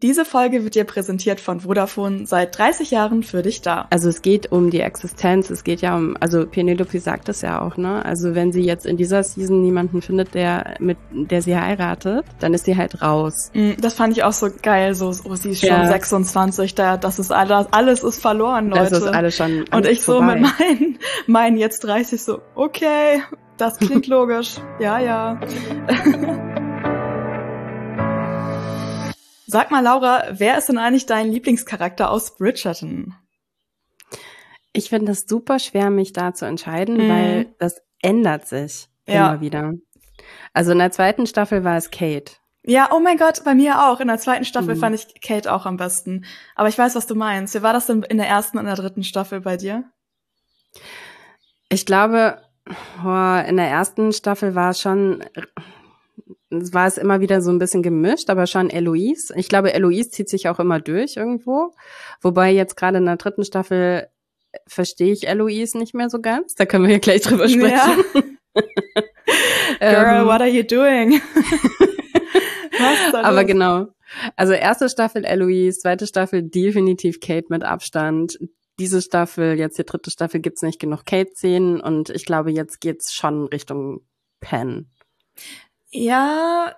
Diese Folge wird dir präsentiert von Vodafone, seit 30 Jahren für dich da. Also es geht um die Existenz, es geht ja um, also Penelope sagt es ja auch, ne? Also wenn sie jetzt in dieser Season niemanden findet, der sie heiratet, dann ist sie halt raus. Das fand ich auch so geil, so sie ist schon 26, das ist alles ist verloren, Leute. Das ist alles schon und ich vorbei. So mit meinen jetzt 30 so, okay, das klingt logisch. Ja. Sag mal, Laura, wer ist denn eigentlich dein Lieblingscharakter aus Bridgerton? Ich finde das super schwer, mich da zu entscheiden, weil das ändert sich immer wieder. Also in der zweiten Staffel war es Kate. Ja, oh mein Gott, bei mir auch. In der zweiten Staffel fand ich Kate auch am besten. Aber ich weiß, was du meinst. Wie war das denn in der ersten und der dritten Staffel bei dir? Ich glaube, in der ersten Staffel war es immer wieder so ein bisschen gemischt, aber schon Eloise. Ich glaube, Eloise zieht sich auch immer durch irgendwo. Wobei jetzt gerade in der dritten Staffel verstehe ich Eloise nicht mehr so ganz. Da können wir ja gleich drüber sprechen. Ja. Girl, what are you doing? Aber genau. Also erste Staffel Eloise, zweite Staffel definitiv Kate mit Abstand. Diese Staffel, jetzt die dritte Staffel, gibt's nicht genug Kate-Szenen und ich glaube, jetzt geht's schon Richtung Pen. Ja,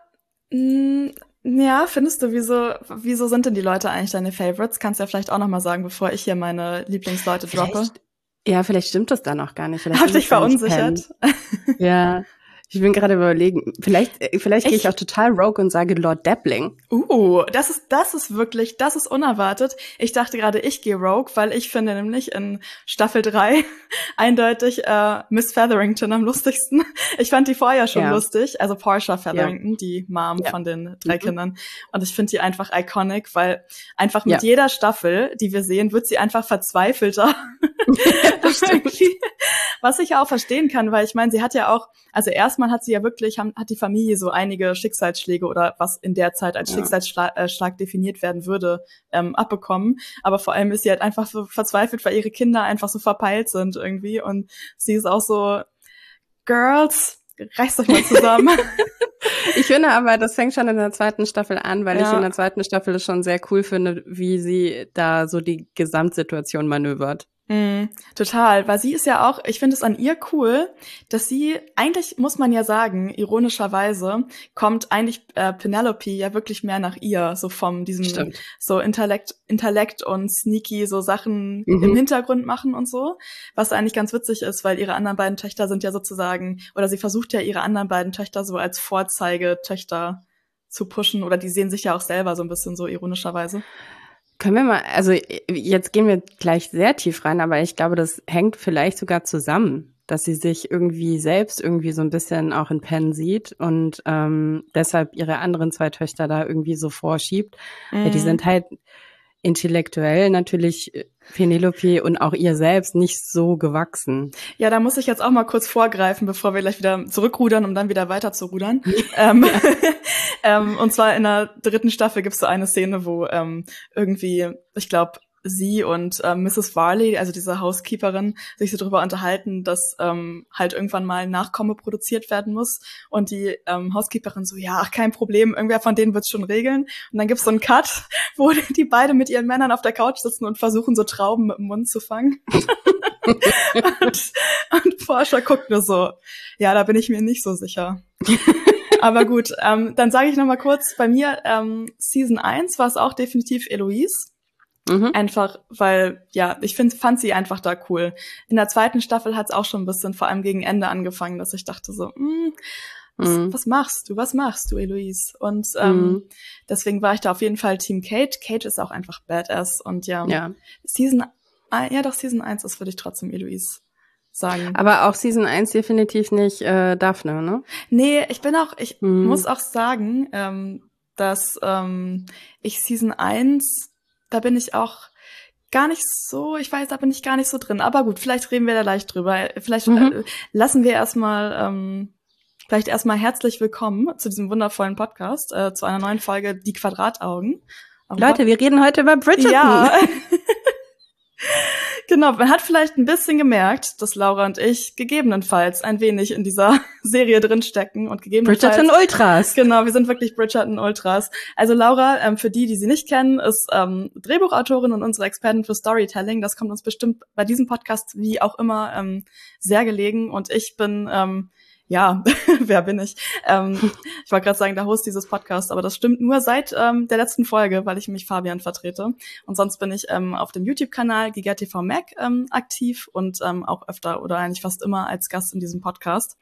findest du, wieso sind denn die Leute eigentlich deine Favorites? Kannst du ja vielleicht auch noch mal sagen, bevor ich hier meine Lieblingsleute droppe. Ja, vielleicht stimmt das dann auch gar nicht. Vielleicht hab dich verunsichert. Ja. Ich bin gerade überlegen, vielleicht gehe ich auch total rogue und sage Lord Dappling. Das ist unerwartet. Ich dachte gerade, ich gehe rogue, weil ich finde nämlich in Staffel 3 eindeutig Miss Featherington am lustigsten. Ich fand die vorher schon lustig, also Portia Featherington, die Mom von den 3 Kindern. Und ich finde die einfach iconic, weil einfach mit jeder Staffel, die wir sehen, wird sie einfach verzweifelter. Das stimmt. Was ich auch verstehen kann, weil ich meine, sie hat ja auch, also erstmal hat sie ja wirklich, hat die Familie so einige Schicksalsschläge oder was in der Zeit als Schicksalsschlag definiert werden würde, abbekommen. Aber vor allem ist sie halt einfach so verzweifelt, weil ihre Kinder einfach so verpeilt sind irgendwie. Und sie ist auch so, Girls, reißt euch mal zusammen. Ich finde aber, das fängt schon in der zweiten Staffel an, weil ich in der zweiten Staffel es schon sehr cool finde, wie sie da so die Gesamtsituation manövert. Total, weil sie ist ja auch, ich finde es an ihr cool, dass sie, eigentlich muss man ja sagen, ironischerweise, kommt eigentlich Penelope ja wirklich mehr nach ihr, so vom diesem so Intellekt und sneaky so Sachen im Hintergrund machen und so, was eigentlich ganz witzig ist, weil ihre anderen beiden Töchter sind ja sozusagen, oder sie versucht ja ihre anderen beiden Töchter so als Vorzeigetöchter zu pushen, oder die sehen sich ja auch selber so ein bisschen so ironischerweise. Können wir mal, also jetzt gehen wir gleich sehr tief rein, aber ich glaube, das hängt vielleicht sogar zusammen, dass sie sich irgendwie selbst irgendwie so ein bisschen auch in Pen sieht und deshalb ihre anderen 2 Töchter da irgendwie so vorschiebt. Ja, die sind halt intellektuell natürlich Penelope und auch ihr selbst nicht so gewachsen. Ja, da muss ich jetzt auch mal kurz vorgreifen, bevor wir gleich wieder zurückrudern, um dann wieder weiter zu rudern. Und zwar in der dritten Staffel gibt's so eine Szene, wo irgendwie, ich glaube, sie und Mrs. Varley, also diese Housekeeperin, sich so drüber unterhalten, dass halt irgendwann mal ein Nachkomme produziert werden muss. Und die Housekeeperin so, ja, ach, kein Problem, irgendwer von denen wird's schon regeln. Und dann gibt's so einen Cut, wo die beide mit ihren Männern auf der Couch sitzen und versuchen, so Trauben mit dem Mund zu fangen. und Forscher guckt nur so, ja, da bin ich mir nicht so sicher. Aber gut, dann sage ich noch mal kurz, bei mir Season 1 war es auch definitiv Eloise. Einfach, weil, ja, ich fand sie einfach da cool. In der zweiten Staffel hat es auch schon ein bisschen, vor allem gegen Ende angefangen, dass ich dachte so, was machst du, Eloise? Und deswegen war ich da auf jeden Fall Team Kate. Kate ist auch einfach badass und Season 1 ist, würde ich trotzdem Eloise sagen. Aber auch Season 1 definitiv nicht Daphne, ne? Nee, ich muss auch sagen, dass ich Season 1, da bin ich auch gar nicht so, ich weiß, da bin ich gar nicht so drin. Aber gut, vielleicht reden wir da leicht drüber. Vielleicht lassen wir erstmal herzlich willkommen zu diesem wundervollen Podcast, zu einer neuen Folge Die Quadrataugen. Leute, wir reden heute über Bridgerton. Ja. Genau, man hat vielleicht ein bisschen gemerkt, dass Laura und ich gegebenenfalls ein wenig in dieser Serie drinstecken und gegebenenfalls Bridgerton Ultras. Genau, wir sind wirklich Bridgerton Ultras. Also Laura, für die sie nicht kennen, ist Drehbuchautorin und unsere Expertin für Storytelling. Das kommt uns bestimmt bei diesem Podcast wie auch immer sehr gelegen. Und ich bin ja, wer bin ich? Ich wollte gerade sagen, der Host dieses Podcasts, aber das stimmt nur seit der letzten Folge, weil ich mich Fabian vertrete. Und sonst bin ich auf dem YouTube-Kanal GigaTV Mac aktiv und auch öfter oder eigentlich fast immer als Gast in diesem Podcast.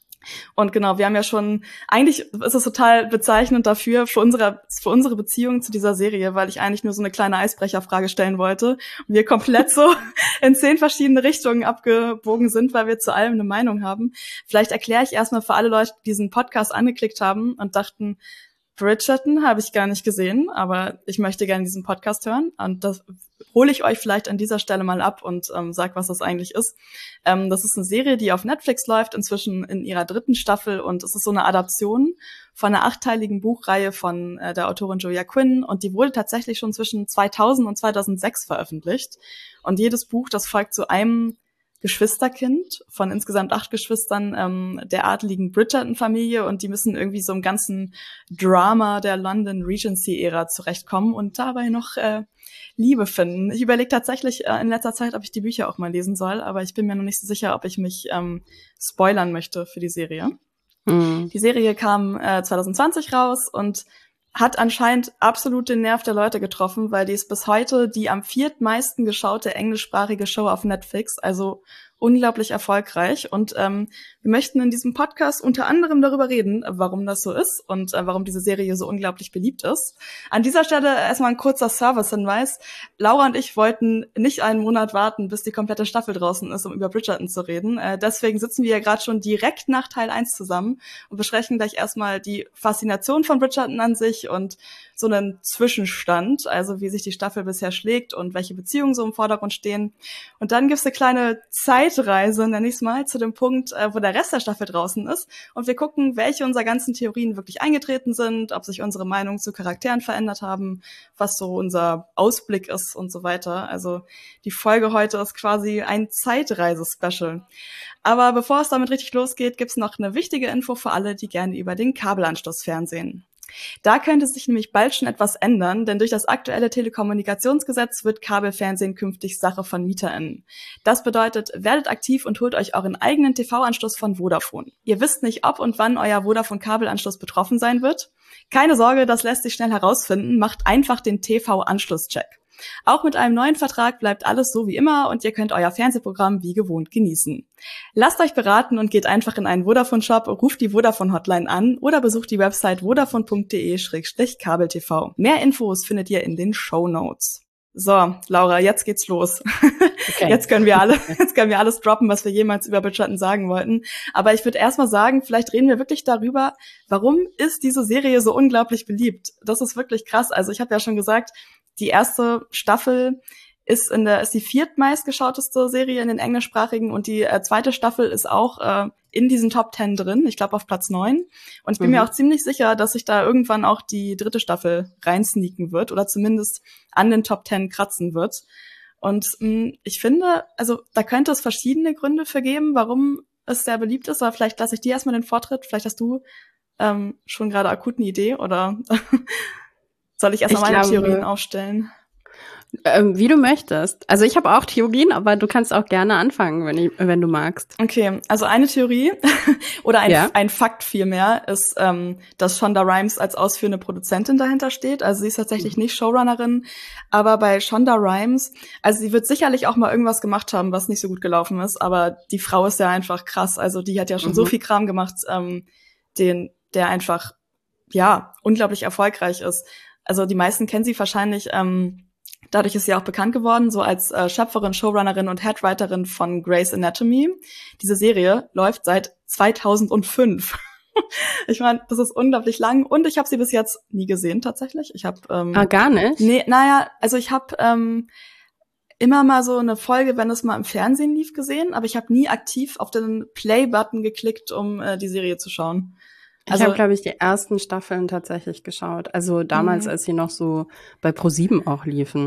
Und genau, wir haben ja schon, eigentlich ist es total bezeichnend dafür, für unsere Beziehung zu dieser Serie, weil ich eigentlich nur so eine kleine Eisbrecherfrage stellen wollte und wir komplett so in 10 verschiedene Richtungen abgebogen sind, weil wir zu allem eine Meinung haben. Vielleicht erkläre ich erstmal für alle Leute, die diesen Podcast angeklickt haben und dachten, Bridgerton habe ich gar nicht gesehen, aber ich möchte gerne diesen Podcast hören und das hole ich euch vielleicht an dieser Stelle mal ab und sag, was das eigentlich ist. Das ist eine Serie, die auf Netflix läuft, inzwischen in ihrer 3. Staffel und es ist so eine Adaption von einer 8-teiligen Buchreihe von der Autorin Julia Quinn und die wurde tatsächlich schon zwischen 2000 und 2006 veröffentlicht und jedes Buch, das folgt zu einem Geschwisterkind von insgesamt 8 Geschwistern der adeligen Bridgerton-Familie und die müssen irgendwie so im ganzen Drama der London Regency-Ära zurechtkommen und dabei noch Liebe finden. Ich überlege tatsächlich in letzter Zeit, ob ich die Bücher auch mal lesen soll, aber ich bin mir noch nicht so sicher, ob ich mich spoilern möchte für die Serie. Mhm. Die Serie kam 2020 raus und hat anscheinend absolut den Nerv der Leute getroffen, weil die ist bis heute die am 4. geschaute englischsprachige Show auf Netflix, also unglaublich erfolgreich. Und wir möchten in diesem Podcast unter anderem darüber reden, warum das so ist und warum diese Serie so unglaublich beliebt ist. An dieser Stelle erstmal ein kurzer Service-Hinweis. Laura und ich wollten nicht einen Monat warten, bis die komplette Staffel draußen ist, um über Bridgerton zu reden. Deswegen sitzen wir ja gerade schon direkt nach Teil 1 zusammen und besprechen gleich erstmal die Faszination von Bridgerton an sich und so einen Zwischenstand, also wie sich die Staffel bisher schlägt und welche Beziehungen so im Vordergrund stehen. Und dann gibt's eine kleine Zeitreise, nenne ich es mal, zu dem Punkt, wo der Rest der Staffel draußen ist. Und wir gucken, welche unserer ganzen Theorien wirklich eingetreten sind, ob sich unsere Meinungen zu Charakteren verändert haben, was so unser Ausblick ist und so weiter. Also die Folge heute ist quasi ein Zeitreise-Special. Aber bevor es damit richtig losgeht, gibt's noch eine wichtige Info für alle, die gerne über den Kabelanschluss fernsehen. Da könnte sich nämlich bald schon etwas ändern, denn durch das aktuelle Telekommunikationsgesetz wird Kabelfernsehen künftig Sache von MieterInnen. Das bedeutet, werdet aktiv und holt euch euren eigenen TV-Anschluss von Vodafone. Ihr wisst nicht, ob und wann euer Vodafone-Kabelanschluss betroffen sein wird? Keine Sorge, das lässt sich schnell herausfinden, macht einfach den TV-Anschlusscheck. Auch mit einem neuen Vertrag bleibt alles so wie immer und ihr könnt euer Fernsehprogramm wie gewohnt genießen. Lasst euch beraten und geht einfach in einen Vodafone-Shop, ruft die Vodafone-Hotline an oder besucht die Website vodafone.de/kabeltv. Mehr Infos findet ihr in den Shownotes. So, Laura, jetzt geht's los. Okay. Jetzt können wir alles droppen, was wir jemals über Bridgerton sagen wollten. Aber ich würde erstmal sagen, vielleicht reden wir wirklich darüber, warum ist diese Serie so unglaublich beliebt? Das ist wirklich krass. Also ich habe ja schon gesagt, die erste Staffel ist die 4. meistgeschauteste Serie in den englischsprachigen und die 2. Staffel ist auch in diesen Top 10 drin, ich glaube auf Platz 9. Und ich bin mir auch ziemlich sicher, dass sich da irgendwann auch die 3. Staffel reinsneaken wird oder zumindest an den Top 10 kratzen wird. Und ich finde, also da könnte es verschiedene Gründe für geben, warum es sehr beliebt ist, aber vielleicht lasse ich dir erstmal den Vortritt, vielleicht hast du schon gerade akut eine Idee oder soll ich erstmal meine Theorien aufstellen? Wie du möchtest. Also ich habe auch Theorien, aber du kannst auch gerne anfangen, wenn du magst. Okay, also eine Theorie oder ein Fakt vielmehr ist, dass Shonda Rhimes als ausführende Produzentin dahinter steht. Also sie ist tatsächlich nicht Showrunnerin, aber bei Shonda Rhimes, also sie wird sicherlich auch mal irgendwas gemacht haben, was nicht so gut gelaufen ist, aber die Frau ist ja einfach krass. Also die hat ja schon so viel Kram gemacht, der einfach, ja, unglaublich erfolgreich ist. Also die meisten kennen sie wahrscheinlich, dadurch ist sie auch bekannt geworden, so als Schöpferin, Showrunnerin und Headwriterin von Grey's Anatomy. Diese Serie läuft seit 2005. Ich meine, das ist unglaublich lang und ich habe sie bis jetzt nie gesehen tatsächlich. Ich habe gar nicht? Nee, naja, also ich habe immer mal so eine Folge, wenn es mal im Fernsehen lief, gesehen, aber ich habe nie aktiv auf den Play-Button geklickt, um die Serie zu schauen. Also, ich habe, glaube ich, die ersten Staffeln tatsächlich geschaut. Also damals, als sie noch so bei ProSieben auch liefen.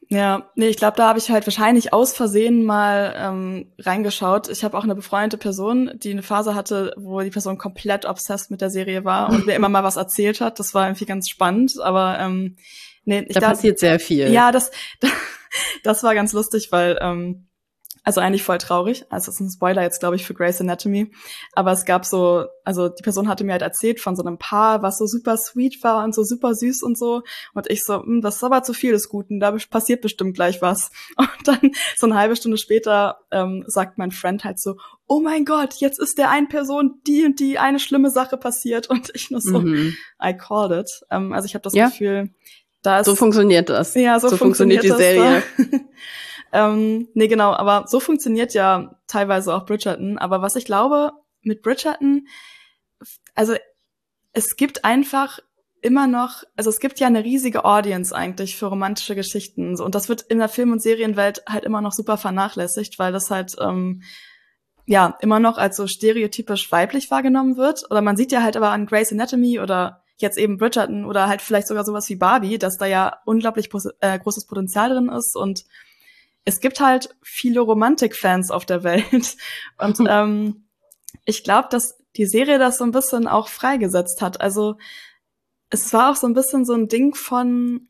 Ja, nee, ich glaube, da habe ich halt wahrscheinlich aus Versehen mal reingeschaut. Ich habe auch eine befreundete Person, die eine Phase hatte, wo die Person komplett obsessed mit der Serie war und mir immer mal was erzählt hat. Das war irgendwie ganz spannend, aber nee, ich Da glaube, passiert sehr viel. ja, das war ganz lustig, weil also eigentlich voll traurig. Also es ist ein Spoiler jetzt, glaube ich, für Grey's Anatomy. Aber es gab so, also die Person hatte mir halt erzählt von so einem Paar, was so super sweet war und so super süß und so. Und ich so, das ist aber zu viel des Guten, da passiert bestimmt gleich was. Und dann so eine halbe Stunde später sagt mein Friend halt so, oh mein Gott, jetzt ist der einen Person die und die eine schlimme Sache passiert. Und ich nur so, I called it. Also ich habe das Gefühl, da ist... So funktioniert das. Ja, so funktioniert die das Serie. Nee, genau, aber so funktioniert ja teilweise auch Bridgerton. Aber was ich glaube, mit Bridgerton, also es gibt einfach immer noch, also es gibt ja eine riesige Audience eigentlich für romantische Geschichten. Und das wird in der Film- und Serienwelt halt immer noch super vernachlässigt, weil das halt ja immer noch als so stereotypisch weiblich wahrgenommen wird. Oder man sieht ja halt aber an Grey's Anatomy oder jetzt eben Bridgerton oder halt vielleicht sogar sowas wie Barbie, dass da ja unglaublich großes Potenzial drin ist und es gibt halt viele Romantik-Fans auf der Welt. Und ich glaube, dass die Serie das so ein bisschen auch freigesetzt hat. Also es war auch so ein bisschen so ein Ding von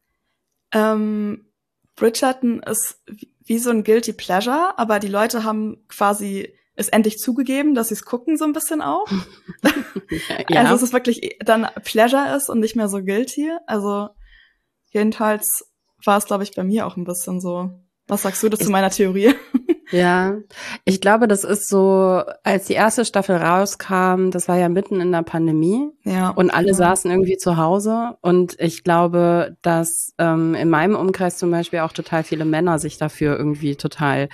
Bridgerton ist wie so ein Guilty Pleasure, aber die Leute haben quasi es endlich zugegeben, dass sie es gucken so ein bisschen auch. Ja. Also es ist wirklich dann Pleasure ist und nicht mehr so guilty. Also jedenfalls war es, glaube ich, bei mir auch ein bisschen so. Was sagst du zu meiner Theorie? Ja, ich glaube, das ist so, als die erste Staffel rauskam, das war ja mitten in der Pandemie Ja, und alle genau. saßen irgendwie zu Hause und ich glaube, dass in meinem Umkreis zum Beispiel auch total viele Männer sich dafür irgendwie total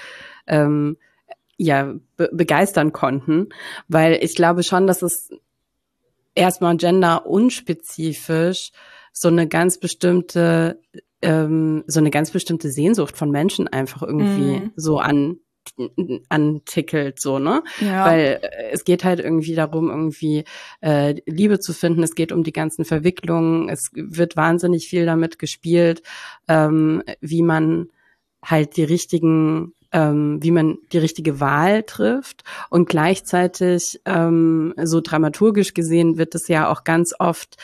begeistern konnten, weil ich glaube schon, dass es erstmal genderunspezifisch so eine ganz bestimmte Sehnsucht von Menschen einfach irgendwie so antickelt, so, ne? Ja. Weil es geht halt irgendwie darum, irgendwie Liebe zu finden, es geht um die ganzen Verwicklungen, es wird wahnsinnig viel damit gespielt, wie man halt wie man die richtige Wahl trifft und gleichzeitig so dramaturgisch gesehen wird es ja auch ganz oft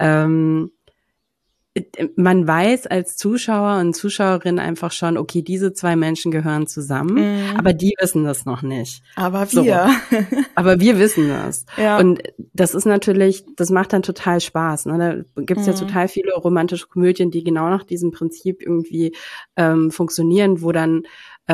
man weiß als Zuschauer und Zuschauerin einfach schon, okay, diese zwei Menschen gehören zusammen, aber die wissen das noch nicht. Aber So. wir. Aber wir wissen das. Ja. Und das ist natürlich, das macht dann total Spaß. Ne? Da gibt's ja total viele romantische Komödien, die genau nach diesem Prinzip irgendwie funktionieren, wo dann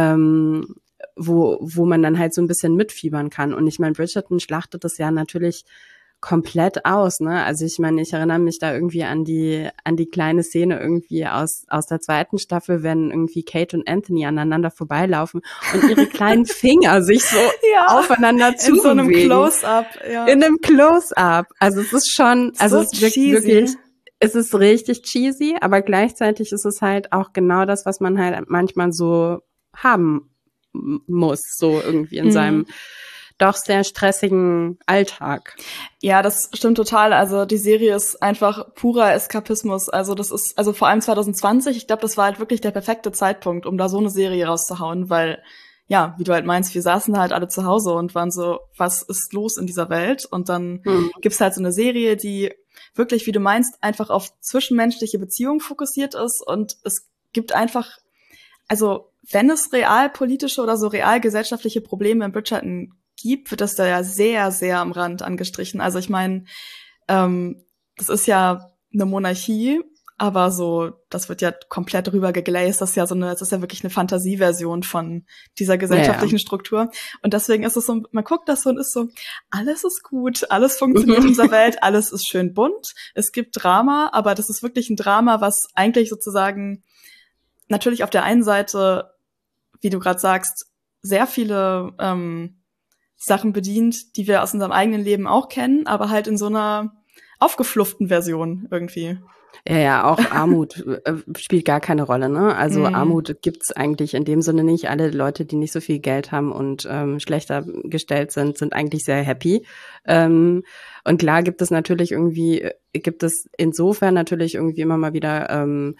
wo man dann halt so ein bisschen mitfiebern kann. Und ich meine, Bridgerton schlachtet das ja natürlich komplett aus, ne? Also ich meine, ich erinnere mich da irgendwie an die kleine Szene irgendwie aus der zweiten Staffel, wenn irgendwie Kate und Anthony aneinander vorbeilaufen und ihre kleinen Finger sich so aufeinander zubewegen. In so einem Close-up, ja. In einem Close-up. Also es ist schon, also so es ist wirklich, es ist richtig cheesy, aber gleichzeitig ist es halt auch genau das, was man halt manchmal so haben muss, so irgendwie in seinem doch sehr stressigen Alltag. Ja, das stimmt total. Also die Serie ist einfach purer Eskapismus. Also das ist, also vor allem 2020, ich glaube, das war halt wirklich der perfekte Zeitpunkt, um da so eine Serie rauszuhauen, weil, ja, wie du halt meinst, wir saßen halt alle zu Hause und waren so, was ist los in dieser Welt? Und dann gibt's halt so eine Serie, die wirklich, wie du meinst, einfach auf zwischenmenschliche Beziehungen fokussiert ist und es gibt einfach, also wenn es realpolitische oder so realgesellschaftliche Probleme in Bridgerton gibt, wird das da ja sehr, sehr am Rand angestrichen. Also ich meine, das ist ja eine Monarchie, aber so, das wird ja komplett rüber geglazed. Das ist ja wirklich eine Fantasieversion von dieser gesellschaftlichen Struktur. Und deswegen ist es so, man guckt das so und ist so, alles ist gut, alles funktioniert in dieser Welt, alles ist schön bunt. Es gibt Drama, aber das ist wirklich ein Drama, was eigentlich sozusagen natürlich auf der einen Seite, wie du gerade sagst, sehr viele Sachen bedient, die wir aus unserem eigenen Leben auch kennen, aber halt in so einer aufgeflufften Version irgendwie. Ja, auch Armut spielt gar keine Rolle, ne? Also Armut gibt's eigentlich in dem Sinne nicht. Alle Leute, die nicht so viel Geld haben und schlechter gestellt sind eigentlich sehr happy. Und klar gibt es insofern natürlich irgendwie immer mal wieder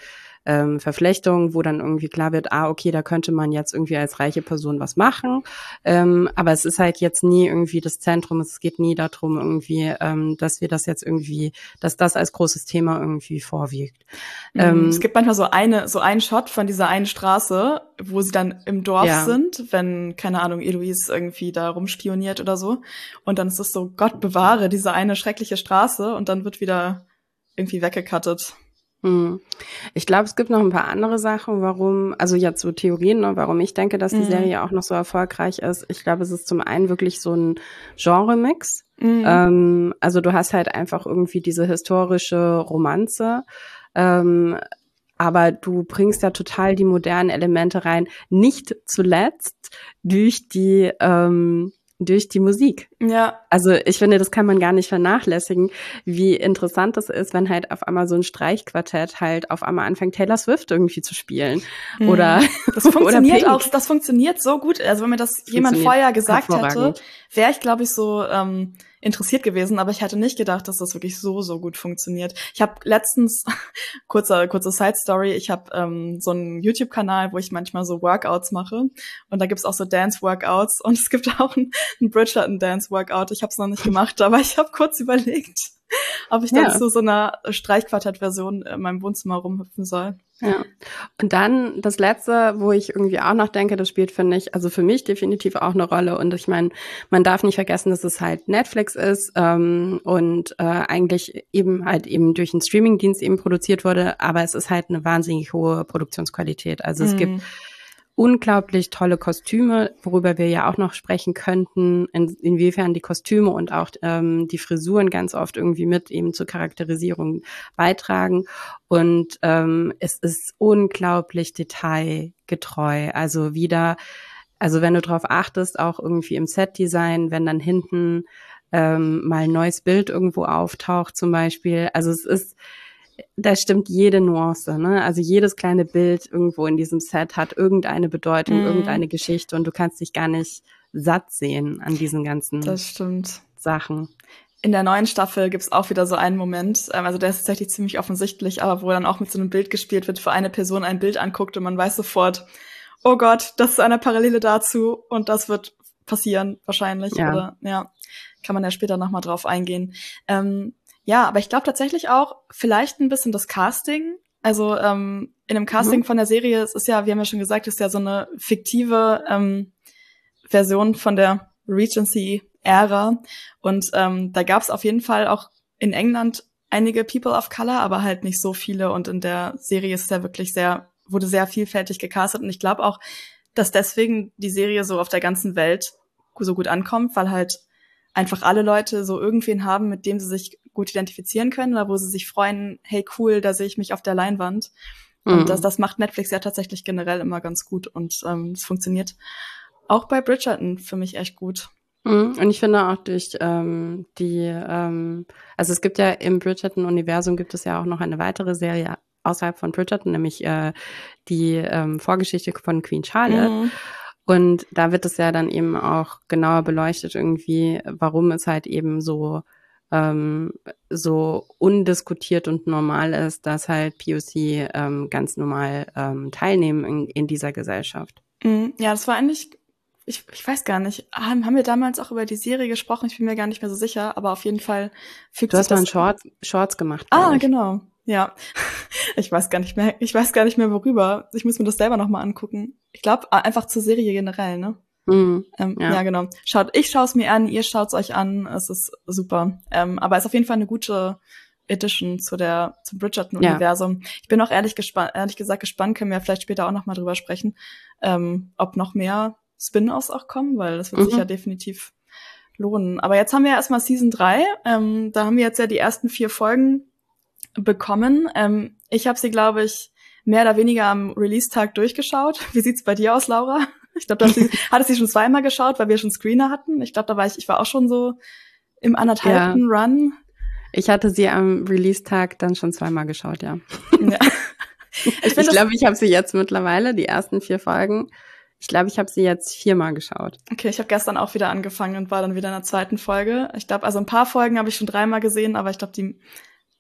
Verflechtungen, wo dann irgendwie klar wird, okay, da könnte man jetzt irgendwie als reiche Person was machen. Aber es ist halt jetzt nie irgendwie das Zentrum, es geht nie darum irgendwie, dass wir das jetzt irgendwie, dass das als großes Thema irgendwie vorwiegt. Es gibt manchmal so einen Shot von dieser einen Straße, wo sie dann im Dorf sind, wenn, keine Ahnung, Eloise irgendwie da rumspioniert oder so. Und dann ist es so, Gott bewahre, diese eine schreckliche Straße, und dann wird wieder irgendwie weggecuttet. Ich glaube, es gibt noch ein paar andere Sachen, warum, also jetzt so Theorien, ne, warum ich denke, dass die Serie auch noch so erfolgreich ist. Ich glaube, es ist zum einen wirklich so ein Genre-Mix. Also du hast halt einfach irgendwie diese historische Romanze, aber du bringst ja total die modernen Elemente rein, nicht zuletzt durch die Musik. Ja. Also ich finde, das kann man gar nicht vernachlässigen, wie interessant das ist, wenn halt auf einmal so ein Streichquartett halt auf einmal anfängt, Taylor Swift irgendwie zu spielen. Oder das funktioniert oder auch, das funktioniert so gut. Also wenn mir das jemand vorher gesagt hätte, wäre ich, glaube ich, so interessiert gewesen, aber ich hätte nicht gedacht, dass das wirklich so gut funktioniert. Ich habe letztens, kurze Side-Story, ich habe so einen YouTube-Kanal, wo ich manchmal so Workouts mache, und da gibt's auch so Dance-Workouts, und es gibt auch ein Bridgerton-Dance-Workout. Ich habe es noch nicht gemacht, aber ich habe kurz überlegt, ob ich dann zu so einer Streichquartett-Version in meinem Wohnzimmer rumhüpfen soll. Ja. Und dann das Letzte, wo ich irgendwie auch noch denke, das spielt, finde ich, also für mich definitiv auch eine Rolle. Und ich meine, man darf nicht vergessen, dass es halt Netflix ist und eigentlich eben durch einen Streamingdienst eben produziert wurde, aber es ist halt eine wahnsinnig hohe Produktionsqualität. Also es gibt unglaublich tolle Kostüme, worüber wir ja auch noch sprechen könnten, inwiefern die Kostüme und auch die Frisuren ganz oft irgendwie mit eben zur Charakterisierung beitragen. Und es ist unglaublich detailgetreu. Also wenn du drauf achtest, auch irgendwie im Setdesign, wenn dann hinten mal ein neues Bild irgendwo auftaucht zum Beispiel. Also da stimmt jede Nuance, ne? Also jedes kleine Bild irgendwo in diesem Set hat irgendeine Bedeutung, irgendeine Geschichte, und du kannst dich gar nicht satt sehen an diesen ganzen Sachen. In der neuen Staffel gibt's auch wieder so einen Moment, also der ist tatsächlich ziemlich offensichtlich, aber wo dann auch mit so einem Bild gespielt wird, wo eine Person ein Bild anguckt und man weiß sofort, oh Gott, das ist eine Parallele dazu und das wird passieren wahrscheinlich. Oder kann man ja später nochmal drauf eingehen. Ja, aber ich glaube tatsächlich auch vielleicht ein bisschen das Casting. Also in dem Casting von der Serie, es ist ja, wir haben ja schon gesagt, es ist ja so eine fiktive Version von der Regency-Ära. Und da gab es auf jeden Fall auch in England einige People of Color, aber halt nicht so viele. Und in der Serie ist es ja wirklich wurde sehr vielfältig gecastet. Und ich glaube auch, dass deswegen die Serie so auf der ganzen Welt so gut ankommt, weil halt einfach alle Leute so irgendwen haben, mit dem sie sich gut identifizieren können oder wo sie sich freuen, hey cool, da sehe ich mich auf der Leinwand. Und das macht Netflix ja tatsächlich generell immer ganz gut, und es funktioniert auch bei Bridgerton für mich echt gut. Und ich finde auch durch also es gibt ja im Bridgerton-Universum gibt es ja auch noch eine weitere Serie außerhalb von Bridgerton, nämlich die Vorgeschichte von Queen Charlotte. Und da wird es ja dann eben auch genauer beleuchtet irgendwie, warum es halt eben so undiskutiert und normal ist, dass halt POC ganz normal teilnehmen in dieser Gesellschaft. Ja, das war eigentlich, ich weiß gar nicht, haben wir damals auch über die Serie gesprochen? Ich bin mir gar nicht mehr so sicher, aber auf jeden Fall fügt sich das... Du hast mal Shorts gemacht. Genau. Ja, ich weiß gar nicht mehr, worüber. Ich muss mir das selber nochmal angucken. Ich glaube, einfach zur Serie generell, ne? Ja, genau. Ich schaue es mir an, ihr schaut es euch an, es ist super. Aber es ist auf jeden Fall eine gute Edition zum Bridgerton-Universum. Ja. Ich bin auch ehrlich gesagt gespannt, können wir vielleicht später auch nochmal drüber sprechen, ob noch mehr Spin-offs auch kommen, weil das wird sich ja definitiv lohnen. Aber jetzt haben wir ja erstmal Season 3. Da haben wir jetzt ja die ersten 4 Folgen bekommen. Ich habe sie, glaube ich, mehr oder weniger am Release-Tag durchgeschaut. Wie sieht's bei dir aus, Laura? Ich glaube, hattest du sie schon 2-mal geschaut, weil wir schon Screener hatten. Ich glaube, ich war auch schon so im anderthalbten Run. Ich hatte sie am Release-Tag dann schon 2-mal geschaut, ja. Ich glaube, ich habe sie jetzt mittlerweile, die ersten 4 Folgen, ich glaube, ich habe sie jetzt 4-mal geschaut. Okay, ich habe gestern auch wieder angefangen und war dann wieder in der 2. Folge. Ich glaube, also ein paar Folgen habe ich schon 3-mal gesehen, aber ich glaube, die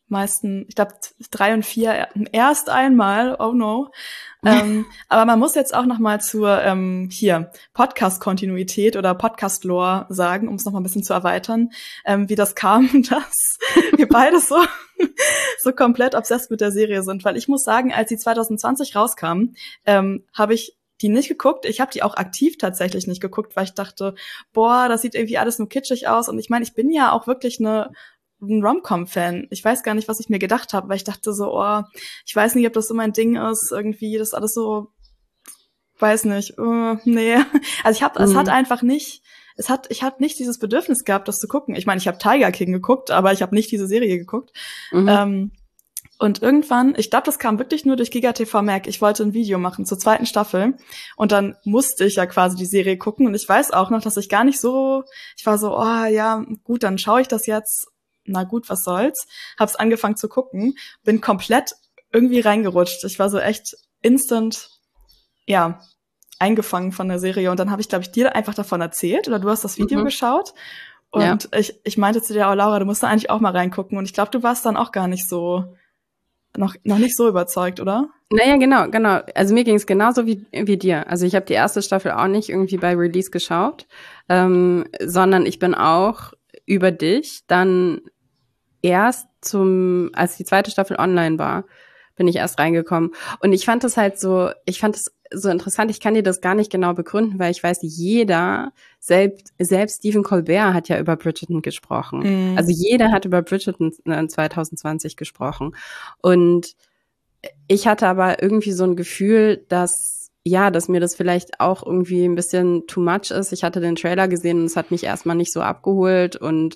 meisten, ich glaube 3 und 4 erst einmal, oh no. Aber man muss jetzt auch noch mal zur Podcast-Kontinuität oder Podcast-Lore sagen, um es noch mal ein bisschen zu erweitern, wie das kam, dass wir beide so komplett obsessed mit der Serie sind. Weil ich muss sagen, als die 2020 rauskam, habe ich die nicht geguckt. Ich habe die auch aktiv tatsächlich nicht geguckt, weil ich dachte, boah, das sieht irgendwie alles nur kitschig aus. Und ich meine, ich bin ja auch wirklich ein Rom-Com-Fan. Ich weiß gar nicht, was ich mir gedacht habe, weil ich dachte so, oh, ich weiß nicht, ob das so mein Ding ist, irgendwie das alles so, weiß nicht, nee. Also ich habe nicht dieses Bedürfnis gehabt, das zu gucken. Ich meine, ich habe Tiger King geguckt, aber ich habe nicht diese Serie geguckt. Und irgendwann, ich glaube, das kam wirklich nur durch GigaTV Mac. Ich wollte ein Video machen zur 2. Staffel und dann musste ich ja quasi die Serie gucken und ich weiß auch noch, dass ich gar nicht so, ich war so, oh ja, gut, dann schaue ich das jetzt. Na gut, was soll's. Hab's angefangen zu gucken, bin komplett irgendwie reingerutscht. Ich war so echt instant, ja, eingefangen von der Serie. Und dann habe ich, glaube ich, dir einfach davon erzählt oder du hast das Video geschaut. Und ich meinte zu dir, oh Laura, du musst da eigentlich auch mal reingucken. Und ich glaube, du warst dann auch gar nicht so, noch nicht so überzeugt, oder? Naja, genau. Also mir ging es genauso wie dir. Also ich habe die erste Staffel auch nicht irgendwie bei Release geschaut, sondern ich bin auch über dich dann erst als die 2. Staffel online war, bin ich erst reingekommen. Und ich fand es so interessant, ich kann dir das gar nicht genau begründen, weil ich weiß, selbst Stephen Colbert hat ja über Bridgerton gesprochen. Also jeder hat über Bridgerton 2020 gesprochen. Und ich hatte aber irgendwie so ein Gefühl, dass mir das vielleicht auch irgendwie ein bisschen too much ist. Ich hatte den Trailer gesehen und es hat mich erstmal nicht so abgeholt und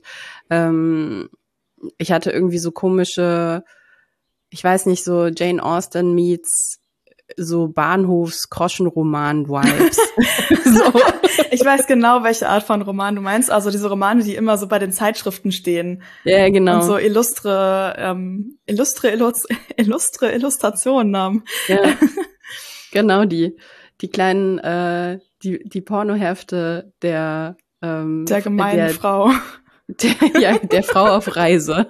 ich hatte irgendwie so komische, ich weiß nicht, so Jane Austen meets so Bahnhofs-Groschenroman-Vibes. So. Ich weiß genau, welche Art von Roman du meinst. Also diese Romane, die immer so bei den Zeitschriften stehen. Ja, genau. Und so illustre Illustrationen haben. Ja, genau die kleinen, die Pornohefte der gemeinen Frau. Der Frau auf Reise.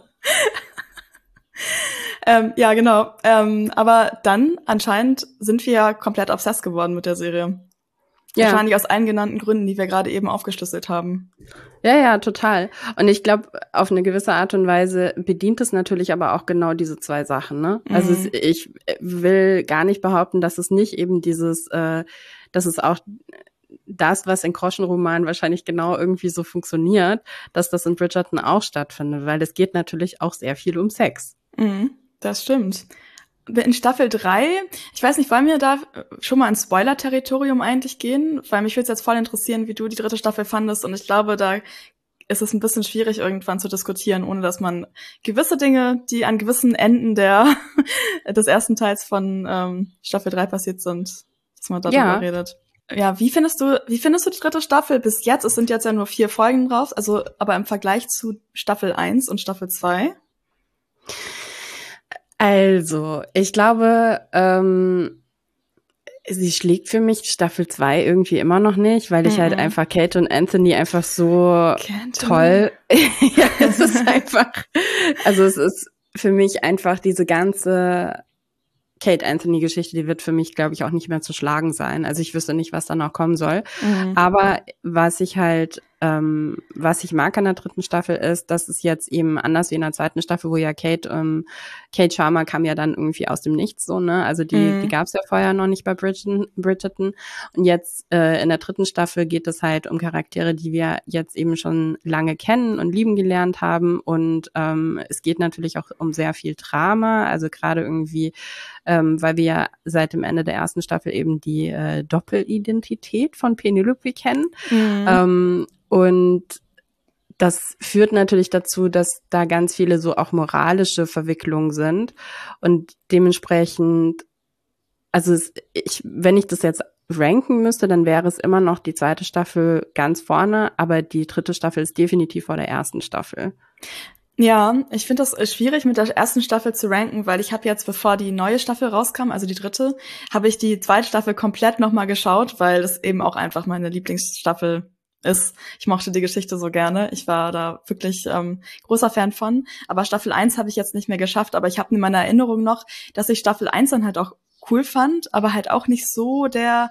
Ja, genau. Aber dann anscheinend sind wir ja komplett obsessed geworden mit der Serie. Ja. Wahrscheinlich aus allen genannten Gründen, die wir gerade eben aufgeschlüsselt haben. Ja, total. Und ich glaube, auf eine gewisse Art und Weise bedient es natürlich aber auch genau diese 2 Sachen, ne? Also ich will gar nicht behaupten, dass es nicht eben dass es auch das, was in Groschenromanen wahrscheinlich genau irgendwie so funktioniert, dass das in Bridgerton auch stattfindet, weil es geht natürlich auch sehr viel um Sex. Das stimmt. In Staffel 3, ich weiß nicht, wollen wir da schon mal ins Spoiler-Territorium eigentlich gehen? Weil mich würde es jetzt voll interessieren, wie du die 3. Staffel fandest. Und ich glaube, da ist es ein bisschen schwierig, irgendwann zu diskutieren, ohne dass man gewisse Dinge, die an gewissen Enden des ersten Teils von Staffel 3 passiert sind, dass man darüber redet. Ja, wie findest du die 3. Staffel bis jetzt? Es sind jetzt ja nur 4 Folgen drauf, also aber im Vergleich zu Staffel 1 und Staffel 2? Also, ich glaube, sie schlägt für mich Staffel 2 irgendwie immer noch nicht, weil ich halt einfach Kate und Anthony einfach so toll. Ja, es ist einfach, also es ist für mich einfach diese ganze Kate-Anthony-Geschichte, die wird für mich, glaube ich, auch nicht mehr zu schlagen sein. Also ich wüsste nicht, was da noch kommen soll. Aber was ich mag an der 3. Staffel ist, dass es jetzt eben anders wie in der 2. Staffel, wo ja Kate Sharma kam ja dann irgendwie aus dem Nichts so, ne? Also die gab es ja vorher noch nicht bei Bridgerton. Und jetzt in der 3. Staffel geht es halt um Charaktere, die wir jetzt eben schon lange kennen und lieben gelernt haben. Und es geht natürlich auch um sehr viel Drama, also gerade irgendwie weil wir ja seit dem Ende der 1. Staffel eben die Doppelidentität von Penelope kennen. Und das führt natürlich dazu, dass da ganz viele so auch moralische Verwicklungen sind. Und dementsprechend, also wenn ich das jetzt ranken müsste, dann wäre es immer noch die 2. Staffel ganz vorne, aber die 3. Staffel ist definitiv vor der 1. Staffel. Ja, ich finde das schwierig mit der 1. Staffel zu ranken, weil ich habe jetzt, bevor die neue Staffel rauskam, also die 3., habe ich die 2. Staffel komplett nochmal geschaut, weil das eben auch einfach meine Lieblingsstaffel ist. Ich mochte die Geschichte so gerne. Ich war da wirklich großer Fan von. Aber Staffel 1 habe ich jetzt nicht mehr geschafft. Aber ich habe in meiner Erinnerung noch, dass ich Staffel 1 dann halt auch cool fand, aber halt auch nicht so der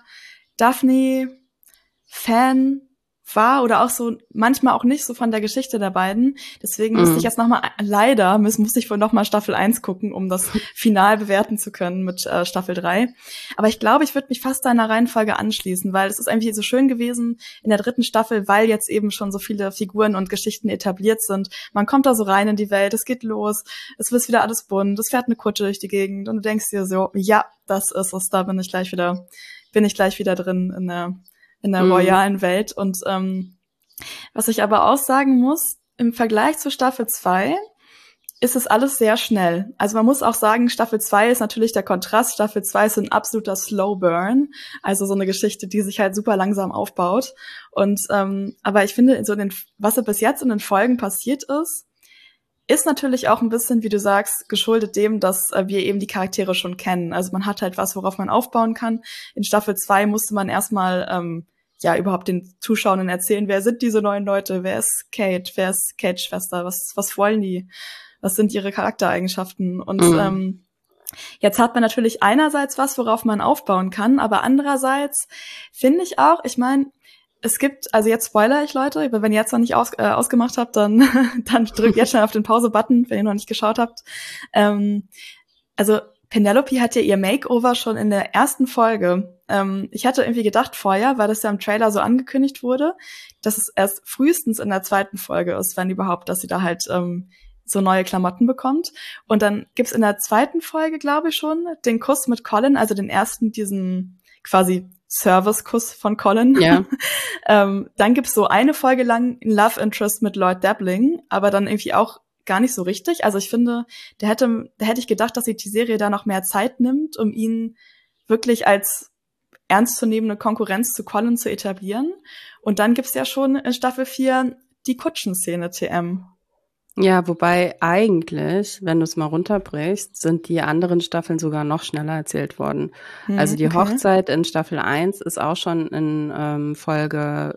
Daphne-Fan war oder auch so manchmal auch nicht so von der Geschichte der beiden. Deswegen musste ich jetzt musste ich wohl nochmal Staffel 1 gucken, um das final bewerten zu können mit Staffel 3. Aber ich glaube, ich würde mich fast deiner Reihenfolge anschließen, weil es ist irgendwie so schön gewesen in der 3. Staffel, weil jetzt eben schon so viele Figuren und Geschichten etabliert sind. Man kommt da so rein in die Welt, es geht los, es wird wieder alles bunt, es fährt eine Kutsche durch die Gegend und du denkst dir so, ja, das ist es, da bin ich gleich wieder drin in der royalen Welt. Und was ich aber auch sagen muss, im Vergleich zu Staffel 2 ist es alles sehr schnell. Also man muss auch sagen, Staffel 2 ist natürlich der Kontrast. Staffel 2 ist ein absoluter Slow Burn, also so eine Geschichte, die sich halt super langsam aufbaut. Und aber ich finde, was bis jetzt in den Folgen passiert ist natürlich auch ein bisschen, wie du sagst, geschuldet dem, dass wir eben die Charaktere schon kennen. Also man hat halt was, worauf man aufbauen kann. In Staffel 2 musste man erstmal überhaupt den Zuschauern erzählen, wer sind diese neuen Leute, wer ist Kate, wer ist Kates Schwester, was wollen die, was sind ihre Charaktereigenschaften. Und jetzt hat man natürlich einerseits was, worauf man aufbauen kann, aber andererseits finde ich auch, ich meine, es gibt, also jetzt spoiler ich, Leute, wenn ihr jetzt noch nicht ausgemacht habt, dann drückt jetzt schnell auf den Pause-Button, wenn ihr noch nicht geschaut habt. Also Penelope hat ja ihr Makeover schon in der ersten Folge. Ich hatte irgendwie gedacht vorher, weil das ja im Trailer so angekündigt wurde, dass es erst frühestens in der 2. Folge ist, wenn überhaupt, dass sie da halt so neue Klamotten bekommt. Und dann gibt's in der 2. Folge, glaube ich schon, den Kuss mit Colin, also den ersten, diesen quasi Service-Kuss von Colin. Ja. Dann gibt's so eine Folge lang ein Love Interest mit Lloyd Dabbling, aber dann irgendwie auch gar nicht so richtig. Also ich finde, da hätte ich gedacht, dass sich die Serie da noch mehr Zeit nimmt, um ihn wirklich als ernstzunehmende Konkurrenz zu Colin zu etablieren. Und dann gibt's ja schon in Staffel 4 die Kutschenszene TM. Ja, wobei eigentlich, wenn du es mal runterbrichst, sind die anderen Staffeln sogar noch schneller erzählt worden. Also die Hochzeit in Staffel 1 ist auch schon in Folge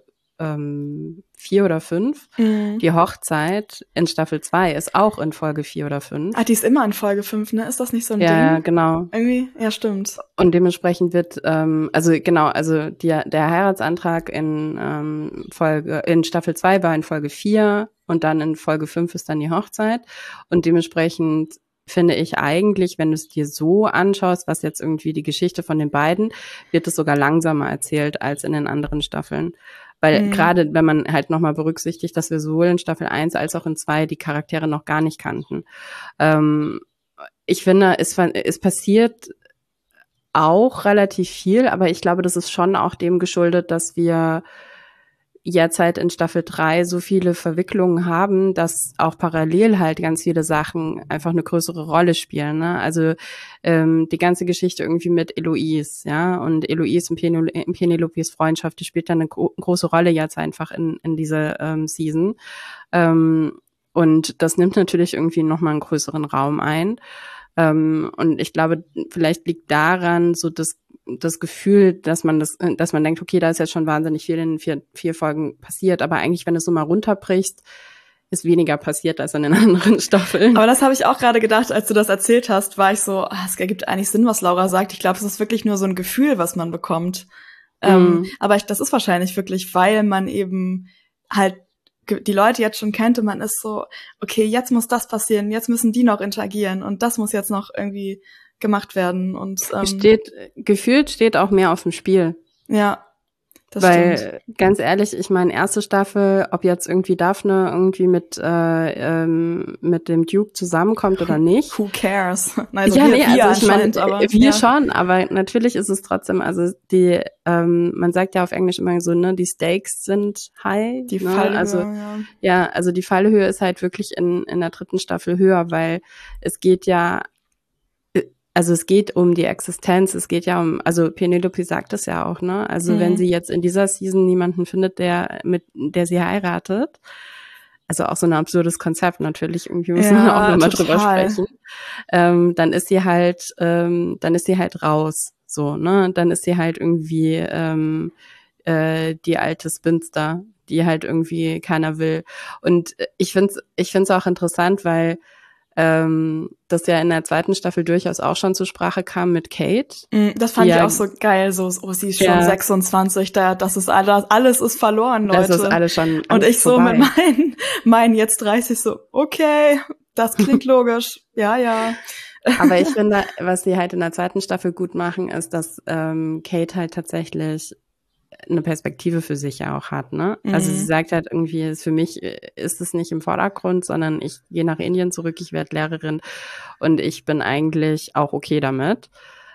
4 oder 5. Die Hochzeit in Staffel 2 ist auch in Folge 4 oder 5. Ah, die ist immer in Folge 5, ne? Ist das nicht so ein Ding? Ja, genau. Irgendwie, ja, stimmt. Und dementsprechend wird, der Heiratsantrag in Staffel 2 war in Folge 4 und dann in Folge 5 ist dann die Hochzeit. Und dementsprechend finde ich eigentlich, wenn du es dir so anschaust, was jetzt irgendwie die Geschichte von den beiden, wird es sogar langsamer erzählt als in den anderen Staffeln. Weil gerade wenn man halt nochmal berücksichtigt, dass wir sowohl in Staffel 1 als auch in 2 die Charaktere noch gar nicht kannten. Ich finde, es passiert auch relativ viel, aber ich glaube, das ist schon auch dem geschuldet, dass wir jetzt halt in Staffel 3 so viele Verwicklungen haben, dass auch parallel halt ganz viele Sachen einfach eine größere Rolle spielen, ne? Also die ganze Geschichte irgendwie mit Eloise, ja, und Eloise und Penelopes Freundschaft, die spielt dann eine große Rolle jetzt einfach in dieser Season. Und das nimmt natürlich irgendwie nochmal einen größeren Raum ein. Und ich glaube, vielleicht liegt daran so das Gefühl, dass man denkt, okay, da ist jetzt schon wahnsinnig viel in 4 Folgen passiert, aber eigentlich, wenn du es so mal runterbrichst, ist weniger passiert als in den anderen Staffeln. Aber das habe ich auch gerade gedacht, als du das erzählt hast, war ich so, es ergibt eigentlich Sinn, was Laura sagt. Ich glaube, es ist wirklich nur so ein Gefühl, was man bekommt. Aber das ist wahrscheinlich wirklich, weil man eben halt die Leute jetzt schon kennt und man ist so, okay, jetzt muss das passieren, jetzt müssen die noch interagieren und das muss jetzt noch irgendwie gemacht werden. Und gefühlt steht auch mehr auf dem Spiel. Ja, das Weil, stimmt. Ganz ehrlich, ich meine, erste Staffel, ob jetzt irgendwie Daphne irgendwie mit dem Duke zusammenkommt oder nicht. Who cares? Also ja, wir schon, aber natürlich ist es trotzdem, also man sagt ja auf Englisch immer so, ne, die Stakes sind high. Die ne? Fallhöhe, also, ja, also die Fallhöhe ist halt wirklich in der 3. Staffel höher, weil es geht um die Existenz, es geht ja also Penelope sagt es ja auch, ne? Also wenn sie jetzt in dieser Season niemanden findet, der sie heiratet, also auch so ein absurdes Konzept natürlich, irgendwie müssen wir auch nochmal drüber sprechen, dann ist sie halt raus, so, ne? Dann ist sie halt irgendwie die alte Spinster, die halt irgendwie keiner will. Und ich find's auch interessant, weil das ja in der zweiten Staffel durchaus auch schon zur Sprache kam mit Kate. Das fand ich auch so geil, so, oh, sie ist schon 26, das ist alles ist verloren, Leute. Das ist alles schon und ich vorbei. So mit meinen jetzt 30 so, okay, das klingt logisch, ja. Aber ich finde, was sie halt in der zweiten Staffel gut machen, ist, dass Kate halt tatsächlich eine Perspektive für sich ja auch hat, ne? Also sie sagt halt irgendwie, für mich ist es nicht im Vordergrund, sondern ich gehe nach Indien zurück, ich werde Lehrerin und ich bin eigentlich auch okay damit.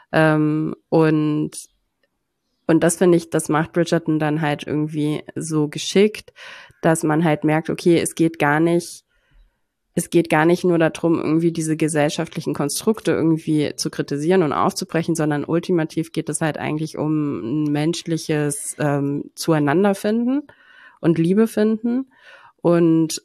Und das finde ich, das macht Bridgerton dann halt irgendwie so geschickt, dass man halt merkt, okay, es geht gar nicht nur darum, irgendwie diese gesellschaftlichen Konstrukte irgendwie zu kritisieren und aufzubrechen, sondern ultimativ geht es halt eigentlich um ein menschliches Zueinanderfinden und Liebe finden. Und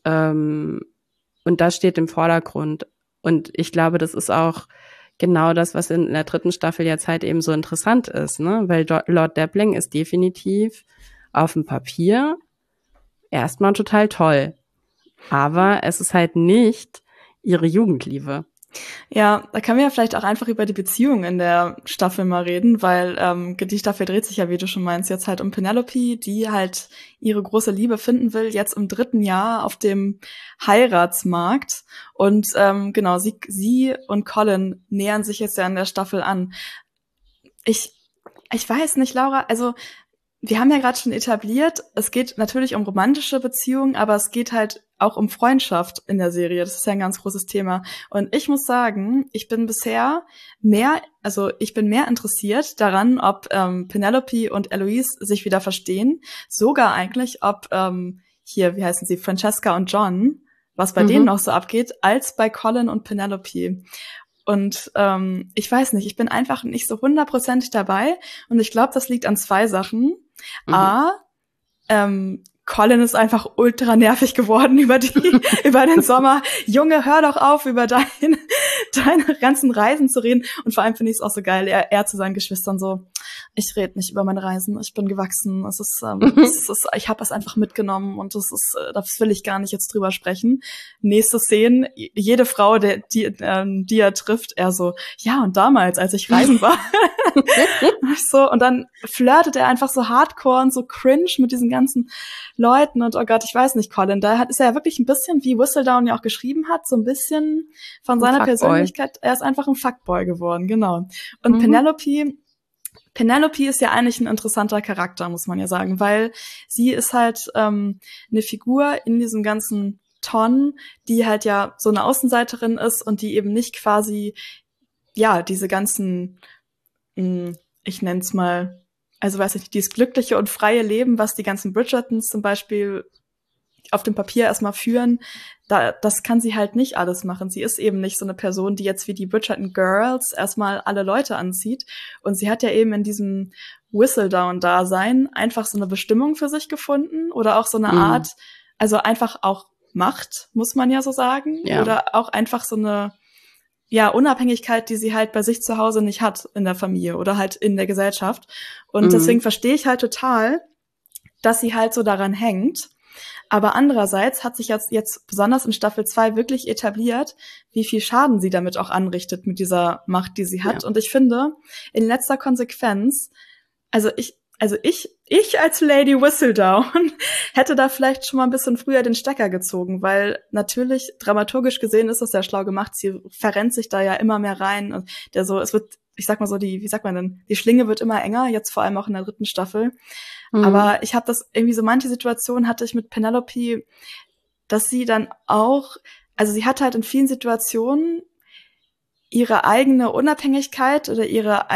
das steht im Vordergrund. Und ich glaube, das ist auch genau das, was in der dritten Staffel jetzt halt eben so interessant ist, ne? Weil Lord Deppling ist definitiv auf dem Papier erstmal total toll. Aber es ist halt nicht ihre Jugendliebe. Ja, da können wir ja vielleicht auch einfach über die Beziehung in der Staffel mal reden, weil die Staffel dreht sich ja, wie du schon meinst, jetzt halt um Penelope, die halt ihre große Liebe finden will, jetzt im 3. Jahr auf dem Heiratsmarkt. Und genau, sie und Colin nähern sich jetzt ja in der Staffel an. Ich weiß nicht, Laura, also wir haben ja gerade schon etabliert, es geht natürlich um romantische Beziehungen, aber es geht halt auch um Freundschaft in der Serie. Das ist ja ein ganz großes Thema. Und ich muss sagen, ich bin mehr interessiert daran, ob Penelope und Eloise sich wieder verstehen. Sogar eigentlich, ob wie heißen sie, Francesca und John, was bei denen noch so abgeht, als bei Colin und Penelope. Und ich weiß nicht, ich bin einfach nicht so 100% dabei. Und ich glaube, das liegt an 2 Sachen. Colin ist einfach ultra nervig geworden über den Sommer. Junge, hör doch auf, über deine ganzen Reisen zu reden. Und vor allem finde ich es auch so geil, er zu seinen Geschwistern so, ich rede nicht über meine Reisen, ich bin gewachsen, ich habe es einfach mitgenommen und das will ich gar nicht jetzt drüber sprechen. Nächste Szene, jede Frau, die er trifft, er so, ja, und damals, als ich reisen war. So, und dann flirtet er einfach so hardcore und so cringe mit diesen ganzen Leuten und oh Gott, ich weiß nicht, Colin, ist er ja wirklich ein bisschen, wie Whistledown ja auch geschrieben hat, so ein bisschen von seiner Persönlichkeit, er ist einfach ein Fuckboy geworden, genau. Und Penelope ist ja eigentlich ein interessanter Charakter, muss man ja sagen, weil sie ist halt eine Figur in diesem ganzen Ton, die halt ja so eine Außenseiterin ist und die eben nicht quasi, ja, diese ganzen, ich nenn's mal, also weiß ich, dieses glückliche und freie Leben, was die ganzen Bridgertons zum Beispiel auf dem Papier erstmal führen, das kann sie halt nicht alles machen. Sie ist eben nicht so eine Person, die jetzt wie die Bridgerton Girls erstmal alle Leute anzieht. Und sie hat ja eben in diesem Whistledown-Dasein einfach so eine Bestimmung für sich gefunden oder auch so eine Art, also einfach auch Macht, muss man ja so sagen. Ja. Oder auch einfach so eine Unabhängigkeit, die sie halt bei sich zu Hause nicht hat in der Familie oder halt in der Gesellschaft. Und deswegen verstehe ich halt total, dass sie halt so daran hängt. Aber andererseits hat sich jetzt besonders in Staffel 2 wirklich etabliert, wie viel Schaden sie damit auch anrichtet mit dieser Macht, die sie hat. Ja. Und ich finde, in letzter Konsequenz, also ich als Lady Whistledown hätte da vielleicht schon mal ein bisschen früher den Stecker gezogen, weil natürlich dramaturgisch gesehen ist das ja schlau gemacht. Sie verrennt sich da ja immer mehr rein und es wird, ich sag mal so, die Schlinge wird immer enger, jetzt vor allem auch in der 3. Staffel. Aber ich habe das irgendwie so, manche Situationen hatte ich mit Penelope, dass sie dann auch, also sie hat halt in vielen Situationen ihre eigene Unabhängigkeit oder ihre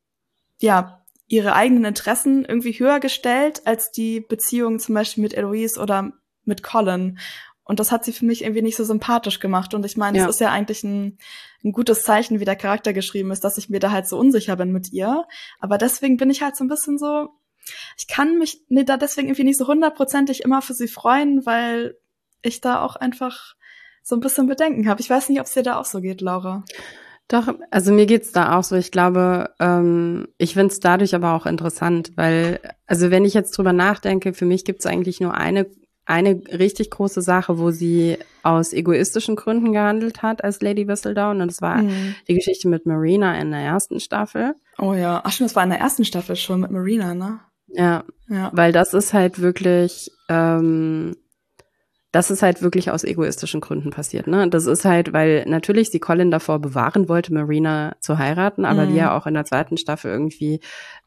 eigenen Interessen irgendwie höher gestellt als die Beziehung zum Beispiel mit Eloise oder mit Colin. Und das hat sie für mich irgendwie nicht so sympathisch gemacht. Und ich meine, das ist ja eigentlich ein gutes Zeichen, wie der Charakter geschrieben ist, dass ich mir da halt so unsicher bin mit ihr. Aber deswegen bin ich halt so ein bisschen so, ich kann mich da deswegen irgendwie nicht so 100%ig immer für sie freuen, weil ich da auch einfach so ein bisschen Bedenken habe. Ich weiß nicht, ob es dir da auch so geht, Laura. Doch, also mir geht's da auch so. Ich glaube, ich find's dadurch aber auch interessant, weil, also wenn ich jetzt drüber nachdenke, für mich gibt's eigentlich nur eine richtig große Sache, wo sie aus egoistischen Gründen gehandelt hat als Lady Whistledown, und das war die Geschichte mit Marina in der ersten Staffel. Oh ja, ach stimmt, das war in der ersten Staffel schon mit Marina, ne? Ja, weil das ist halt wirklich aus egoistischen Gründen passiert, ne? Das ist halt, weil natürlich sie Colin davor bewahren wollte, Marina zu heiraten, aber wie er auch in der zweiten Staffel irgendwie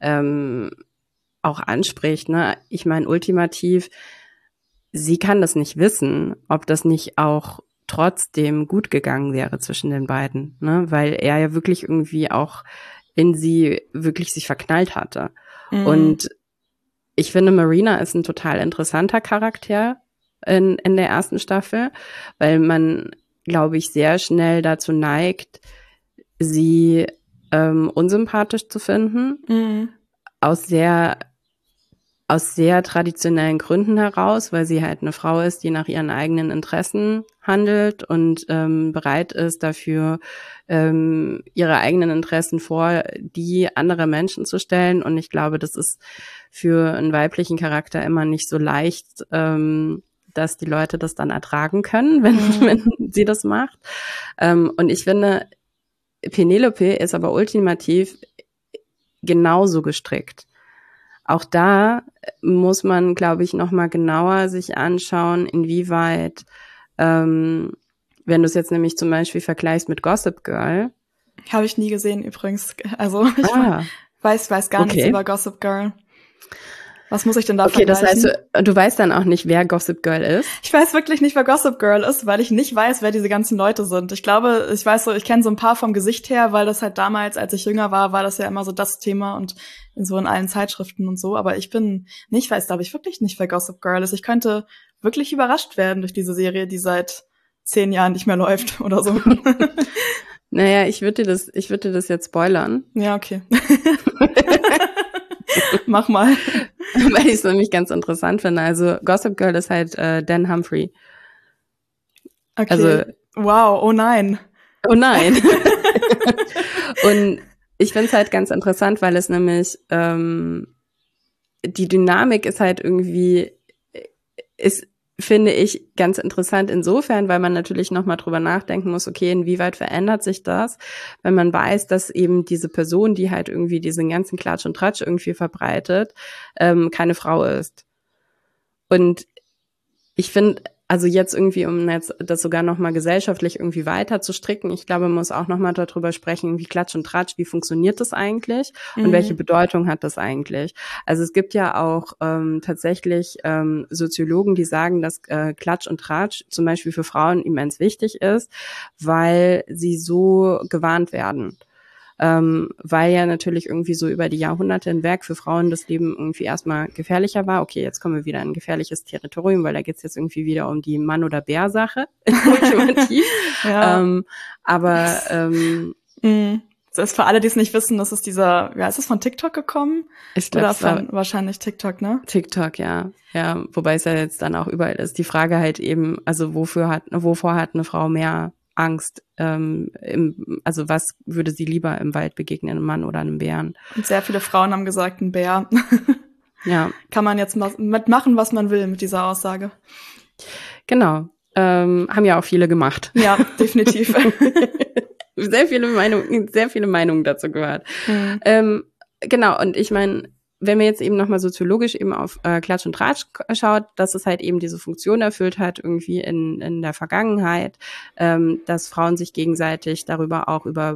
auch anspricht, ne? Ich meine, ultimativ, sie kann das nicht wissen, ob das nicht auch trotzdem gut gegangen wäre zwischen den beiden, ne? Weil er ja wirklich irgendwie auch in sie wirklich sich verknallt hatte. Und ich finde, Marina ist ein total interessanter Charakter in der ersten Staffel, weil man, glaube ich, sehr schnell dazu neigt, sie unsympathisch zu finden, aus sehr traditionellen Gründen heraus, weil sie halt eine Frau ist, die nach ihren eigenen Interessen handelt und bereit ist, dafür ihre eigenen Interessen vor die anderer Menschen zu stellen. Und ich glaube, das ist für einen weiblichen Charakter immer nicht so leicht, dass die Leute das dann ertragen können, wenn sie das macht. Und ich finde, Penelope ist aber ultimativ genauso gestrickt. Auch da muss man, glaube ich, noch mal genauer sich anschauen, inwieweit, wenn du es jetzt nämlich zum Beispiel vergleichst mit Gossip Girl. Habe ich nie gesehen übrigens. Also ich weiß gar nichts über Gossip Girl. Was muss ich denn da vergleichen? Okay, das heißt, du weißt dann auch nicht, wer Gossip Girl ist? Ich weiß wirklich nicht, wer Gossip Girl ist, weil ich nicht weiß, wer diese ganzen Leute sind. Ich glaube, ich kenne so ein paar vom Gesicht her, weil das halt damals, als ich jünger war das ja immer so das Thema und so in allen Zeitschriften und so. Aber ich weiß, glaube ich, wirklich nicht, wer Gossip Girl ist. Ich könnte wirklich überrascht werden durch diese Serie, die seit 10 Jahren nicht mehr läuft oder so. Naja, ich würde dir das jetzt spoilern. Ja, okay. Mach mal. Weil ich es nämlich ganz interessant finde. Also Gossip Girl ist halt Dan Humphrey. Okay. Also, wow, oh nein. Oh nein. Und ich finde es halt ganz interessant, weil es nämlich die Dynamik ist halt irgendwie, finde ich, ganz interessant insofern, weil man natürlich nochmal drüber nachdenken muss, okay, inwieweit verändert sich das, wenn man weiß, dass eben diese Person, die halt irgendwie diesen ganzen Klatsch und Tratsch irgendwie verbreitet, keine Frau ist. Und ich finde, also jetzt irgendwie, um jetzt das sogar nochmal gesellschaftlich irgendwie weiter zu stricken, ich glaube, man muss auch nochmal darüber sprechen, wie Klatsch und Tratsch, wie funktioniert das eigentlich und welche Bedeutung hat das eigentlich? Also es gibt ja auch tatsächlich Soziologen, die sagen, dass Klatsch und Tratsch zum Beispiel für Frauen immens wichtig ist, weil sie so gewarnt werden. Weil ja natürlich irgendwie so über die Jahrhunderte hinweg für Frauen das Leben irgendwie erstmal gefährlicher war. Okay, jetzt kommen wir wieder in ein gefährliches Territorium, weil da geht's jetzt irgendwie wieder um die Mann- oder Bär-Sache. Ultimativ. Ja. Das ist für alle, die es nicht wissen, das ist ist es von TikTok gekommen? Ich glaube, wahrscheinlich TikTok, ne? TikTok, ja. Ja, wobei es ja jetzt dann auch überall ist. Die Frage halt eben, also wovor hat eine Frau mehr Angst, also was würde sie lieber im Wald begegnen, einem Mann oder einem Bären? Und sehr viele Frauen haben gesagt, ein Bär. Ja. Kann man jetzt mitmachen, was man will mit dieser Aussage. Genau. Haben ja auch viele gemacht. Ja, definitiv. Sehr viele Meinungen dazu gehört. Genau, und ich meine, wenn man jetzt eben nochmal soziologisch eben auf Klatsch und Tratsch schaut, dass es halt eben diese Funktion erfüllt hat, irgendwie in der Vergangenheit, dass Frauen sich gegenseitig darüber auch über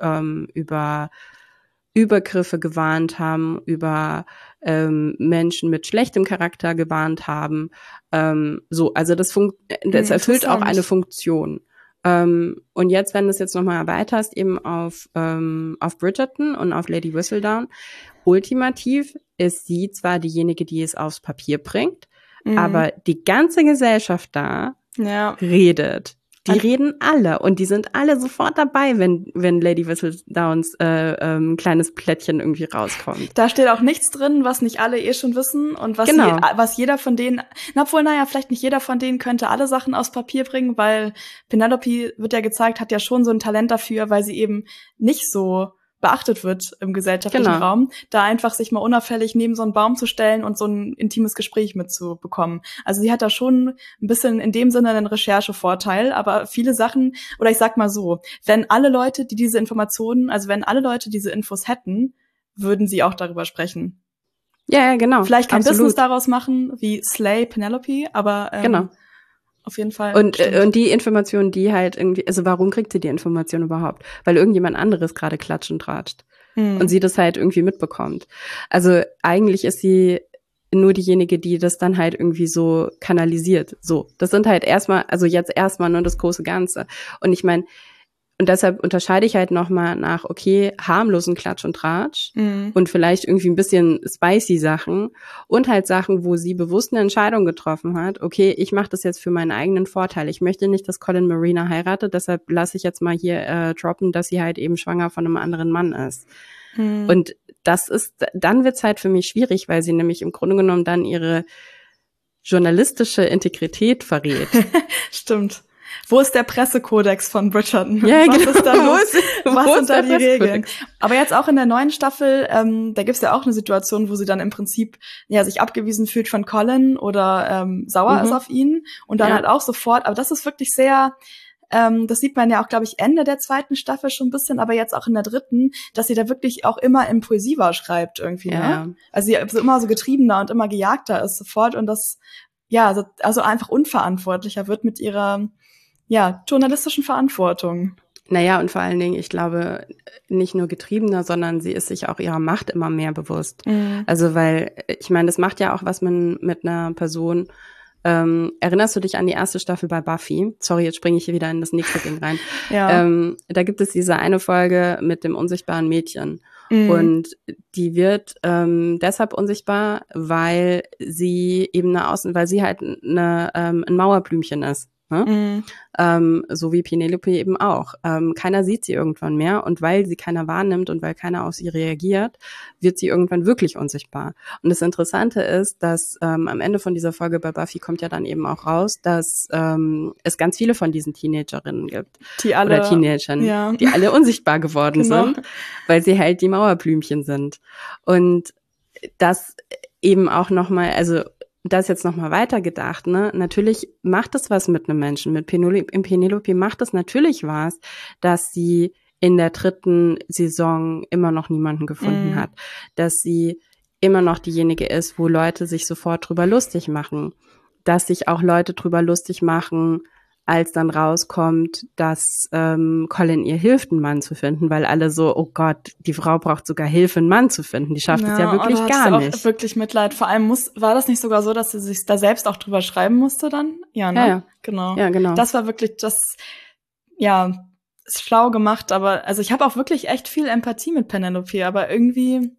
Übergriffe gewarnt haben, über Menschen mit schlechtem Charakter gewarnt haben. Also das erfüllt auch eine Funktion. Und jetzt, wenn du es jetzt nochmal erweiterst, eben auf Bridgerton und auf Lady Whistledown, ultimativ ist sie zwar diejenige, die es aufs Papier bringt, aber die ganze Gesellschaft da redet. Die reden alle und die sind alle sofort dabei, wenn Lady Whistledowns kleines Plättchen irgendwie rauskommt. Da steht auch nichts drin, was nicht alle schon wissen und was, was jeder von denen, vielleicht nicht jeder von denen könnte alle Sachen aufs Papier bringen, weil Penelope, wird ja gezeigt, hat ja schon so ein Talent dafür, weil sie eben nicht so beachtet wird im gesellschaftlichen Raum, da einfach sich mal unauffällig neben so einen Baum zu stellen und so ein intimes Gespräch mitzubekommen. Also sie hat da schon ein bisschen in dem Sinne einen Recherchevorteil, aber viele Sachen, oder ich sag mal so, wenn alle Leute diese Infos hätten, würden sie auch darüber sprechen. Ja, genau. Vielleicht kein Business daraus machen, wie Slay Penelope, aber genau. Auf jeden Fall. Und die Information, die halt irgendwie, also warum kriegt sie die Information überhaupt? Weil irgendjemand anderes gerade klatscht und tratscht. Und sie das halt irgendwie mitbekommt. Also eigentlich ist sie nur diejenige, die das dann halt irgendwie so kanalisiert. So, das sind halt erstmal nur das große Ganze. Und ich meine, und deshalb unterscheide ich halt nochmal nach, okay, harmlosen Klatsch und Tratsch und vielleicht irgendwie ein bisschen spicy Sachen und halt Sachen, wo sie bewusst eine Entscheidung getroffen hat, okay, ich mache das jetzt für meinen eigenen Vorteil. Ich möchte nicht, dass Colin Marina heiratet, deshalb lasse ich jetzt mal hier droppen, dass sie halt eben schwanger von einem anderen Mann ist. Und dann wird's halt für mich schwierig, weil sie nämlich im Grunde genommen dann ihre journalistische Integrität verrät. Stimmt. Wo ist der Pressekodex von Bridgerton? Ja, was genau. ist da was sind da die Regeln? Aber jetzt auch in der neuen Staffel, da gibt's ja auch eine Situation, wo sie dann im Prinzip sich abgewiesen fühlt von Colin oder sauer ist auf ihn und dann halt auch sofort. Aber das ist wirklich sehr, das sieht man ja auch, glaube ich, Ende der 2. Staffel schon ein bisschen, aber jetzt auch in der 3., dass sie da wirklich auch immer impulsiver schreibt irgendwie. Ja. Ne? Also sie immer so getriebener und immer gejagter ist sofort und das, also einfach unverantwortlicher wird mit ihrer journalistischen Verantwortung. Naja, und vor allen Dingen, ich glaube, nicht nur getriebener, sondern sie ist sich auch ihrer Macht immer mehr bewusst. Also, weil, ich meine, das macht ja auch was mit einer Person. Erinnerst du dich an die 1. Staffel bei Buffy? Sorry, jetzt springe ich hier wieder in das nächste Ding rein. Ja. Da gibt es diese eine Folge mit dem unsichtbaren Mädchen. Und die wird deshalb unsichtbar, weil sie eben weil sie halt ein Mauerblümchen ist. Ne? So wie Penelope eben auch. Keiner sieht sie irgendwann mehr und weil sie keiner wahrnimmt und weil keiner auf sie reagiert, wird sie irgendwann wirklich unsichtbar. Und das Interessante ist, dass am Ende von dieser Folge bei Buffy kommt ja dann eben auch raus, dass es ganz viele von diesen Teenagerinnen gibt. Oder Teenagern, die alle unsichtbar geworden sind, weil sie halt die Mauerblümchen sind. Und das eben auch nochmal, also das jetzt nochmal weitergedacht, ne? Natürlich macht es was mit einem Menschen. Mit Penelope macht es natürlich was, dass sie in der 3. Saison immer noch niemanden gefunden hat. Dass sie immer noch diejenige ist, wo Leute sich sofort drüber lustig machen. Dass sich auch Leute drüber lustig machen, als dann rauskommt, dass Colin ihr hilft, einen Mann zu finden, weil alle so, oh Gott, die Frau braucht sogar Hilfe, einen Mann zu finden. Die schafft es ja wirklich gar nicht. Auch wirklich Mitleid. Vor allem war das nicht sogar so, dass sie sich da selbst auch drüber schreiben musste dann? Ja, ne? Ja. Genau. Ja, genau. Das war wirklich ist schlau gemacht, aber also ich habe auch wirklich echt viel Empathie mit Penelope, aber irgendwie,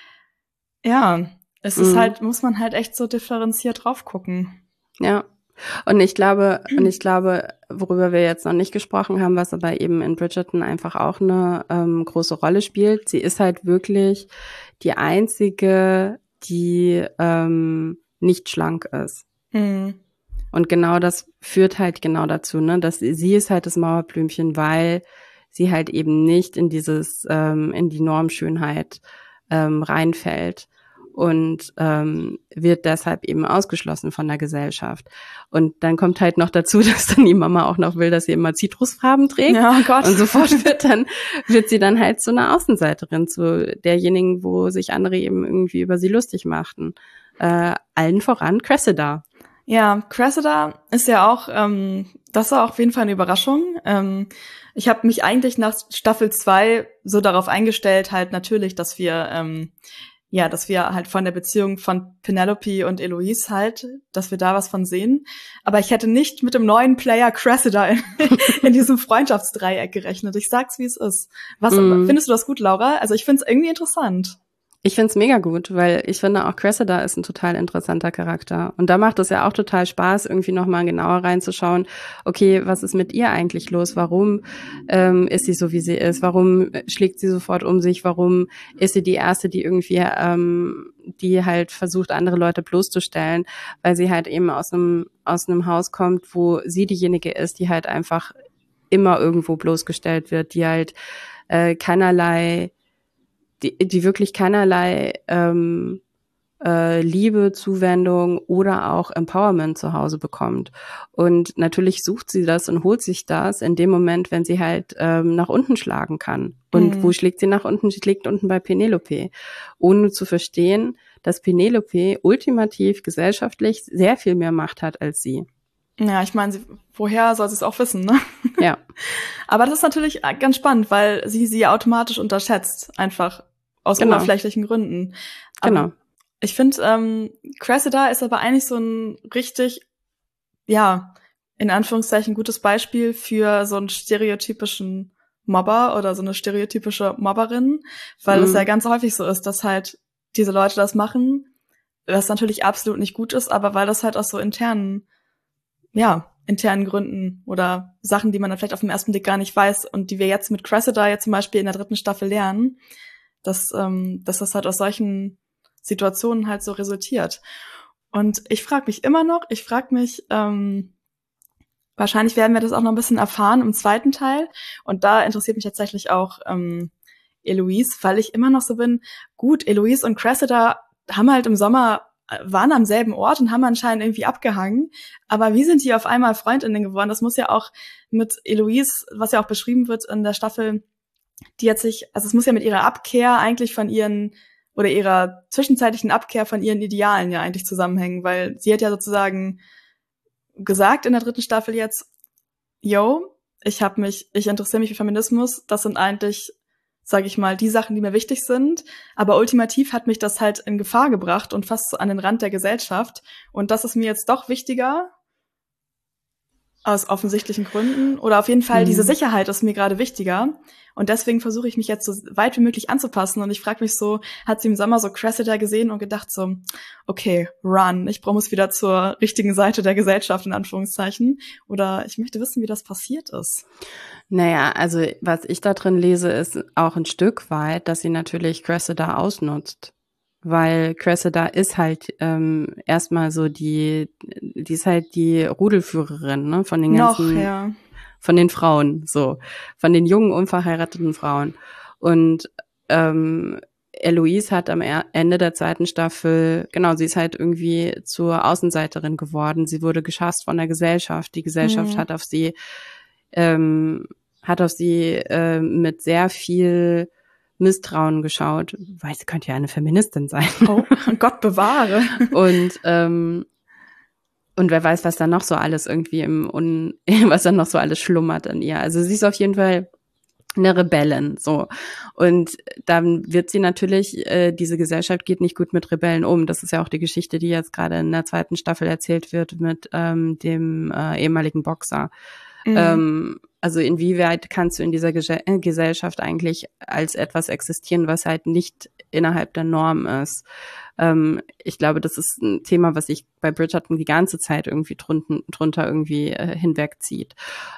es ist halt, muss man halt echt so differenziert drauf gucken. Ja. Und ich glaube, worüber wir jetzt noch nicht gesprochen haben, was aber eben in Bridgerton einfach auch eine große Rolle spielt, sie ist halt wirklich die einzige, die nicht schlank ist. Und genau das führt halt genau dazu, ne, dass sie ist halt das Mauerblümchen, weil sie halt eben nicht in in die Normschönheit reinfällt. Und wird deshalb eben ausgeschlossen von der Gesellschaft. Und dann kommt halt noch dazu, dass dann die Mama auch noch will, dass sie immer Zitrusfarben trägt. Ja, oh Gott. Und sofort wird sie dann halt zu einer Außenseiterin, zu derjenigen, wo sich andere eben irgendwie über sie lustig machten. Allen voran Cressida. Ja, Cressida ist ja auch, das war auf jeden Fall eine Überraschung. Ich habe mich eigentlich nach Staffel 2 so darauf eingestellt, halt natürlich, dass wir halt von der Beziehung von Penelope und Eloise halt, dass wir da was von sehen. Aber ich hätte nicht mit dem neuen Player Cressida in diesem Freundschaftsdreieck gerechnet. Ich sag's, wie es ist. Findest du das gut, Laura? Also ich find's irgendwie interessant. Ich find's mega gut, weil ich finde auch Cressida ist ein total interessanter Charakter. Und da macht es ja auch total Spaß, irgendwie nochmal genauer reinzuschauen, okay, was ist mit ihr eigentlich los? Warum ist sie so, wie sie ist? Warum schlägt sie sofort um sich? Warum ist sie die Erste, die irgendwie, die halt versucht, andere Leute bloßzustellen? Weil sie halt eben aus einem Haus kommt, wo sie diejenige ist, die halt einfach immer irgendwo bloßgestellt wird, die halt die wirklich keinerlei Liebe, Zuwendung oder auch Empowerment zu Hause bekommt. Und natürlich sucht sie das und holt sich das in dem Moment, wenn sie halt nach unten schlagen kann. Und wo schlägt sie nach unten? Sie schlägt unten bei Penelope. Ohne zu verstehen, dass Penelope ultimativ gesellschaftlich sehr viel mehr Macht hat als sie. Ja, ich meine, woher soll sie es auch wissen, ne? Ja. Aber das ist natürlich ganz spannend, weil sie automatisch unterschätzt, einfach aus oberflächlichen Gründen. Genau. Ich finde, Cressida ist aber eigentlich so ein richtig, ja, in Anführungszeichen gutes Beispiel für so einen stereotypischen Mobber oder so eine stereotypische Mobberin, weil es ja ganz häufig so ist, dass halt diese Leute das machen, was natürlich absolut nicht gut ist, aber weil das halt aus so internen Gründen oder Sachen, die man dann vielleicht auf den ersten Blick gar nicht weiß und die wir jetzt mit Cressida jetzt zum Beispiel in der 3. Staffel lernen, dass das halt aus solchen Situationen halt so resultiert. Und ich frage mich immer noch, wahrscheinlich werden wir das auch noch ein bisschen erfahren im 2. Teil und da interessiert mich tatsächlich auch Eloise, weil ich immer noch so bin, gut, Eloise und Cressida haben halt im Sommer waren am selben Ort und haben anscheinend irgendwie abgehangen. Aber wie sind die auf einmal Freundinnen geworden? Das muss ja auch mit Eloise, was ja auch beschrieben wird in der Staffel, es muss ja mit ihrer Abkehr eigentlich von oder ihrer zwischenzeitlichen Abkehr von ihren Idealen ja eigentlich zusammenhängen, weil sie hat ja sozusagen gesagt in der 3. Staffel jetzt, yo, ich interessiere mich für Feminismus, das sind eigentlich, sage ich mal, die Sachen, die mir wichtig sind, aber ultimativ hat mich das halt in Gefahr gebracht und fast so an den Rand der Gesellschaft und das ist mir jetzt doch wichtiger, aus offensichtlichen Gründen, oder auf jeden Fall diese Sicherheit ist mir gerade wichtiger und deswegen versuche ich mich jetzt so weit wie möglich anzupassen und ich frage mich so, hat sie im Sommer so Cressida gesehen und gedacht so, okay, run, ich muss wieder zur richtigen Seite der Gesellschaft in Anführungszeichen oder ich möchte wissen, wie das passiert ist. Naja, also was ich da drin lese, ist auch ein Stück weit, dass sie natürlich Cressida ausnutzt. Weil Cressida ist halt erstmal so die ist halt die Rudelführerin, ne, von den ganzen, von den Frauen, so, von den jungen, unverheirateten Frauen. Und Eloise hat am Ende der 2. Staffel, genau, sie ist halt irgendwie zur Außenseiterin geworden. Sie wurde geschasst von der Gesellschaft. Die Gesellschaft hat auf sie mit sehr viel Misstrauen geschaut, weil sie könnte ja eine Feministin sein. Oh, Gott bewahre. Und wer weiß, was da noch so alles irgendwie was da noch so alles schlummert in ihr. Also sie ist auf jeden Fall eine Rebellin, so. Und dann wird sie natürlich, diese Gesellschaft geht nicht gut mit Rebellen um. Das ist ja auch die Geschichte, die jetzt gerade in der 2. Staffel erzählt wird mit dem ehemaligen Boxer. Also inwieweit kannst du in dieser Gesellschaft eigentlich als etwas existieren, was halt nicht innerhalb der Norm ist? Ich glaube, das ist ein Thema, was sich bei Bridgerton die ganze Zeit irgendwie drunter irgendwie hinwegzieht.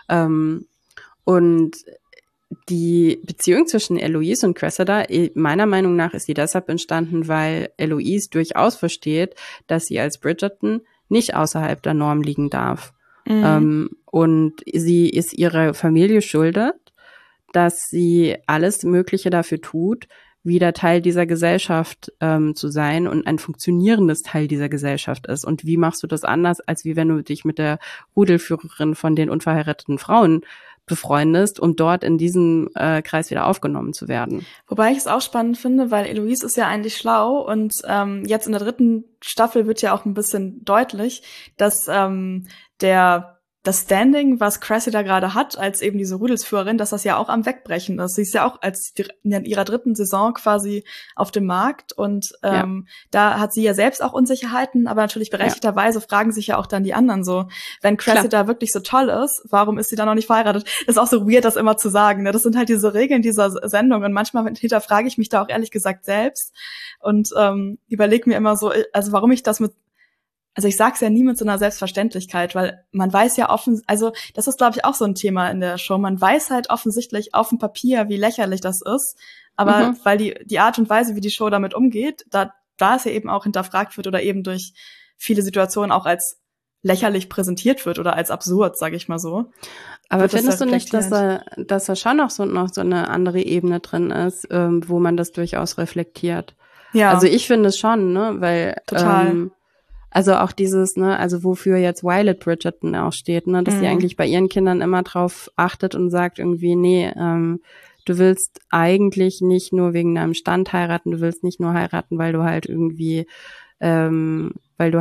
Und die Beziehung zwischen Eloise und Cressida, meiner Meinung nach, ist die deshalb entstanden, weil Eloise durchaus versteht, dass sie als Bridgerton nicht außerhalb der Norm liegen darf. Und sie ist ihrer Familie schuldet, dass sie alles Mögliche dafür tut, wieder Teil dieser Gesellschaft zu sein und ein funktionierendes Teil dieser Gesellschaft ist. Und wie machst du das anders, als wie wenn du dich mit der Rudelführerin von den unverheirateten Frauen befreundest, um dort in diesem Kreis wieder aufgenommen zu werden. Wobei ich es auch spannend finde, weil Eloise ist ja eigentlich schlau und jetzt in der 3. Staffel wird ja auch ein bisschen deutlich, dass der das Standing, was Cressida gerade hat, als eben diese Rudelsführerin, dass das ja auch am Wegbrechen ist. Sie ist ja auch in ihrer 3. Saison quasi auf dem Markt und da hat sie ja selbst auch Unsicherheiten, aber natürlich berechtigterweise fragen sich ja auch dann die anderen so, wenn Cressida wirklich so toll ist, warum ist sie dann noch nicht verheiratet? Das ist auch so weird, das immer zu sagen. Ne? Das sind halt diese Regeln dieser Sendung und manchmal hinterfrage ich mich da auch ehrlich gesagt selbst und überlege mir immer so, also warum ich das also ich sag's ja nie mit so einer Selbstverständlichkeit, weil man weiß ja also das ist, glaube ich, auch so ein Thema in der Show. Man weiß halt offensichtlich auf dem Papier, wie lächerlich das ist, aber weil die Art und Weise, wie die Show damit umgeht, da es ja eben auch hinterfragt wird oder eben durch viele Situationen auch als lächerlich präsentiert wird oder als absurd, sage ich mal so. Aber findest du nicht, dass da schon noch so eine andere Ebene drin ist, wo man das durchaus reflektiert? Ja. Also ich finde es schon, ne, weil total. Also auch dieses, ne, also wofür jetzt Violet Bridgerton auch steht, ne, dass sie eigentlich bei ihren Kindern immer drauf achtet und sagt irgendwie, nee, du willst eigentlich nicht nur wegen deinem Stand heiraten, du willst nicht nur heiraten, weil du halt irgendwie dann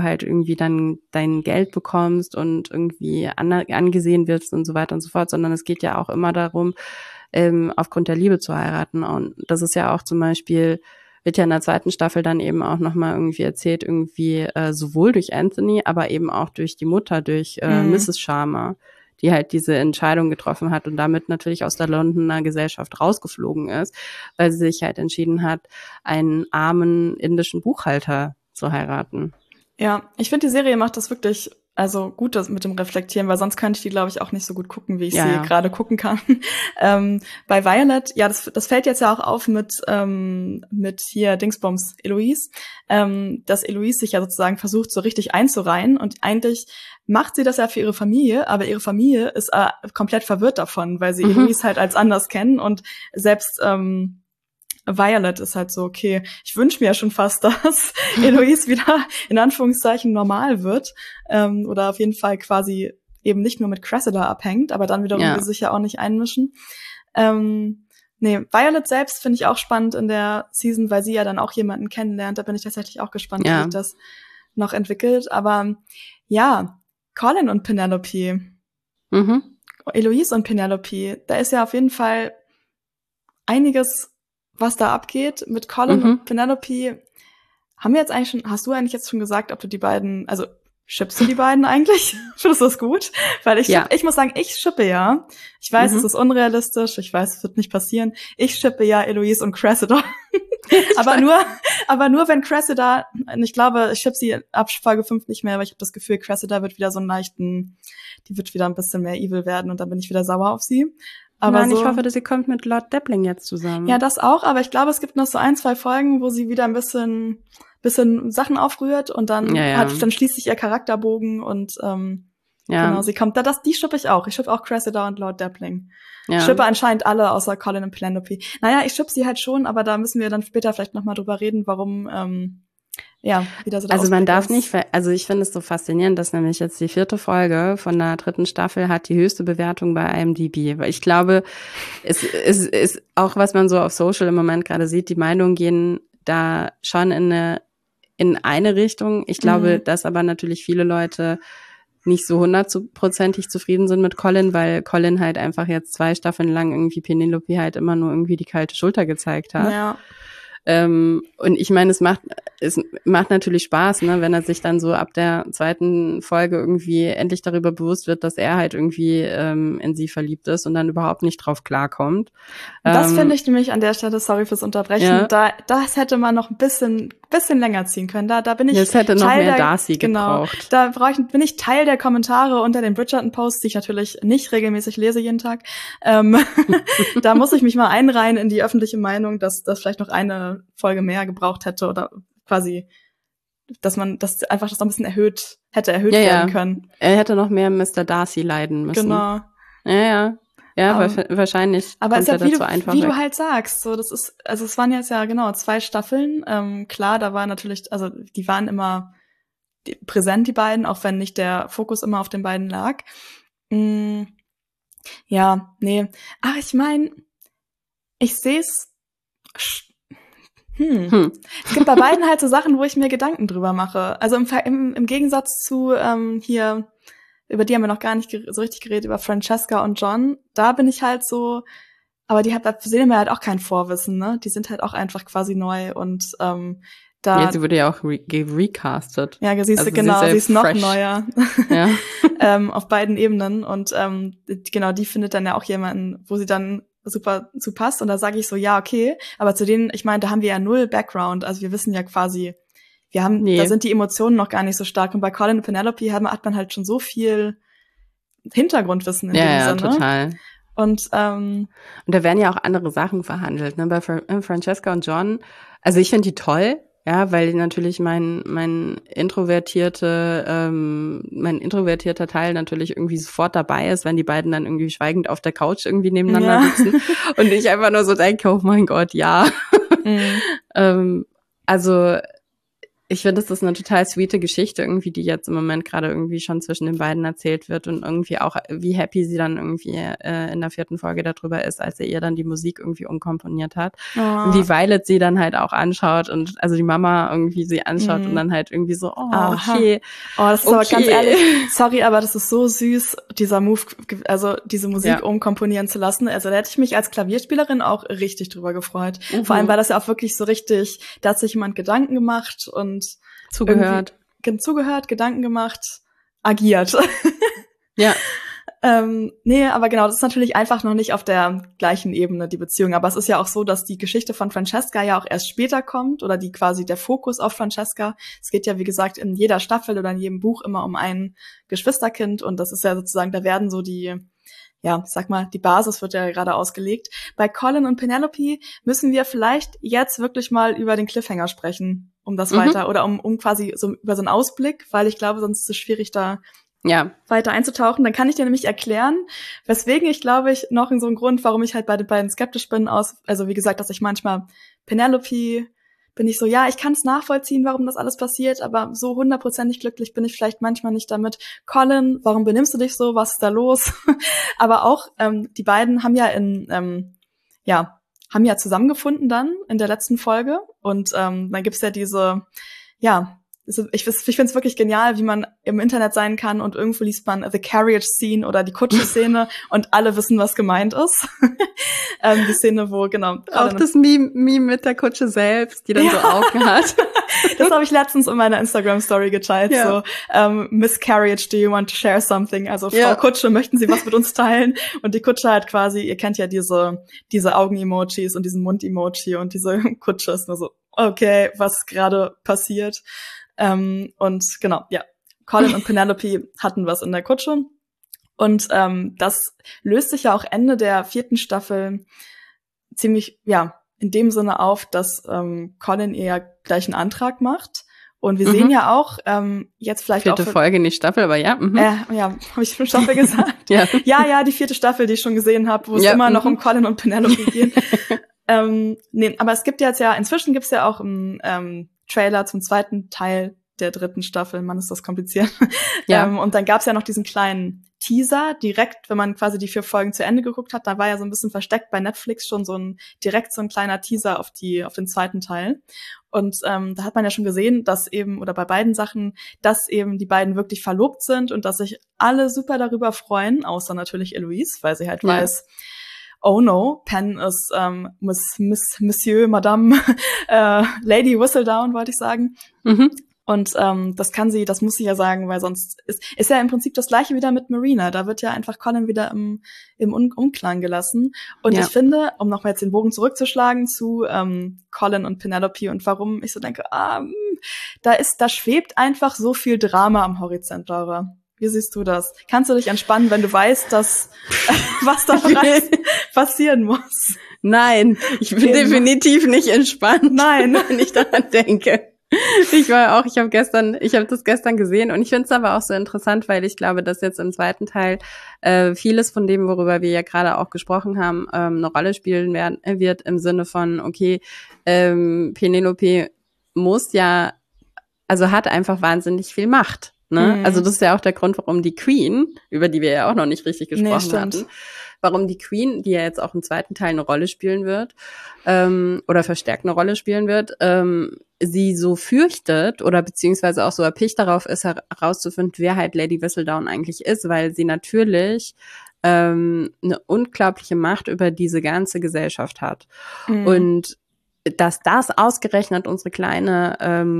dein Geld bekommst und irgendwie angesehen wirst und so weiter und so fort, sondern es geht ja auch immer darum, aufgrund der Liebe zu heiraten. Und das ist ja auch zum Beispiel, wird ja in der 2. Staffel dann eben auch nochmal irgendwie erzählt, irgendwie sowohl durch Anthony, aber eben auch durch die Mutter, durch Mrs. Sharma, die halt diese Entscheidung getroffen hat und damit natürlich aus der Londoner Gesellschaft rausgeflogen ist, weil sie sich halt entschieden hat, einen armen indischen Buchhalter zu heiraten. Ja, ich finde, die Serie macht das wirklich gut das mit dem Reflektieren, weil sonst könnte ich die, glaube ich, auch nicht so gut gucken, wie ich sie gerade gucken kann. Bei Violet, ja, das fällt jetzt ja auch auf mit hier Dingsbums Eloise, dass Eloise sich ja sozusagen versucht, so richtig einzureihen und eigentlich macht sie das ja für ihre Familie, aber ihre Familie ist komplett verwirrt davon, weil sie Eloise halt als anders kennen und selbst Violet ist halt so, okay, ich wünsche mir ja schon fast, dass Eloise wieder in Anführungszeichen normal wird oder auf jeden Fall quasi eben nicht nur mit Cressida abhängt, aber dann wiederum will sich ja auch nicht einmischen. Violet selbst finde ich auch spannend in der Season, weil sie ja dann auch jemanden kennenlernt. Da bin ich tatsächlich auch gespannt, wie sich das noch entwickelt. Aber ja, Colin und Penelope. Eloise und Penelope, da ist ja auf jeden Fall einiges, was da abgeht mit Colin und Penelope. Hast du eigentlich jetzt schon gesagt, ob du die beiden, also shippst du die beiden eigentlich? Findest du das gut? Weil ich muss sagen, ich shippe ja. Ich weiß, es ist unrealistisch. Ich weiß, es wird nicht passieren. Ich shippe ja Eloise und Cressida. aber nur wenn Cressida, und ich glaube, ich shippe sie ab Folge 5 nicht mehr, weil ich habe das Gefühl, Cressida wird wieder die wird wieder ein bisschen mehr evil werden und dann bin ich wieder sauer auf sie. Aber nein, ich hoffe, dass sie kommt mit Lord Deppling jetzt zusammen. Ja, das auch, aber ich glaube, es gibt noch so 1, 2 Folgen, wo sie wieder ein bisschen Sachen aufrührt und dann dann schließt sich ihr Charakterbogen und genau, sie kommt. Die schippe ich auch. Ich schippe auch Cressida und Lord Deppling. Ja. Ich schippe anscheinend alle außer Colin und Penelope. Naja, ich schippe sie halt schon, aber da müssen wir dann später vielleicht nochmal drüber reden, warum wieder so. Also man darf nicht, also ich finde es so faszinierend, dass nämlich jetzt die 4. Folge von der 3. Staffel hat die höchste Bewertung bei IMDb. Weil ich glaube, es ist auch, was man so auf Social im Moment gerade sieht, die Meinungen gehen da schon in eine Richtung. Ich glaube, dass aber natürlich viele Leute nicht so 100%ig zufrieden sind mit Colin, weil Colin halt einfach jetzt 2 Staffeln lang irgendwie Penelope halt immer nur irgendwie die kalte Schulter gezeigt hat. Ja. Und ich meine, es macht natürlich Spaß, ne, wenn er sich dann so ab der 2. Folge irgendwie endlich darüber bewusst wird, dass er halt irgendwie in sie verliebt ist und dann überhaupt nicht drauf klarkommt. Das finde ich nämlich an der Stelle, sorry fürs Unterbrechen, das hätte man noch ein bisschen länger ziehen können. Da bin ich das hätte noch mehr Darcy gebraucht. Da bin ich Teil der Kommentare unter den Bridgerton-Posts, die ich natürlich nicht regelmäßig lese jeden Tag. Da muss ich mich mal einreihen in die öffentliche Meinung, dass das vielleicht noch eine Folge mehr gebraucht hätte oder quasi, dass man das einfach das noch ein bisschen erhöht werden können. Er hätte noch mehr Mr. Darcy leiden müssen. Genau. Ja, wahrscheinlich. Aber es ist ja, wie du halt sagst, so, das ist, also es waren jetzt ja genau 2 Staffeln. Klar, da war natürlich, also die waren immer präsent, die beiden, auch wenn nicht der Fokus immer auf den beiden lag. Ja, nee. Ach, ich meine, ich sehe es. Es gibt bei beiden halt so Sachen, wo ich mir Gedanken drüber mache. Also im Gegensatz zu hier über die haben wir noch gar nicht so richtig geredet, über Francesca und John. Da bin ich halt so, aber da sehen wir halt auch kein Vorwissen, ne? Die sind halt auch einfach quasi neu und ja, sie wurde ja auch recastet. Ja, siehst du, also genau, sie ist noch fresh. neuer. Ja. Auf beiden Ebenen. Und genau, die findet dann ja auch jemanden, wo sie dann super zu passt. Und da sage ich so, ja, okay. Aber zu denen, ich meine, da haben wir ja null Background. Also wir wissen ja quasi, da sind die Emotionen noch gar nicht so stark. Und bei Colin und Penelope hat man halt schon so viel Hintergrundwissen in dem Sinne. Ja, total. Und da werden ja auch andere Sachen verhandelt, ne? Bei Francesca und John. Also ich finde die toll. Ja, weil natürlich mein introvertierter Teil natürlich irgendwie sofort dabei ist, wenn die beiden dann irgendwie schweigend auf der Couch irgendwie nebeneinander sitzen und ich einfach nur so denke, oh mein Gott, ja. Also ich finde, das ist eine total sweete Geschichte irgendwie, die jetzt im Moment gerade irgendwie schon zwischen den beiden erzählt wird und irgendwie auch, wie happy sie dann irgendwie in der 4. Folge darüber ist, als er ihr dann die Musik irgendwie umkomponiert hat. Und wie Violet sie dann halt auch anschaut und also die Mama irgendwie sie anschaut und dann halt irgendwie so, okay. Oh, das ist aber ganz ehrlich, sorry, aber das ist so süß, dieser Move, also diese Musik umkomponieren zu lassen. Also da hätte ich mich als Klavierspielerin auch richtig drüber gefreut. Vor allem, weil das ja auch wirklich so richtig, da hat sich jemand Gedanken gemacht und zugehört, Gedanken gemacht, agiert. Ja. Nee, aber genau, das ist natürlich einfach noch nicht auf der gleichen Ebene, die Beziehung. Aber es ist ja auch so, dass die Geschichte von Francesca ja auch erst später kommt oder die quasi der Fokus auf Francesca. Es geht ja, wie gesagt, in jeder Staffel oder in jedem Buch immer um ein Geschwisterkind und das ist ja sozusagen, da werden so die Basis wird ja gerade ausgelegt. Bei Colin und Penelope müssen wir vielleicht jetzt wirklich mal über den Cliffhanger sprechen, um das weiter, oder um quasi so über so einen Ausblick, weil ich glaube, sonst ist es schwierig, da weiter einzutauchen. Dann kann ich dir nämlich erklären, weswegen ich glaube, noch in so einem Grund, warum ich halt bei den beiden skeptisch bin, also wie gesagt, dass ich manchmal Penelope bin ich so, ja, ich kann es nachvollziehen, warum das alles passiert, aber so 100% glücklich bin ich vielleicht manchmal nicht damit. Colin, warum benimmst du dich so? Was ist da los? Aber auch die beiden haben ja zusammengefunden dann in der letzten Folge und dann gibt's ja ich finde es wirklich genial, wie man im Internet sein kann und irgendwo liest man The Carriage Scene oder die Kutsche-Szene und alle wissen, was gemeint ist. Die Szene, wo, genau. Auch das Meme mit der Kutsche selbst, die dann so Augen hat. Das habe ich letztens in meiner Instagram-Story geteilt. So, Miss Carriage, do you want to share something? Also, Frau Kutsche, möchten Sie was mit uns teilen? Und die Kutsche hat quasi, ihr kennt ja diese Augen-Emojis und diesen Mund-Emoji und diese Kutsche ist nur so, okay, was gerade passiert? Und genau, Colin und Penelope hatten was in der Kutsche. Und das löst sich ja auch Ende der 4. Staffel ziemlich, in dem Sinne auf, dass Colin ihr gleich einen Antrag macht. Und wir sehen ja auch jetzt vielleicht 4. Folge, nicht Staffel, aber ja. Habe ich schon Staffel gesagt? Ja, die 4. Staffel, die ich schon gesehen habe, wo es immer noch um Colin und Penelope geht. Nee, aber es gibt jetzt inzwischen gibt's ja auch einen Trailer zum 2. Teil der 3. Staffel. Mann, ist das kompliziert. Und dann gab's ja noch diesen kleinen Teaser, direkt, wenn man quasi die 4 Folgen zu Ende geguckt hat, da war ja so ein bisschen versteckt bei Netflix schon so ein kleiner Teaser auf den 2. Teil. Und da hat man ja schon gesehen, dass eben, oder bei beiden Sachen, dass eben die beiden wirklich verlobt sind und dass sich alle super darüber freuen, außer natürlich Eloise, weil sie halt weiß, oh no, Penn ist Monsieur, Madame, Lady Whistledown, wollte ich sagen. Und das muss sie ja sagen, weil sonst ist ja im Prinzip das Gleiche wieder mit Marina. Da wird ja einfach Colin wieder im Unklang gelassen. Und ich finde, um nochmal jetzt den Bogen zurückzuschlagen zu Colin und Penelope und warum ich so denke, da schwebt einfach so viel Drama am Horizont, Laura. Wie siehst du das? Kannst du dich entspannen, wenn du weißt, dass was da passieren muss? Nein, ich bin definitiv nicht entspannt. Nein, wenn ich daran denke. Ich habe das gestern gesehen und ich finde es aber auch so interessant, weil ich glaube, dass jetzt im 2. Teil vieles von dem, worüber wir ja gerade auch gesprochen haben, eine Rolle spielen wird im Sinne von, okay, Penelope hat einfach wahnsinnig viel Macht. Ne? Also das ist ja auch der Grund, warum die Queen, über die wir ja auch noch nicht richtig gesprochen hatten, warum die Queen, die ja jetzt auch im zweiten Teil eine Rolle spielen wird, oder verstärkt eine Rolle spielen wird, sie so fürchtet oder beziehungsweise auch so erpicht darauf ist, herauszufinden, wer halt Lady Whistledown eigentlich ist, weil sie natürlich eine unglaubliche Macht über diese ganze Gesellschaft hat. Und dass das ausgerechnet unsere kleine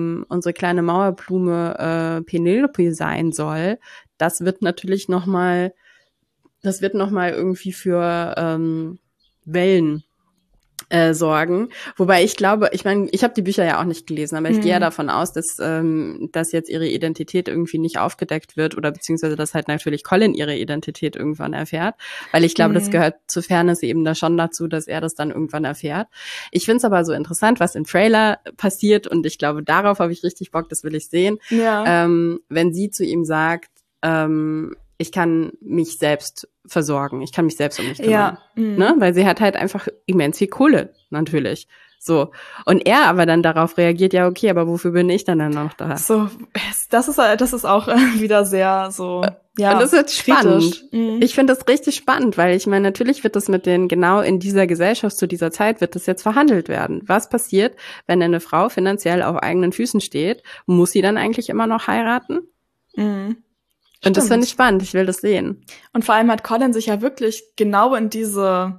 Mauerblume Penelope sein soll, das wird noch mal irgendwie für Wellen sorgen. Wobei ich glaube, ich meine, ich habe die Bücher ja auch nicht gelesen, aber ich gehe ja davon aus, dass jetzt ihre Identität irgendwie nicht aufgedeckt wird oder beziehungsweise dass halt natürlich Colin ihre Identität irgendwann erfährt, weil ich glaube, das gehört zu Fairness eben da schon dazu, dass er das dann irgendwann erfährt. Ich finde es aber so interessant, was im Trailer passiert und ich glaube, darauf habe ich richtig Bock, das will ich sehen. Ja. Wenn sie zu ihm sagt, ich kann mich selbst versorgen, ich kann mich selbst um mich kümmern. Ja. Ne? Weil sie hat halt einfach immens viel Kohle, natürlich. So. Und er aber dann darauf reagiert, ja, okay, aber wofür bin ich dann noch da? So, das ist auch wieder sehr so, ja. Und das wird spannend. Mhm. Ich finde das richtig spannend, weil ich meine, natürlich wird das genau in dieser Gesellschaft zu dieser Zeit wird das jetzt verhandelt werden. Was passiert, wenn eine Frau finanziell auf eigenen Füßen steht? Muss sie dann eigentlich immer noch heiraten? Mhm. Und das finde ich spannend, ich will das sehen. Und vor allem hat Colin sich ja wirklich genau in diese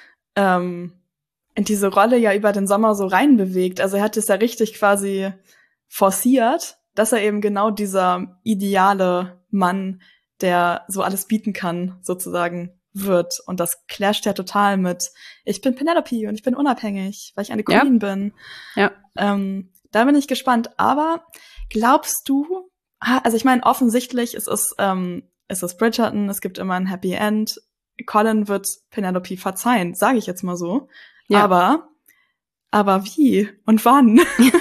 Rolle ja über den Sommer so reinbewegt. Also er hat es ja richtig quasi forciert, dass er eben genau dieser ideale Mann, der so alles bieten kann, sozusagen wird. Und das clasht ja total mit, ich bin Penelope und ich bin unabhängig, weil ich eine Queen bin. Ja. Da bin ich gespannt. Aber glaubst du, also ich meine, offensichtlich es ist Bridgerton, es gibt immer ein Happy End. Colin wird Penelope verzeihen, sage ich jetzt mal so. Ja. Aber wie und wann?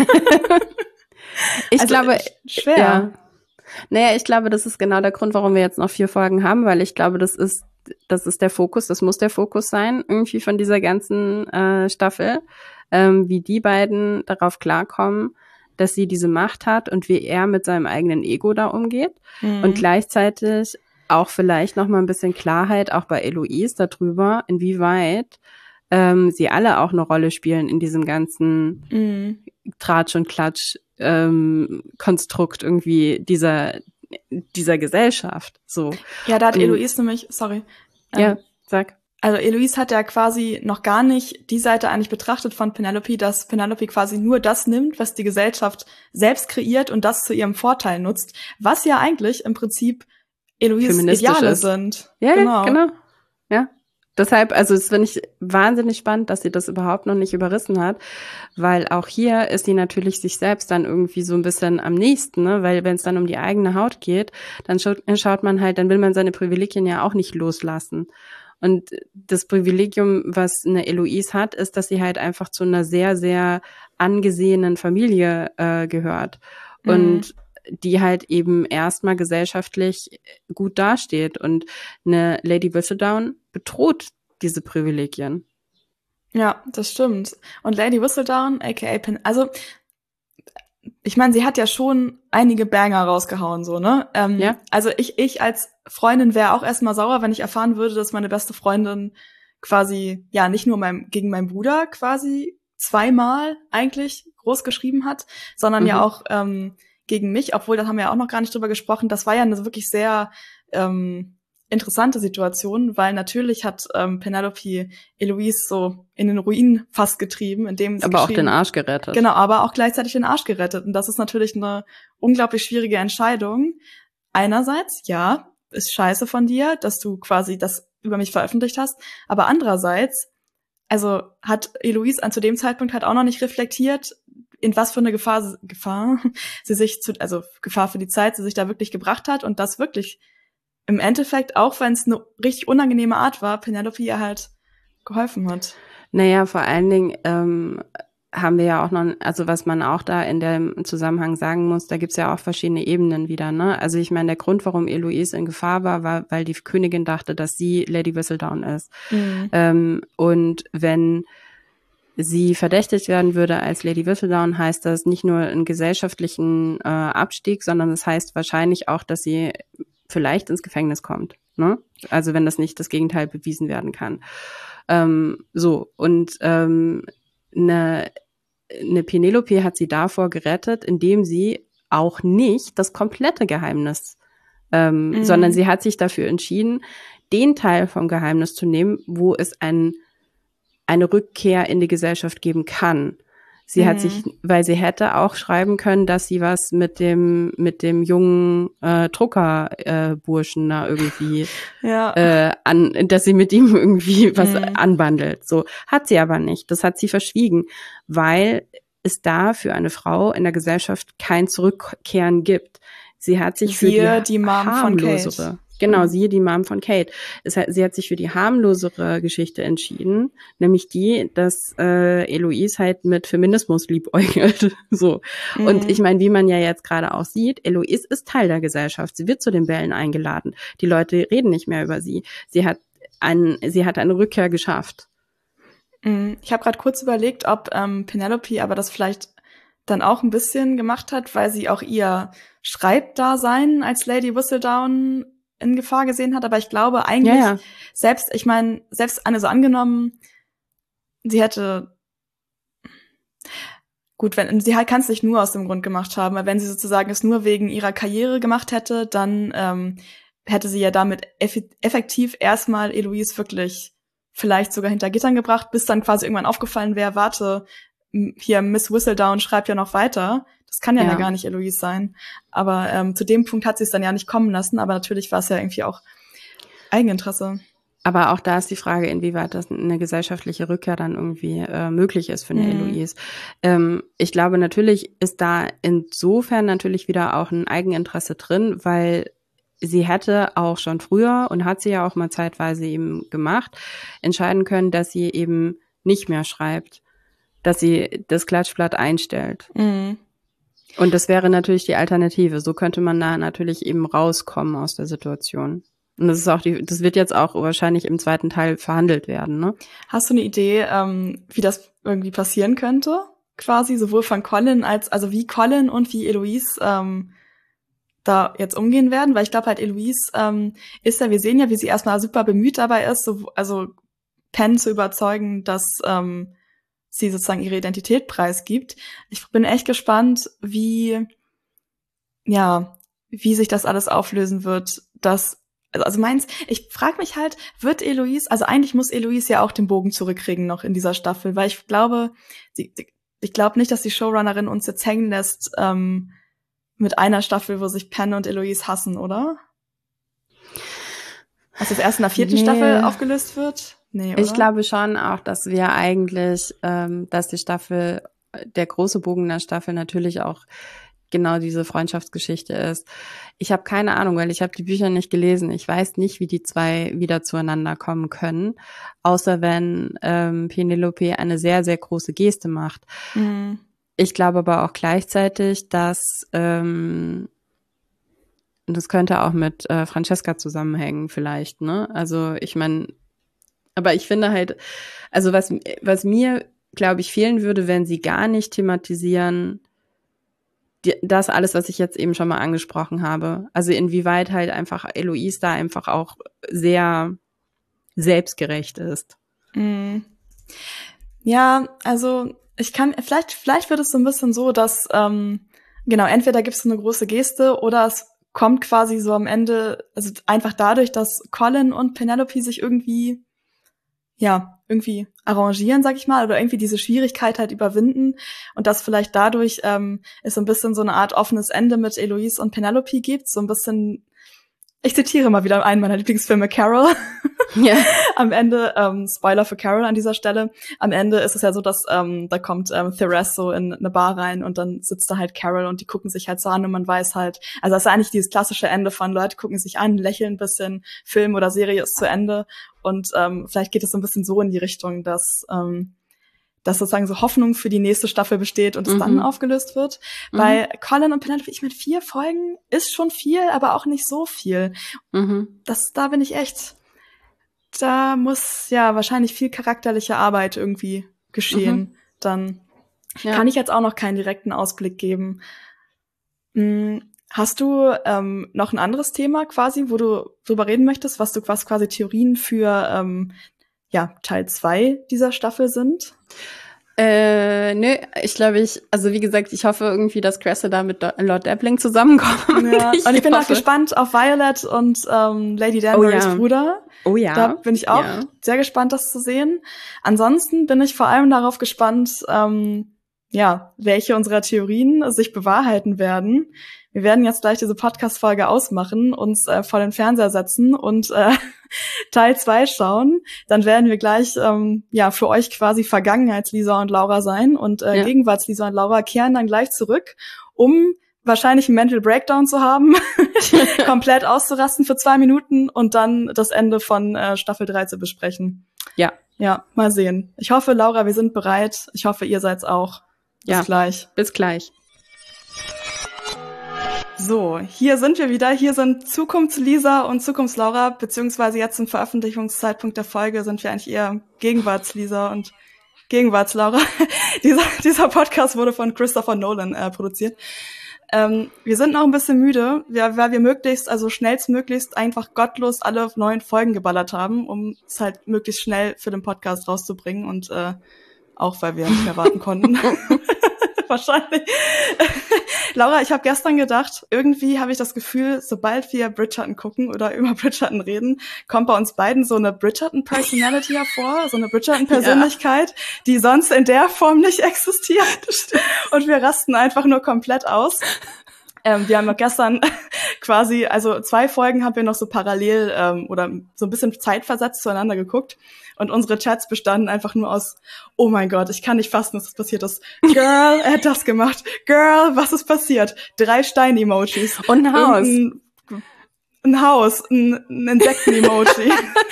Ich glaube, schwer. Ja. Naja, ich glaube, das ist genau der Grund, warum wir jetzt noch 4 Folgen haben, weil ich glaube, das ist der Fokus, das muss der Fokus sein, irgendwie von dieser ganzen Staffel, wie die beiden darauf klarkommen, dass sie diese Macht hat und wie er mit seinem eigenen Ego da umgeht und gleichzeitig auch vielleicht noch mal ein bisschen Klarheit auch bei Eloise darüber, inwieweit sie alle auch eine Rolle spielen in diesem ganzen Tratsch und Klatsch Konstrukt irgendwie dieser Gesellschaft. So. Ja, da hat Eloise nämlich, sorry. Ja, sag. Also Eloise hat ja quasi noch gar nicht die Seite eigentlich betrachtet von Penelope, dass Penelope quasi nur das nimmt, was die Gesellschaft selbst kreiert und das zu ihrem Vorteil nutzt, was ja eigentlich im Prinzip Eloises Ideale sind. Ja, genau. Ja. Deshalb, also das finde ich wahnsinnig spannend, dass sie das überhaupt noch nicht überrissen hat, weil auch hier ist sie natürlich sich selbst dann irgendwie so ein bisschen am nächsten, ne? Weil wenn es dann um die eigene Haut geht, dann schaut man halt, dann will man seine Privilegien ja auch nicht loslassen. Und das Privilegium, was eine Eloise hat, ist, dass sie halt einfach zu einer sehr, sehr angesehenen Familie gehört. Und die halt eben erstmal gesellschaftlich gut dasteht. Und eine Lady Whistledown bedroht diese Privilegien. Ja, das stimmt. Und Lady Whistledown, aka also ich meine, sie hat ja schon einige Banger rausgehauen, so, ne? Ja. Also ich als Freundin wäre auch erstmal sauer, wenn ich erfahren würde, dass meine beste Freundin quasi, ja, nicht nur gegen meinen Bruder quasi 2-mal eigentlich groß geschrieben hat, sondern ja auch gegen mich, obwohl, da haben wir ja auch noch gar nicht drüber gesprochen, das war ja eine wirklich sehr interessante Situation, weil natürlich hat Penelope Eloise so in den Ruin fast getrieben, indem sie aber auch den Arsch gerettet. Genau, aber auch gleichzeitig den Arsch gerettet. Und das ist natürlich eine unglaublich schwierige Entscheidung. Einerseits, ja, ist scheiße von dir, dass du quasi das über mich veröffentlicht hast, aber andererseits, also hat Eloise zu dem Zeitpunkt halt auch noch nicht reflektiert, in was für eine Gefahr sie sich Gefahr für die Zeit sie sich da wirklich gebracht hat und das wirklich im Endeffekt, auch wenn es eine richtig unangenehme Art war, Penelope ihr halt geholfen hat. Naja, vor allen Dingen haben wir ja auch noch, also was man auch da in dem Zusammenhang sagen muss, da gibt's ja auch verschiedene Ebenen wieder, ne? Also ich meine, der Grund, warum Eloise in Gefahr war, weil die Königin dachte, dass sie Lady Whistledown ist. Und wenn sie verdächtigt werden würde als Lady Whistledown, heißt das nicht nur einen gesellschaftlichen Abstieg, sondern das heißt wahrscheinlich auch, dass sie vielleicht ins Gefängnis kommt. ne? Also wenn das nicht das Gegenteil bewiesen werden kann. Eine Penelope hat sie davor gerettet, indem sie auch nicht das komplette Geheimnis, sondern sie hat sich dafür entschieden, den Teil vom Geheimnis zu nehmen, wo es eine Rückkehr in die Gesellschaft geben kann. Sie hat sich, weil sie hätte auch schreiben können, dass sie was mit dem jungen Druckerburschen da irgendwie dass sie mit ihm irgendwie was anbandelt. So hat sie aber nicht. Das hat sie verschwiegen, weil es da für eine Frau in der Gesellschaft kein Zurückkehren gibt. Sie hat sich für die Mom harmlosere, von Kate. Genau, siehe die Mom von Kate. Sie hat sich für die harmlosere Geschichte entschieden, nämlich die, dass Eloise halt mit Feminismus liebäugelt. So. Und ich meine, wie man ja jetzt gerade auch sieht, Eloise ist Teil der Gesellschaft. Sie wird zu den Bällen eingeladen. Die Leute reden nicht mehr über sie. Sie hat eine Rückkehr geschafft. Ich habe gerade kurz überlegt, ob Penelope aber das vielleicht dann auch ein bisschen gemacht hat, weil sie auch ihr Schreibdasein als Lady Whistledown in Gefahr gesehen hat, aber ich glaube eigentlich, selbst so angenommen, sie hätte, gut, sie halt kann es nicht nur aus dem Grund gemacht haben, weil wenn sie sozusagen es nur wegen ihrer Karriere gemacht hätte, dann hätte sie ja damit effektiv erstmal Eloise wirklich vielleicht sogar hinter Gittern gebracht, bis dann quasi irgendwann aufgefallen wäre, warte, hier Miss Whistledown schreibt ja noch weiter. Das kann ja gar nicht Eloise sein. Aber zu dem Punkt hat sie es dann ja nicht kommen lassen. Aber natürlich war es ja irgendwie auch Eigeninteresse. Aber auch da ist die Frage, inwieweit das eine gesellschaftliche Rückkehr dann irgendwie möglich ist für eine Eloise. Ich glaube, natürlich ist da insofern natürlich wieder auch ein Eigeninteresse drin, weil sie hätte auch schon früher, und hat sie ja auch mal zeitweise eben gemacht, entscheiden können, dass sie eben nicht mehr schreibt, dass sie das Klatschblatt einstellt. Und das wäre natürlich die Alternative. So könnte man da natürlich eben rauskommen aus der Situation. Und das wird jetzt auch wahrscheinlich im zweiten Teil verhandelt werden, ne? Hast du eine Idee, wie das irgendwie passieren könnte? Quasi sowohl von Colin also wie Colin und wie Eloise da jetzt umgehen werden, weil ich glaube halt Eloise wir sehen ja, wie sie erstmal super bemüht dabei ist, also Penn zu überzeugen, dass sie sozusagen ihre Identität preisgibt. Ich bin echt gespannt, wie sich das alles auflösen wird. Ich frage mich halt, wird Eloise, also eigentlich muss Eloise ja auch den Bogen zurückkriegen noch in dieser Staffel, weil ich glaube, ich glaube nicht, dass die Showrunnerin uns jetzt hängen lässt mit einer Staffel, wo sich Penn und Eloise hassen, oder? Was jetzt erst in der 4. Staffel aufgelöst wird? Nee, oder? Ich glaube schon auch, dass wir eigentlich, dass die Staffel, der große Bogen der Staffel natürlich auch genau diese Freundschaftsgeschichte ist. Ich habe keine Ahnung, weil ich habe die Bücher nicht gelesen. Ich weiß nicht, wie die zwei wieder zueinander kommen können, außer wenn Penelope eine sehr, sehr große Geste macht. Ich glaube aber auch gleichzeitig, dass das könnte auch mit Francesca zusammenhängen vielleicht, ne? Also ich meine, aber ich finde halt, also was mir, glaube ich, fehlen würde, wenn sie gar nicht thematisieren, das alles, was ich jetzt eben schon mal angesprochen habe. Also inwieweit halt einfach Eloise da einfach auch sehr selbstgerecht ist. Ja, also vielleicht wird es so ein bisschen so, dass entweder gibt es eine große Geste oder es kommt quasi so am Ende, also einfach dadurch, dass Colin und Penelope sich irgendwie arrangieren, sag ich mal, oder irgendwie diese Schwierigkeit halt überwinden und dass vielleicht dadurch es so ein bisschen so eine Art offenes Ende mit Eloise und Penelope gibt, so ein bisschen, ich zitiere mal wieder einen meiner Lieblingsfilme, Carol. Ja. Am Ende, Spoiler für Carol an dieser Stelle, am Ende ist es ja so, dass da kommt Therese so in eine Bar rein und dann sitzt da halt Carol und die gucken sich halt so an und man weiß halt, also das ist eigentlich dieses klassische Ende von Leute gucken sich an, lächeln ein bisschen, Film oder Serie ist zu Ende und vielleicht geht es so ein bisschen so in die Richtung, dass sozusagen so Hoffnung für die nächste Staffel besteht und es dann aufgelöst wird. Bei Colin und Penelope, ich meine, 4 Folgen ist schon viel, aber auch nicht so viel. Da bin ich echt, da muss ja wahrscheinlich viel charakterliche Arbeit irgendwie geschehen. Dann kann ich jetzt auch noch keinen direkten Ausblick geben. Hast du noch ein anderes Thema quasi, wo du drüber reden möchtest, was quasi Theorien für Teil 2 dieser Staffel sind? Nö, ich glaube, also wie gesagt, ich hoffe irgendwie, dass Cressida mit Lord Deppling zusammenkommen. Ja. Und ich bin auch gespannt auf Violet und Lady Danburys Bruder. Oh ja. Da bin ich auch sehr gespannt, das zu sehen. Ansonsten bin ich vor allem darauf gespannt, welche unserer Theorien sich bewahrheiten werden. Wir werden jetzt gleich diese Podcast-Folge ausmachen, uns vor den Fernseher setzen und Teil 2 schauen. Dann werden wir gleich für euch quasi Vergangenheits-Lisa und Laura sein und Gegenwarts-Lisa und Laura kehren dann gleich zurück, um wahrscheinlich einen Mental Breakdown zu haben, komplett auszurasten für 2 Minuten und dann das Ende von Staffel 3 zu besprechen. Ja. Ja, mal sehen. Ich hoffe, Laura, wir sind bereit. Ich hoffe, ihr seid's auch. Bis gleich. Bis gleich. So, hier sind wir wieder. Hier sind Zukunfts-Lisa und Zukunfts-Laura, beziehungsweise jetzt zum Veröffentlichungszeitpunkt der Folge sind wir eigentlich eher Gegenwarts-Lisa und Gegenwarts-Laura. Dieser Podcast wurde von Christopher Nolan produziert. Wir sind noch ein bisschen müde, weil wir schnellstmöglichst einfach gottlos alle 9 Folgen geballert haben, um es halt möglichst schnell für den Podcast rauszubringen und auch weil wir nicht mehr warten konnten. Wahrscheinlich. Laura, ich habe gestern gedacht, irgendwie habe ich das Gefühl, sobald wir Bridgerton gucken oder über Bridgerton reden, kommt bei uns beiden so eine Bridgerton-Personality hervor, so eine Bridgerton-Persönlichkeit, die sonst in der Form nicht existiert. Und wir rasten einfach nur komplett aus. Wir haben noch gestern quasi, also 2 Folgen haben wir noch so parallel oder so ein bisschen zeitversetzt zueinander geguckt. Und unsere Chats bestanden einfach nur aus, oh mein Gott, ich kann nicht fassen, dass das passiert ist. Girl, er hat das gemacht. Girl, was ist passiert? 3 Stein-Emojis. Und ein Haus. Ein Haus, ein Insekten-Emoji.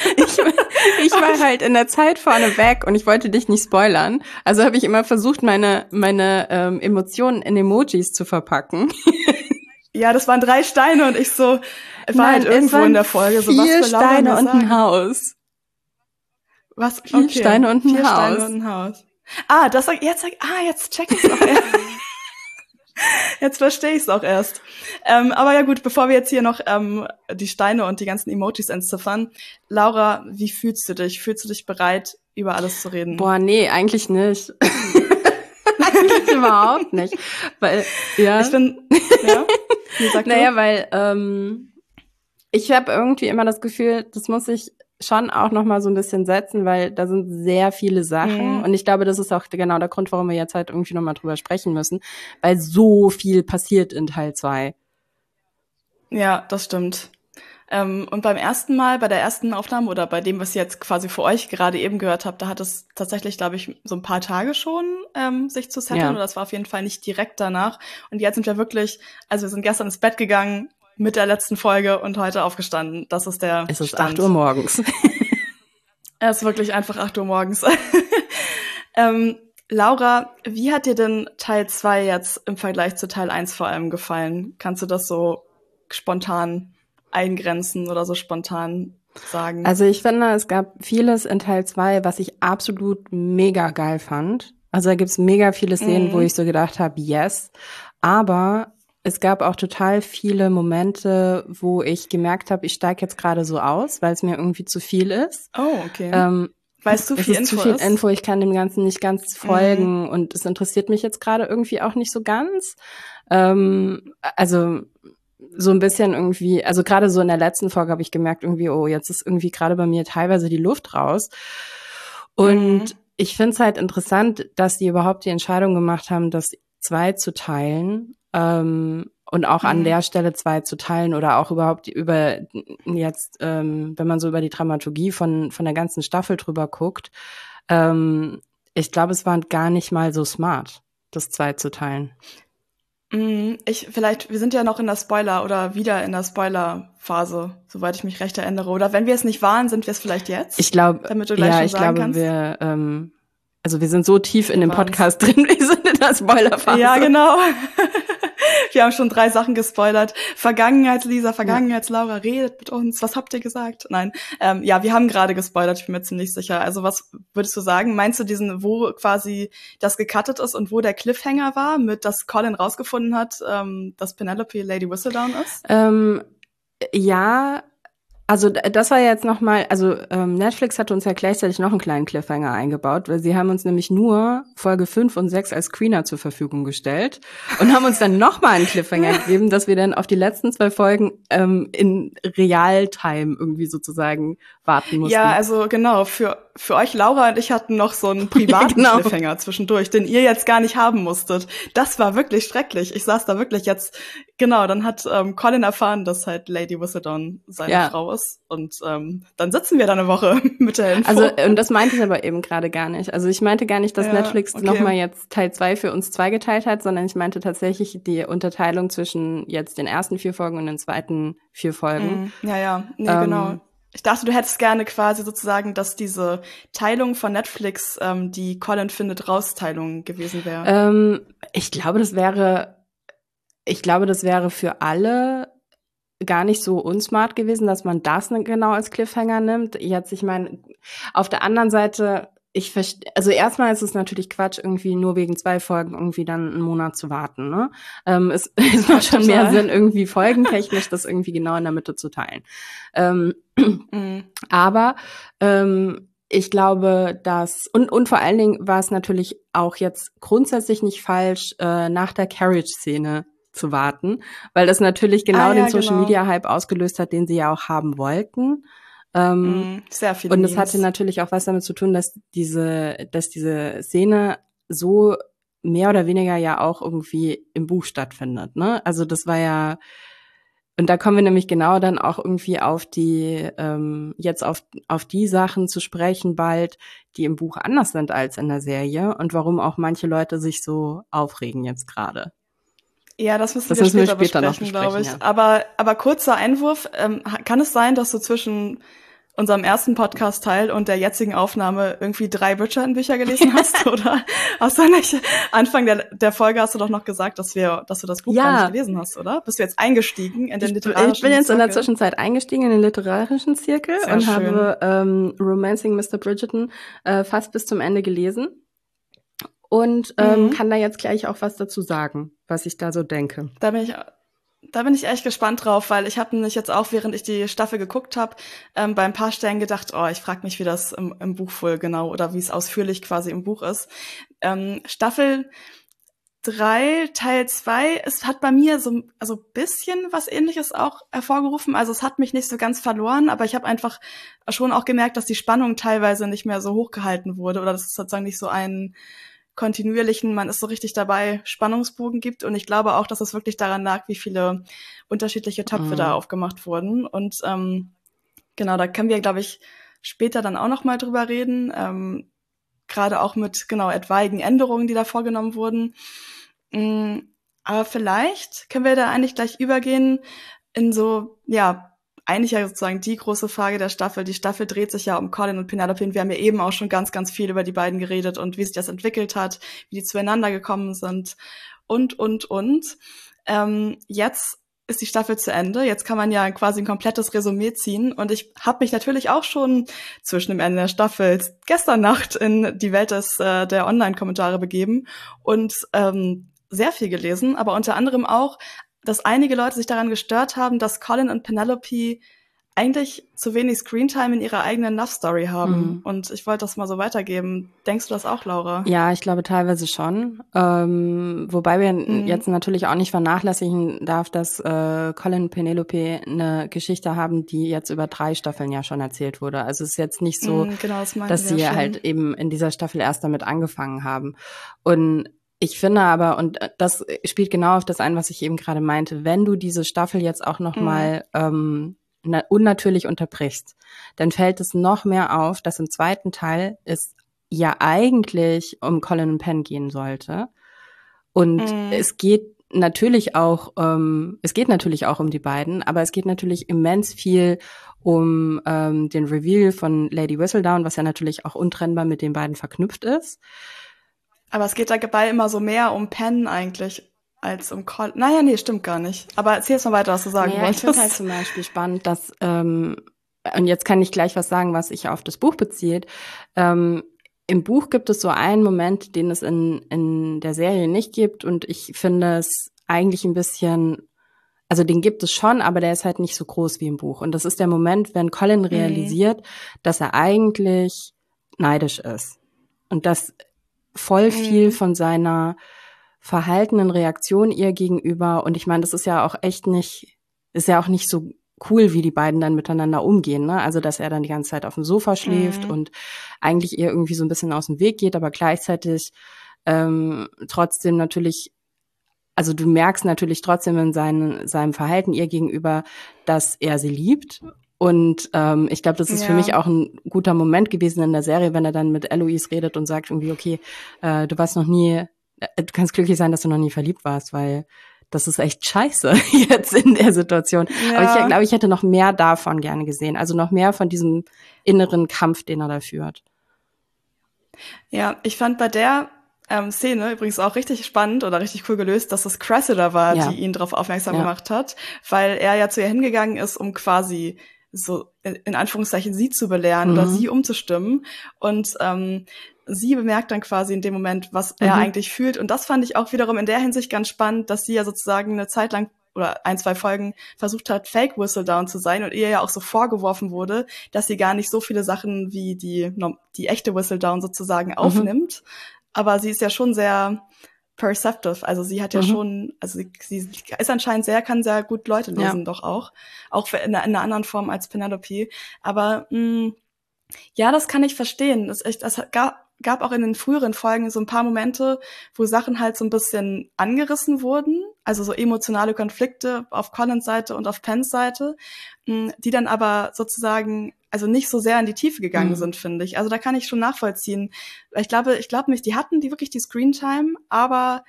Ich war halt in der Zeit vorne weg und ich wollte dich nicht spoilern. Also habe ich immer versucht, meine Emotionen in Emojis zu verpacken. Ja, das waren 3 Steine und ich so, war halt irgendwo in der Folge so, was für Laura Steine und ein Haus. Was? 4 Steine und ein 4 Haus. Steine und ein Haus. Jetzt check ich's auch erst. Jetzt verstehe ich's auch erst. Aber ja gut, bevor wir jetzt hier noch die Steine und die ganzen Emojis entziffern. Laura, wie fühlst du dich? Fühlst du dich bereit, über alles zu reden? Boah, nee, eigentlich nicht. Eigentlich überhaupt nicht. Weil, ja. Ich bin, ja. Wie sagst du? Naja, weil ich habe irgendwie immer das Gefühl, das muss ich schon auch noch mal so ein bisschen setzen, weil da sind sehr viele Sachen und ich glaube, das ist auch genau der Grund, warum wir jetzt halt irgendwie noch mal drüber sprechen müssen, weil so viel passiert in Teil 2. Ja, das stimmt. Und bei der ersten Aufnahme oder bei dem, was ihr jetzt quasi für euch gerade eben gehört habt, da hat es tatsächlich, glaube ich, so ein paar Tage schon sich zu setteln. Ja. Oder das war auf jeden Fall nicht direkt danach. Und jetzt sind wir wirklich, also wir sind gestern ins Bett gegangen mit der letzten Folge und heute aufgestanden. Das ist der Stand. Es ist 8 Uhr morgens. Es ist wirklich einfach 8 Uhr morgens. Laura, wie hat dir denn Teil 2 jetzt im Vergleich zu Teil 1 vor allem gefallen? Kannst du das so spontan eingrenzen oder so spontan sagen? Also ich finde, es gab vieles in Teil 2, was ich absolut mega geil fand. Also da gibt's mega viele Szenen, wo ich so gedacht habe, yes. Aber es gab auch total viele Momente, wo ich gemerkt habe, ich steige jetzt gerade so aus, weil es mir irgendwie zu viel ist. Oh, okay. Weil es zu viel Info ist. Zu viel Info, ich kann dem Ganzen nicht ganz folgen und es interessiert mich jetzt gerade irgendwie auch nicht so ganz. Also so ein bisschen irgendwie, also gerade so in der letzten Folge habe ich gemerkt irgendwie, oh, jetzt ist irgendwie gerade bei mir teilweise die Luft raus. Und ich finde es halt interessant, dass die überhaupt die Entscheidung gemacht haben, das 2 zu teilen. Und auch an der Stelle 2 zu teilen oder auch überhaupt über jetzt, wenn man so über die Dramaturgie von der ganzen Staffel drüber guckt, ich glaube, es war gar nicht mal so smart, das 2 zu teilen. Wir sind ja noch in der Spoiler oder wieder in der Spoiler-Phase, soweit ich mich recht erinnere. Oder wenn wir es nicht waren, sind wir es vielleicht jetzt? Ich glaube, wir sind so tief in dem Podcast drin, wir sind in der Spoiler-Phase. Ja, genau. Wir haben schon 3 Sachen gespoilert. Vergangenheits-Lisa, Vergangenheits-Laura, redet mit uns. Was habt ihr gesagt? Nein. Ja, wir haben gerade gespoilert, ich bin mir ziemlich sicher. Also was würdest du sagen? Meinst du wo quasi das gecuttet ist und wo der Cliffhanger war, mit dass Colin rausgefunden hat, dass Penelope Lady Whistledown ist? Ja, also das war jetzt nochmal, also Netflix hatte uns ja gleichzeitig noch einen kleinen Cliffhanger eingebaut, weil sie haben uns nämlich nur Folge 5 und 6 als Screener zur Verfügung gestellt und haben uns dann nochmal einen Cliffhanger gegeben, dass wir dann auf die letzten 2 Folgen in Realtime irgendwie sozusagen warten mussten. Ja, also genau, für euch, Laura und ich hatten noch so einen privaten Cliffhanger zwischendurch, den ihr jetzt gar nicht haben musstet. Das war wirklich schrecklich. Ich saß da wirklich jetzt, genau, dann hat Colin erfahren, dass halt Lady Whistledown seine Frau ist. Und dann sitzen wir da eine Woche mit der Info. Also, und das meinte ich aber eben gerade gar nicht. Also ich meinte gar nicht, dass Netflix nochmal jetzt Teil 2 für uns zweigeteilt hat, sondern ich meinte tatsächlich die Unterteilung zwischen jetzt den ersten 4 Folgen und den zweiten 4 Folgen. Genau. Ich dachte, du hättest gerne quasi sozusagen, dass diese Teilung von Netflix, die Colin findet raus Teilung gewesen wäre. Ich glaube, das wäre für alle gar nicht so unsmart gewesen, dass man das genau als Cliffhanger nimmt. Jetzt, ich meine, auf der anderen Seite, also erstmal ist es natürlich Quatsch, irgendwie nur wegen 2 Folgen irgendwie dann einen Monat zu warten, ne? Es macht schon mehr Sinn, irgendwie folgentechnisch das irgendwie genau in der Mitte zu teilen. Aber ich glaube, dass und vor allen Dingen war es natürlich auch jetzt grundsätzlich nicht falsch, nach der Carriage-Szene zu warten, weil das natürlich genau den Social-Media-Hype ausgelöst hat, den sie ja auch haben wollten. Sehr viele und es hatte natürlich auch was damit zu tun, dass diese Szene so mehr oder weniger ja auch irgendwie im Buch stattfindet, ne? Also das war ja, und da kommen wir nämlich genau dann auch irgendwie auf die jetzt auf die Sachen zu sprechen bald, die im Buch anders sind als in der Serie und warum auch manche Leute sich so aufregen jetzt gerade. Ja, das müssen wir später besprechen, glaube ich. Ja. Aber kurzer Einwurf, kann es sein, dass du zwischen unserem ersten Podcast-Teil und der jetzigen Aufnahme irgendwie 3 Bridgerton-Bücher gelesen hast? Oder hast du nicht, Anfang der Folge hast du doch noch gesagt, dass du das Buch gar nicht gelesen hast, oder? Bist du jetzt eingestiegen in den literarischen Zirkel? Ich bin jetzt in der Zwischenzeit eingestiegen in den literarischen Zirkel und habe Romancing Mr. Bridgerton fast bis zum Ende gelesen. Und kann da jetzt gleich auch was dazu sagen, was ich da so denke. Da bin ich echt gespannt drauf, weil ich habe nämlich jetzt auch, während ich die Staffel geguckt habe, bei ein paar Stellen gedacht, ich frage mich, wie das im Buch wohl genau oder wie es ausführlich quasi im Buch ist. Staffel 3, Teil 2, es hat bei mir so bisschen was Ähnliches auch hervorgerufen. Also es hat mich nicht so ganz verloren, aber ich habe einfach schon auch gemerkt, dass die Spannung teilweise nicht mehr so hochgehalten wurde oder dass es sozusagen nicht so einen kontinuierlichen, man ist so richtig dabei, Spannungsbogen gibt. Und ich glaube auch, dass es wirklich daran lag, wie viele unterschiedliche Töpfe da aufgemacht wurden. Und genau, da können wir, glaube ich, später dann auch noch mal drüber reden. Gerade auch mit, etwaigen Änderungen, die da vorgenommen wurden. Aber vielleicht können wir da eigentlich gleich übergehen in so, eigentlich ja sozusagen die große Frage der Staffel. Die Staffel dreht sich ja um Colin und Penelope. Und wir haben ja eben auch schon ganz, ganz viel über die beiden geredet und wie sich das entwickelt hat, wie die zueinander gekommen sind und. Jetzt ist die Staffel zu Ende. Jetzt kann man ja quasi ein komplettes Resümee ziehen. Und ich habe mich natürlich auch schon zwischen dem Ende der Staffel gestern Nacht in die Welt der Online-Kommentare begeben und sehr viel gelesen, aber unter anderem auch, dass einige Leute sich daran gestört haben, dass Colin und Penelope eigentlich zu wenig Screentime in ihrer eigenen Love Story haben. Und ich wollte das mal so weitergeben. Denkst du das auch, Laura? Ja, ich glaube teilweise schon. Wobei wir jetzt natürlich auch nicht vernachlässigen darf, dass Colin und Penelope eine Geschichte haben, die jetzt über 3 Staffeln ja schon erzählt wurde. Also es ist jetzt nicht so, dass sie halt eben in dieser Staffel erst damit angefangen haben. Und ich finde aber, und das spielt genau auf das ein, was ich eben gerade meinte, wenn du diese Staffel jetzt auch noch mal unnatürlich unterbrichst, dann fällt es noch mehr auf, dass im zweiten Teil es ja eigentlich um Colin und Penn gehen sollte. Und es geht natürlich auch um die beiden, aber es geht natürlich immens viel um den Reveal von Lady Whistledown, was ja natürlich auch untrennbar mit den beiden verknüpft ist. Aber es geht dabei immer so mehr um Penn eigentlich. als um Colin. Naja, nee, stimmt gar nicht. Aber erzähl jetzt mal weiter, was du sagen wolltest. Ich finde halt zum Beispiel spannend, dass, und jetzt kann ich gleich was sagen, was sich auf das Buch bezieht. Im Buch gibt es so einen Moment, den es in der Serie nicht gibt, und ich finde es eigentlich ein bisschen, also den gibt es schon, aber der ist halt nicht so groß wie im Buch. Und das ist der Moment, wenn Colin realisiert, dass er eigentlich neidisch ist. Und dass voll viel von seiner verhaltenen Reaktion ihr gegenüber, und ich meine, das ist ja auch echt nicht, ist ja auch nicht so cool, wie die beiden dann miteinander umgehen, ne? Also, dass er dann die ganze Zeit auf dem Sofa schläft und eigentlich ihr irgendwie so ein bisschen aus dem Weg geht, aber gleichzeitig trotzdem natürlich, also du merkst natürlich trotzdem in seinem Verhalten ihr gegenüber, dass er sie liebt. Und ich glaube, das ist für mich auch ein guter Moment gewesen in der Serie, wenn er dann mit Eloise redet und sagt irgendwie, okay, du kannst glücklich sein, dass du noch nie verliebt warst, weil das ist echt scheiße jetzt in der Situation. Ja. Aber ich glaube, ich hätte noch mehr davon gerne gesehen. Also noch mehr von diesem inneren Kampf, den er da führt. Ja, ich fand bei der Szene übrigens auch richtig spannend oder richtig cool gelöst, dass es Cressida war, die ihn darauf aufmerksam gemacht hat, weil er ja zu ihr hingegangen ist, um quasi so in Anführungszeichen sie zu belehren oder sie umzustimmen. Und sie bemerkt dann quasi in dem Moment, was er eigentlich fühlt. Und das fand ich auch wiederum in der Hinsicht ganz spannend, dass sie ja sozusagen eine Zeit lang oder 1-2 Folgen versucht hat, Fake Whistledown zu sein und ihr ja auch so vorgeworfen wurde, dass sie gar nicht so viele Sachen wie die echte Whistledown sozusagen aufnimmt. Aber sie ist ja schon sehr perceptive, also sie hat ja schon, also sie ist anscheinend kann sehr gut Leute lesen, doch auch in einer anderen Form als Penelope. Aber ja, das kann ich verstehen. Es gab auch in den früheren Folgen so ein paar Momente, wo Sachen halt so ein bisschen angerissen wurden, also so emotionale Konflikte auf Collins Seite und auf Pens Seite, die dann aber sozusagen also nicht so sehr in die Tiefe gegangen sind, finde ich. Also da kann ich schon nachvollziehen. Ich glaube nicht, die hatten wirklich die Screentime, aber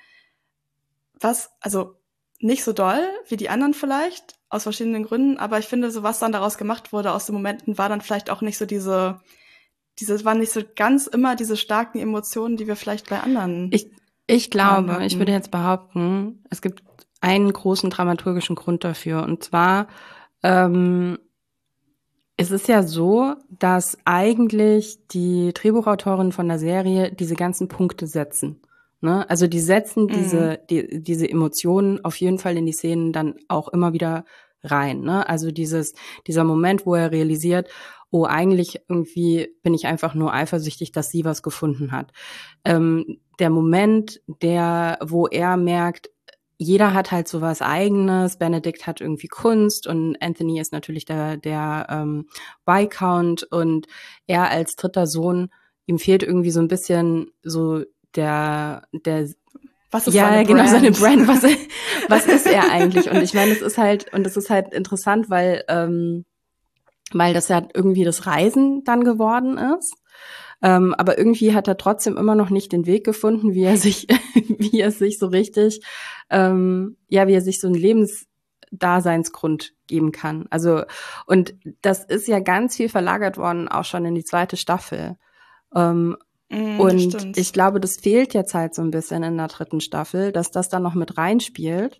also nicht so doll wie die anderen vielleicht, aus verschiedenen Gründen, aber ich finde, so was dann daraus gemacht wurde aus den Momenten, war dann vielleicht auch nicht so waren nicht so ganz immer diese starken Emotionen, die wir vielleicht bei anderen Ich glaube, ich würde jetzt behaupten, es gibt einen großen dramaturgischen Grund dafür, und zwar es ist ja so, dass eigentlich die Drehbuchautoren von der Serie diese ganzen Punkte setzen. Ne? Also die setzen diese Emotionen auf jeden Fall in die Szenen dann auch immer wieder rein. Ne? Also dieser Moment, wo er realisiert, oh, eigentlich irgendwie bin ich einfach nur eifersüchtig, dass sie was gefunden hat. Der Moment, wo er merkt, jeder hat halt so was Eigenes. Benedict hat irgendwie Kunst und Anthony ist natürlich der Viscount, und er als dritter Sohn, ihm fehlt irgendwie so ein bisschen so der was ist seine Brand? Seine Brand. Was ist er eigentlich? Und ich meine, es ist halt interessant, weil das ja irgendwie das Reisen dann geworden ist. Aber irgendwie hat er trotzdem immer noch nicht den Weg gefunden, wie er sich so richtig, wie er sich so einen Lebensdaseinsgrund geben kann. Also, und das ist ja ganz viel verlagert worden, auch schon in die 2. Staffel. Und stimmt. Ich glaube, das fehlt jetzt halt so ein bisschen in der 3. Staffel, dass das dann noch mit reinspielt.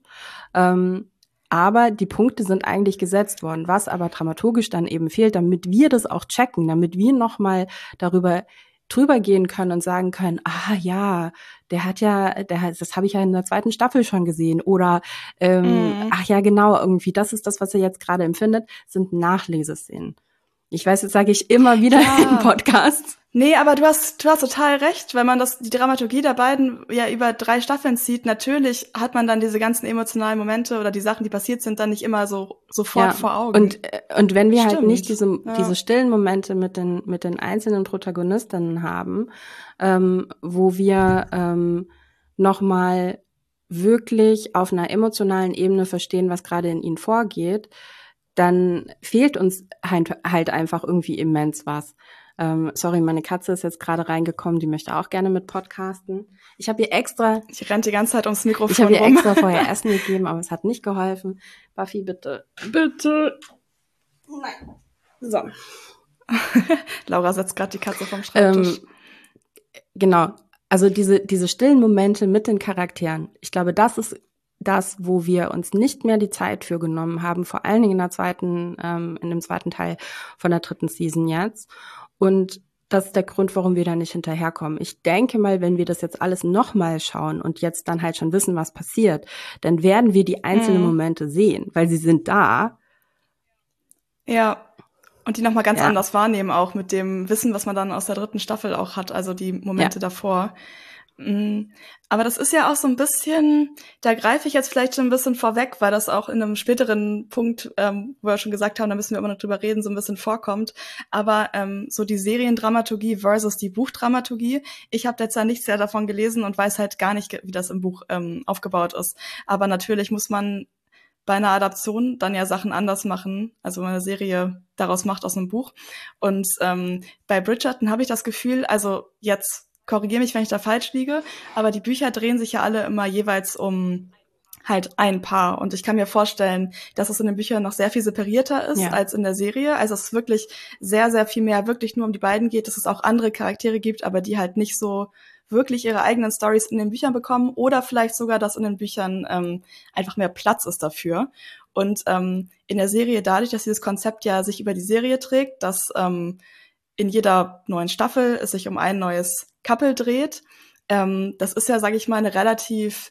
Aber die Punkte sind eigentlich gesetzt worden, was aber dramaturgisch dann eben fehlt, damit wir das auch checken, damit wir nochmal drüber gehen können und sagen können, das habe ich ja in der 2. Staffel schon gesehen, oder ach ja, genau, irgendwie, das ist das, was er jetzt gerade empfindet, sind Nachleseszenen. Ich weiß, jetzt sage ich immer wieder in Podcasts. Nee, aber du hast total recht, wenn man die Dramaturgie der beiden ja über 3 Staffeln zieht, natürlich hat man dann diese ganzen emotionalen Momente oder die Sachen, die passiert sind, dann nicht immer so sofort vor Augen. Und wenn wir halt nicht diese stillen Momente mit den einzelnen Protagonistinnen haben, wo wir nochmal wirklich auf einer emotionalen Ebene verstehen, was gerade in ihnen vorgeht, dann fehlt uns halt einfach irgendwie immens was. Sorry, meine Katze ist jetzt gerade reingekommen, die möchte auch gerne mit podcasten. Ich habe ihr extra... Ich rennt die ganze Zeit ums Mikrofon Ich habe ihr extra vorher Essen gegeben, aber es hat nicht geholfen. Buffy, bitte. Bitte. Nein. So. Laura setzt gerade die Katze vom Schreibtisch. Genau. Also diese stillen Momente mit den Charakteren. Ich glaube, das ist das, wo wir uns nicht mehr die Zeit für genommen haben, vor allen Dingen in dem zweiten Teil von der 3. Season jetzt. Und das ist der Grund, warum wir da nicht hinterherkommen. Ich denke mal, wenn wir das jetzt alles nochmal schauen und jetzt dann halt schon wissen, was passiert, dann werden wir die einzelnen Momente sehen, weil sie sind da. Ja, und die nochmal ganz anders wahrnehmen, auch mit dem Wissen, was man dann aus der 3. Staffel auch hat, also die Momente davor. Aber das ist ja auch so ein bisschen, da greife ich jetzt vielleicht schon ein bisschen vorweg, weil das auch in einem späteren Punkt, wo wir schon gesagt haben, da müssen wir immer noch drüber reden, so ein bisschen vorkommt. Aber so die Seriendramaturgie versus die Buchdramaturgie, ich habe jetzt ja nichts sehr davon gelesen und weiß halt gar nicht, wie das im Buch aufgebaut ist. Aber natürlich muss man bei einer Adaption dann ja Sachen anders machen, also wenn man eine Serie daraus macht aus einem Buch. Und bei Bridgerton habe ich das Gefühl, also jetzt korrigiere mich, wenn ich da falsch liege, aber die Bücher drehen sich ja alle immer jeweils um halt ein Paar. Und ich kann mir vorstellen, dass es in den Büchern noch sehr viel separierter ist als in der Serie. Also es wirklich sehr, sehr viel mehr wirklich nur um die beiden geht, dass es auch andere Charaktere gibt, aber die halt nicht so wirklich ihre eigenen Storys in den Büchern bekommen oder vielleicht sogar, dass in den Büchern einfach mehr Platz ist dafür. Und in der Serie, dadurch, dass dieses Konzept ja sich über die Serie trägt, dass in jeder neuen Staffel es sich um ein neues Couple dreht. Das ist ja, sage ich mal, eine relativ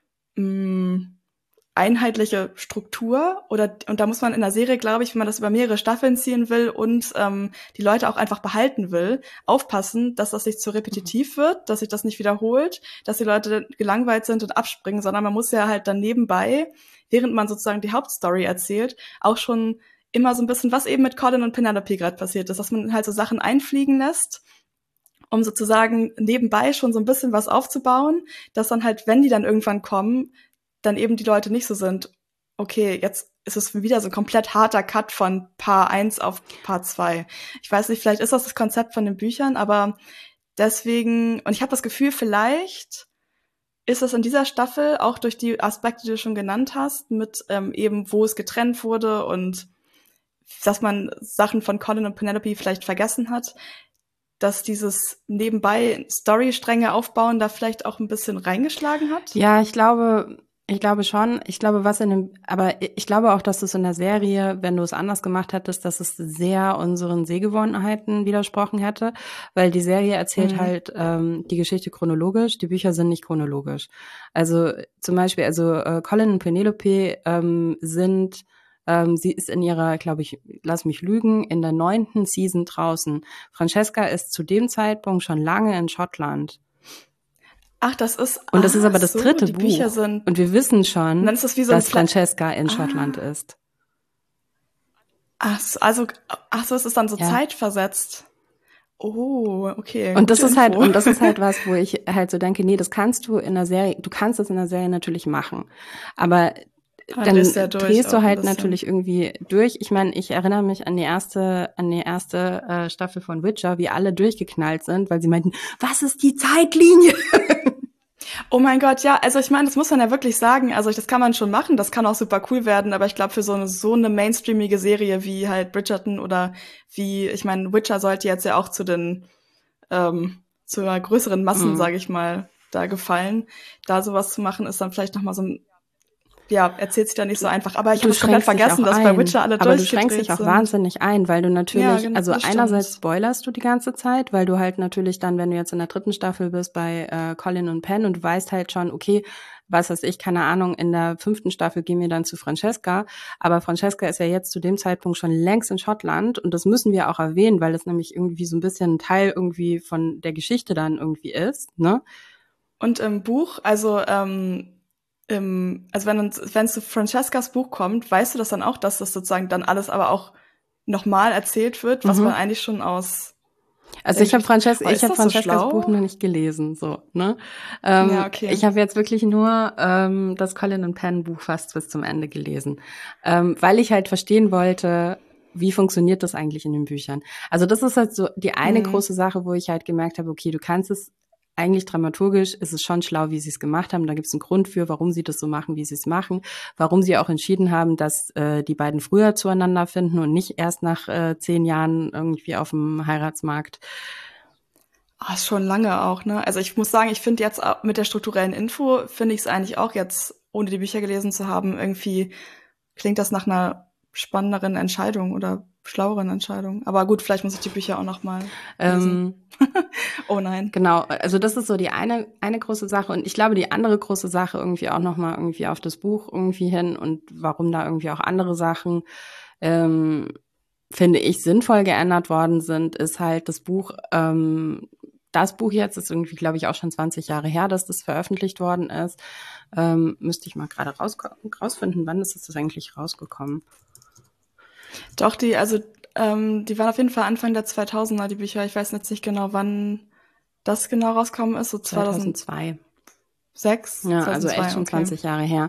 einheitliche Struktur und da muss man in der Serie, glaube ich, wenn man das über mehrere Staffeln ziehen will und die Leute auch einfach behalten will, aufpassen, dass das nicht zu repetitiv wird, dass sich das nicht wiederholt, dass die Leute gelangweilt sind und abspringen, sondern man muss ja halt dann nebenbei, während man sozusagen die Hauptstory erzählt, auch schon immer so ein bisschen, was eben mit Colin und Penelope gerade passiert ist, dass man halt so Sachen einfliegen lässt, um sozusagen nebenbei schon so ein bisschen was aufzubauen, dass dann halt, wenn die dann irgendwann kommen, dann eben die Leute nicht so sind, okay, jetzt ist es wieder so ein komplett harter Cut von Paar 1 auf Paar 2. Ich weiß nicht, vielleicht ist das Konzept von den Büchern, aber deswegen, und ich habe das Gefühl, vielleicht ist es in dieser Staffel auch durch die Aspekte, die du schon genannt hast, mit eben, wo es getrennt wurde und dass man Sachen von Colin und Penelope vielleicht vergessen hat, dass dieses nebenbei Storystränge aufbauen da vielleicht auch ein bisschen reingeschlagen hat? Ja, ich glaube schon. Ich glaube, aber ich glaube auch, dass es in der Serie, wenn du es anders gemacht hättest, dass es sehr unseren Sehgewohnheiten widersprochen hätte, weil die Serie erzählt halt die Geschichte chronologisch, die Bücher sind nicht chronologisch. Also zum Beispiel, Colin und Penelope sie ist in ihrer, glaube ich, lass mich lügen, in der 9. Season draußen. Francesca ist zu dem Zeitpunkt schon lange in Schottland. Ach, das ist aber das 3. Buch. Bücher sind, und wir wissen schon, dann ist das wie so dass Francesca in Schottland ist. Ach so, es ist dann so zeitversetzt. Oh, okay. Und das ist halt was, wo ich halt so denke, nee, das kannst du in der Serie, du kannst das in der Serie natürlich machen. Aber dann drehst du halt natürlich irgendwie durch. Ich meine, ich erinnere mich an die erste Staffel von Witcher, wie alle durchgeknallt sind, weil sie meinten, was ist die Zeitlinie? Oh mein Gott, ja, also ich meine, das muss man ja wirklich sagen, also das kann man schon machen, das kann auch super cool werden, aber ich glaube, für so eine mainstreamige Serie wie halt Bridgerton oder ich meine, Witcher sollte jetzt ja auch zu einer größeren Massen, sage ich mal, da gefallen. Da sowas zu machen, ist dann vielleicht nochmal so ein, erzählt sich da nicht so einfach. Aber ich habe komplett vergessen, dass bei Witcher alle durchgedreht sind. Aber du schränkst dich auch wahnsinnig ein, weil du natürlich, einerseits spoilerst du die ganze Zeit, weil du halt natürlich dann, wenn du jetzt in der 3. Staffel bist bei Colin und Pen und du weißt halt schon, okay, was weiß ich, keine Ahnung, in der 5. Staffel gehen wir dann zu Francesca, aber Francesca ist ja jetzt zu dem Zeitpunkt schon längst in Schottland und das müssen wir auch erwähnen, weil das nämlich irgendwie so ein bisschen ein Teil irgendwie von der Geschichte dann irgendwie ist, ne? Und im Buch, wenn es zu Francescas Buch kommt, weißt du das dann auch, dass das sozusagen dann alles aber auch nochmal erzählt wird, was man eigentlich schon aus... Also ich habe Francescas Buch noch nicht gelesen, so, ne? Okay. Ich habe jetzt wirklich nur das Colin und Pen Buch fast bis zum Ende gelesen, weil ich halt verstehen wollte, wie funktioniert das eigentlich in den Büchern. Also das ist halt so die eine große Sache, wo ich halt gemerkt habe, okay, du kannst es eigentlich dramaturgisch, ist es schon schlau, wie sie es gemacht haben. Da gibt es einen Grund für, warum sie das so machen, wie sie es machen. Warum sie auch entschieden haben, dass die beiden früher zueinander finden und nicht erst nach 10 Jahren irgendwie auf dem Heiratsmarkt. Ist schon lange auch, ne? Also ich muss sagen, ich finde jetzt mit der strukturellen Info, finde ich es eigentlich auch jetzt ohne die Bücher gelesen zu haben, irgendwie klingt das nach einer spannenderen Entscheidung oder schlaueren Entscheidung. Aber gut, vielleicht muss ich die Bücher auch noch mal lesen. Oh nein. Genau, also das ist so die eine große Sache. Und ich glaube, die andere große Sache irgendwie auch noch mal irgendwie auf das Buch irgendwie hin und warum da irgendwie auch andere Sachen, finde ich, sinnvoll geändert worden sind, ist halt das Buch jetzt ist irgendwie, glaube ich, auch schon 20 Jahre her, dass das veröffentlicht worden ist. Müsste ich mal gerade rausfinden, wann ist das eigentlich rausgekommen? Doch, die waren auf jeden Fall Anfang der 2000er, die Bücher. Ich weiß jetzt nicht genau, wann das genau rausgekommen ist. So 2002. 6? Ja, 2002, also echt schon okay. 20 Jahre her.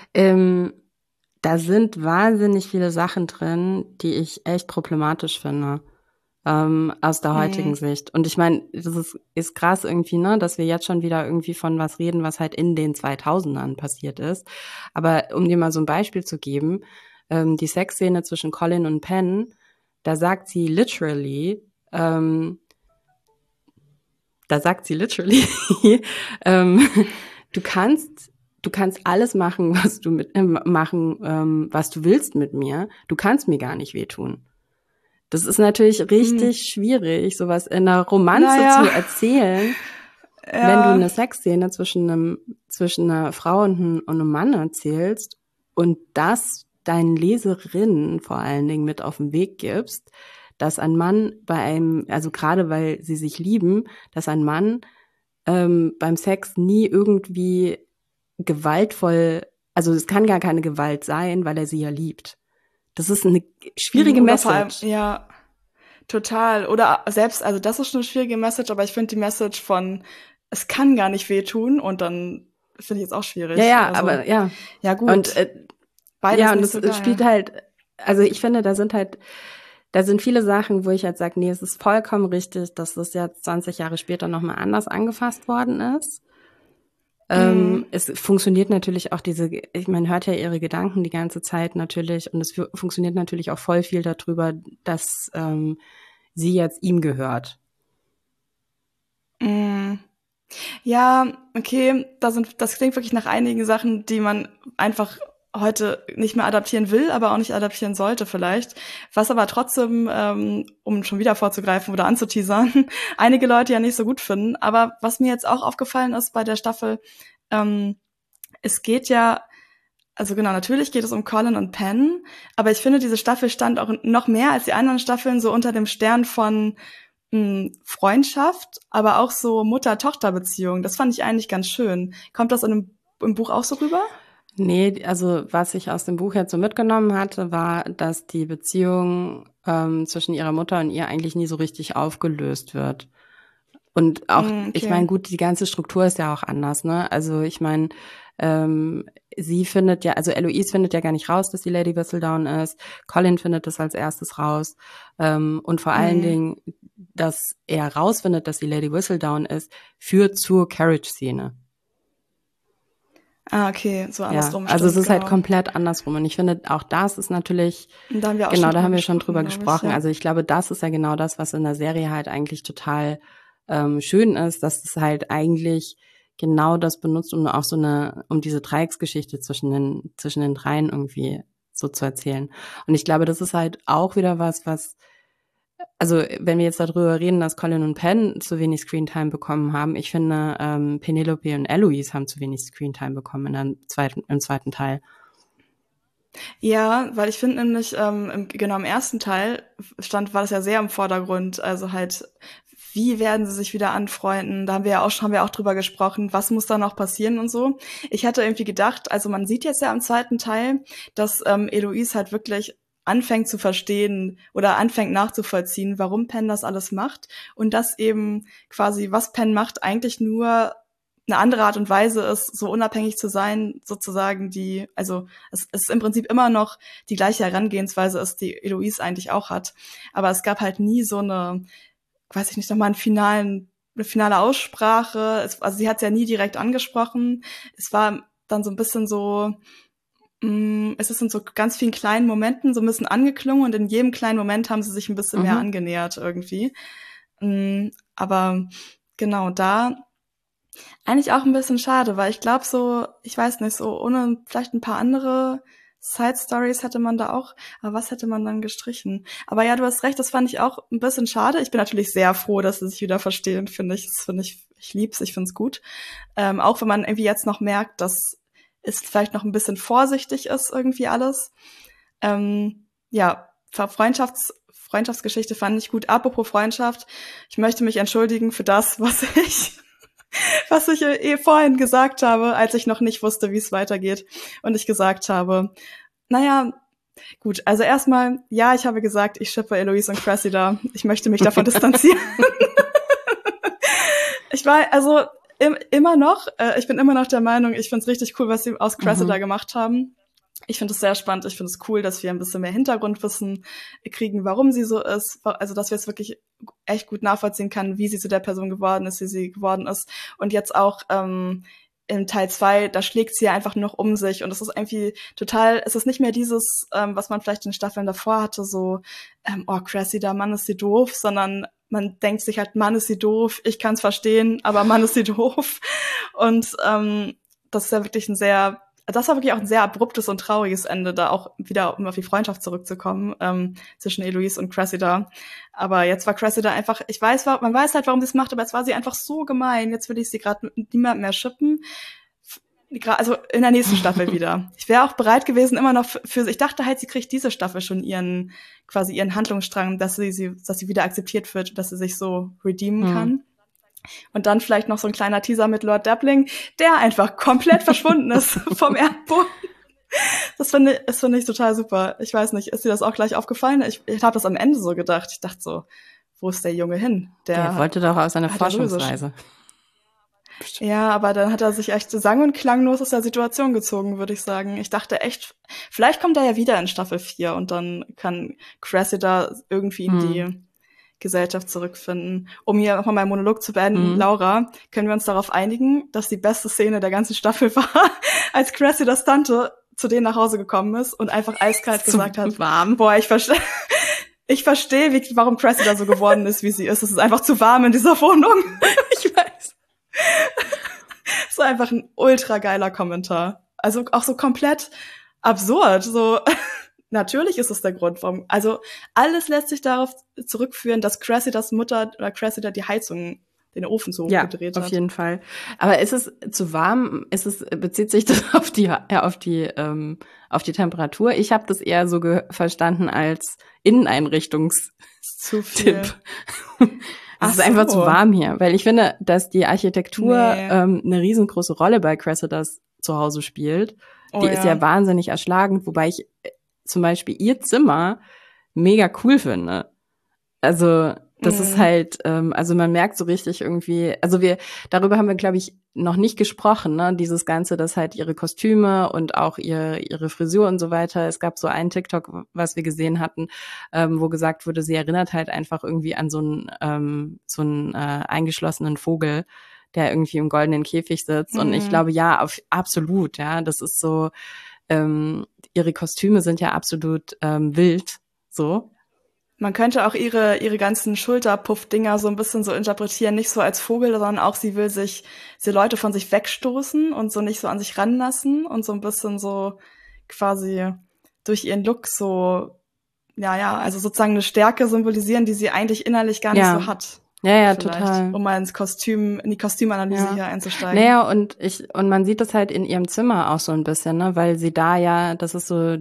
Da sind wahnsinnig viele Sachen drin, die ich echt problematisch finde. Aus der heutigen Sicht. Und ich meine, das ist krass irgendwie, ne, dass wir jetzt schon wieder irgendwie von was reden, was halt in den 2000ern passiert ist. Aber um dir mal so ein Beispiel zu geben, die Sexszene zwischen Colin und Penn, da sagt sie literally, du kannst alles machen, was du was du willst mit mir. Du kannst mir gar nicht wehtun. Das ist natürlich richtig schwierig, sowas in einer Romanze zu erzählen, wenn du eine Sexszene zwischen einer Frau und einem Mann erzählst und das deinen Leserinnen vor allen Dingen mit auf den Weg gibst, dass ein Mann also gerade weil sie sich lieben, dass ein Mann beim Sex nie irgendwie gewaltvoll, also es kann gar keine Gewalt sein, weil er sie ja liebt. Das ist eine schwierige Message. Ja, total. Oder selbst, also das ist schon eine schwierige Message, aber ich finde die Message von, es kann gar nicht wehtun und dann finde ich jetzt auch schwierig. Ja, also, aber ja. Ja, gut. Und beides ja, und nicht so es spielt halt, also ich finde, da sind viele Sachen, wo ich halt sage, nee, es ist vollkommen richtig, dass das jetzt 20 Jahre später nochmal anders angefasst worden ist. Es funktioniert natürlich auch man hört ja ihre Gedanken die ganze Zeit natürlich und es funktioniert natürlich auch voll viel darüber, dass sie jetzt ihm gehört. Ja, okay, das klingt wirklich nach einigen Sachen, die man einfach heute nicht mehr adaptieren will, aber auch nicht adaptieren sollte vielleicht. Was aber trotzdem, um schon wieder vorzugreifen oder anzuteasern, einige Leute ja nicht so gut finden. Aber was mir jetzt auch aufgefallen ist bei der Staffel, es geht ja, also genau, natürlich geht es um Colin und Penn, aber ich finde, diese Staffel stand auch noch mehr als die anderen Staffeln so unter dem Stern von Freundschaft, aber auch so Mutter-Tochter-Beziehung. Das fand ich eigentlich ganz schön. Kommt das im Buch auch so rüber? Nee, also was ich aus dem Buch jetzt so mitgenommen hatte, war, dass die Beziehung zwischen ihrer Mutter und ihr eigentlich nie so richtig aufgelöst wird. Und auch, Okay. Ich meine, gut, die ganze Struktur ist ja auch anders, ne? Also ich meine, Eloise findet ja gar nicht raus, dass die Lady Whistledown ist. Colin findet das als erstes raus. Und vor allen Dingen, dass er rausfindet, dass die Lady Whistledown ist, führt zur Carriage-Szene. Okay, so andersrum. Ja, also es ist halt komplett andersrum. Und ich finde, auch das ist natürlich, da haben wir schon drüber gesprochen. Ja. Also ich glaube, das ist ja genau das, was in der Serie halt eigentlich total schön ist, dass es halt eigentlich genau das benutzt, um auch um diese Dreiecksgeschichte zwischen den dreien irgendwie so zu erzählen. Und ich glaube, das ist halt auch wieder was, also wenn wir jetzt darüber reden, dass Colin und Penn zu wenig Screentime bekommen haben, ich finde, Penelope und Eloise haben zu wenig Screentime bekommen im zweiten Teil. Ja, weil ich finde nämlich, im ersten Teil war das ja sehr im Vordergrund. Also halt, wie werden sie sich wieder anfreunden? Da haben wir auch drüber gesprochen, was muss da noch passieren und so. Ich hatte irgendwie gedacht, also man sieht jetzt ja im zweiten Teil, dass Eloise halt wirklich anfängt zu verstehen oder anfängt nachzuvollziehen, warum Penn das alles macht und dass eben quasi, was Penn macht, eigentlich nur eine andere Art und Weise ist, so unabhängig zu sein, sozusagen es ist im Prinzip immer noch die gleiche Herangehensweise ist, die Eloise eigentlich auch hat. Aber es gab halt nie so eine, weiß ich nicht, nochmal eine finale Aussprache. Also sie hat es ja nie direkt angesprochen. Es war dann so ein bisschen so, es ist in so ganz vielen kleinen Momenten so ein bisschen angeklungen und in jedem kleinen Moment haben sie sich ein bisschen mehr angenähert irgendwie. Aber genau, da Eigentlich auch ein bisschen schade, weil ich glaube so, ich weiß nicht, so ohne vielleicht ein paar andere Side-Stories hätte man da auch, aber was hätte man dann gestrichen? Aber ja, du hast recht, das fand ich auch ein bisschen schade. Ich bin natürlich sehr froh, dass sie sich wieder verstehen, finde ich. Das finde ich lieb's, ich finde es gut. Auch wenn man irgendwie jetzt noch merkt, dass es vielleicht noch ein bisschen vorsichtig ist, irgendwie alles. Ja, Freundschaftsgeschichte fand ich gut. Apropos Freundschaft, ich möchte mich entschuldigen für das, was ich vorhin gesagt habe, als ich noch nicht wusste, wie es weitergeht. Und ich gesagt habe, naja, gut, also erstmal, ja, ich habe gesagt, ich shippe Eloise und Cressida. Ich möchte mich davon distanzieren. Ich war, also immer noch, ich bin immer noch der Meinung, ich finde es richtig cool, was sie aus Cressida gemacht haben. Ich finde es sehr spannend. Ich finde es cool, dass wir ein bisschen mehr Hintergrundwissen kriegen, warum sie so ist. Also, dass wir es wirklich echt gut nachvollziehen können, wie sie zu der Person geworden ist, wie sie geworden ist. Und jetzt auch in Teil 2, da schlägt sie ja einfach nur noch um sich. Und es ist irgendwie total, es ist nicht mehr dieses, was man vielleicht in Staffeln davor hatte, so, oh, Cressida, Mann, ist sie doof, sondern man denkt sich halt, Mann, ist sie doof, ich kann's verstehen, aber Mann, ist sie doof. Und das ist ja wirklich das war wirklich auch ein sehr abruptes und trauriges Ende, da auch wieder, um auf die Freundschaft zurückzukommen, zwischen Eloise und Cressida. Aber jetzt war Cressida einfach, man weiß halt, warum sie es macht, aber jetzt war sie einfach so gemein. Jetzt will ich sie gerade mit niemandem mehr shippen. Also in der nächsten Staffel wieder. Ich wäre auch bereit gewesen, immer noch ich dachte halt, sie kriegt diese Staffel schon ihren Handlungsstrang, dass sie wieder akzeptiert wird, dass sie sich so redeemen kann. Und dann vielleicht noch so ein kleiner Teaser mit Lord Dappling, der einfach komplett verschwunden ist vom Erdboden. Das finde ich total super. Ich weiß nicht, ist dir das auch gleich aufgefallen? Ich habe das am Ende so gedacht. Ich dachte so, wo ist der Junge hin? Der wollte doch aus einer Forschungsreise. Ja, aber dann hat er sich echt sang- und klanglos aus der Situation gezogen, würde ich sagen. Ich dachte echt, vielleicht kommt er ja wieder in Staffel 4 und dann kann Cressida irgendwie in die Gesellschaft zurückfinden. Um hier nochmal meinen Monolog zu beenden, Laura, können wir uns darauf einigen, dass die beste Szene der ganzen Staffel war, als Cressidas Tante zu denen nach Hause gekommen ist und einfach eiskalt gesagt hat, warm. Boah, ich verstehe, warum Cressida so geworden ist, wie sie ist. Es ist einfach zu warm in dieser Wohnung. Ich weiß. Das war einfach ein ultra geiler Kommentar. Also auch so komplett absurd, so natürlich ist es der Grund, warum. Also alles lässt sich darauf zurückführen, dass Cressidas Mutter oder Cressida die Heizung, den Ofen so gedreht hat. Ja, auf jeden Fall. Aber ist es zu warm? Bezieht sich das auf die Temperatur? Ich habe das eher so verstanden als Inneneinrichtungstipp. Zu viel. Es ist einfach zu warm hier, weil ich finde, dass die Architektur eine riesengroße Rolle bei Cressidas Zuhause spielt. Die ist ja wahnsinnig erschlagend, wobei ich zum Beispiel ihr Zimmer mega cool finde. Also das ist halt, also man merkt so richtig irgendwie, also darüber haben wir, glaube ich, noch nicht gesprochen, ne? Dieses Ganze, dass halt ihre Kostüme und auch ihre Frisur und so weiter. Es gab so einen TikTok, was wir gesehen hatten, wo gesagt wurde, sie erinnert halt einfach irgendwie an so einen eingeschlossenen Vogel, der irgendwie im goldenen Käfig sitzt. Und ich glaube, ja, absolut, ja, das ist so, ihre Kostüme sind ja absolut wild, so. Man könnte auch ihre ganzen Schulterpuff-Dinger so ein bisschen so interpretieren, nicht so als Vogel, sondern auch sie will Leute von sich wegstoßen und so nicht so an sich ranlassen und so ein bisschen so quasi durch ihren Look so, also sozusagen eine Stärke symbolisieren, die sie eigentlich innerlich gar nicht so hat. Ja, total. Um mal in die Kostümanalyse hier einzusteigen. Naja, und man sieht das halt in ihrem Zimmer auch so ein bisschen, ne, weil sie das ist so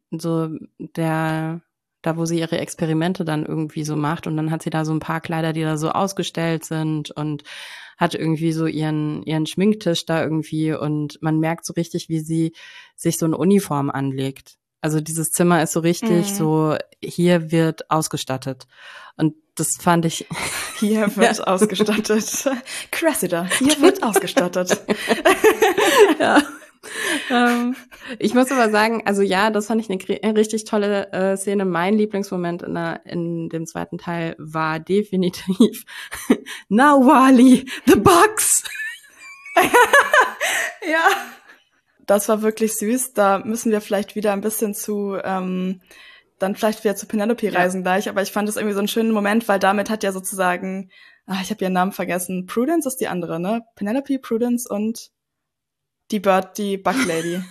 da wo sie ihre Experimente dann irgendwie so macht und dann hat sie da so ein paar Kleider, die da so ausgestellt sind und hat irgendwie so ihren Schminktisch da irgendwie und man merkt so richtig, wie sie sich so eine Uniform anlegt. Also dieses Zimmer ist so richtig so, hier wird ausgestattet. Und das fand ich... Hier wird ausgestattet. Cressida, hier wird ausgestattet. Ja. Ich muss aber sagen, also ja, das fand ich eine richtig tolle Szene. Mein Lieblingsmoment in dem zweiten Teil war definitiv Now Wally, the box! Ja. Das war wirklich süß. Da müssen wir vielleicht wieder ein bisschen dann vielleicht wieder zu Penelope reisen gleich. Aber ich fand es irgendwie so einen schönen Moment, weil damit hat ja sozusagen ich habe ihren Namen vergessen. Prudence ist die andere, ne? Penelope, Prudence und die Bug Lady.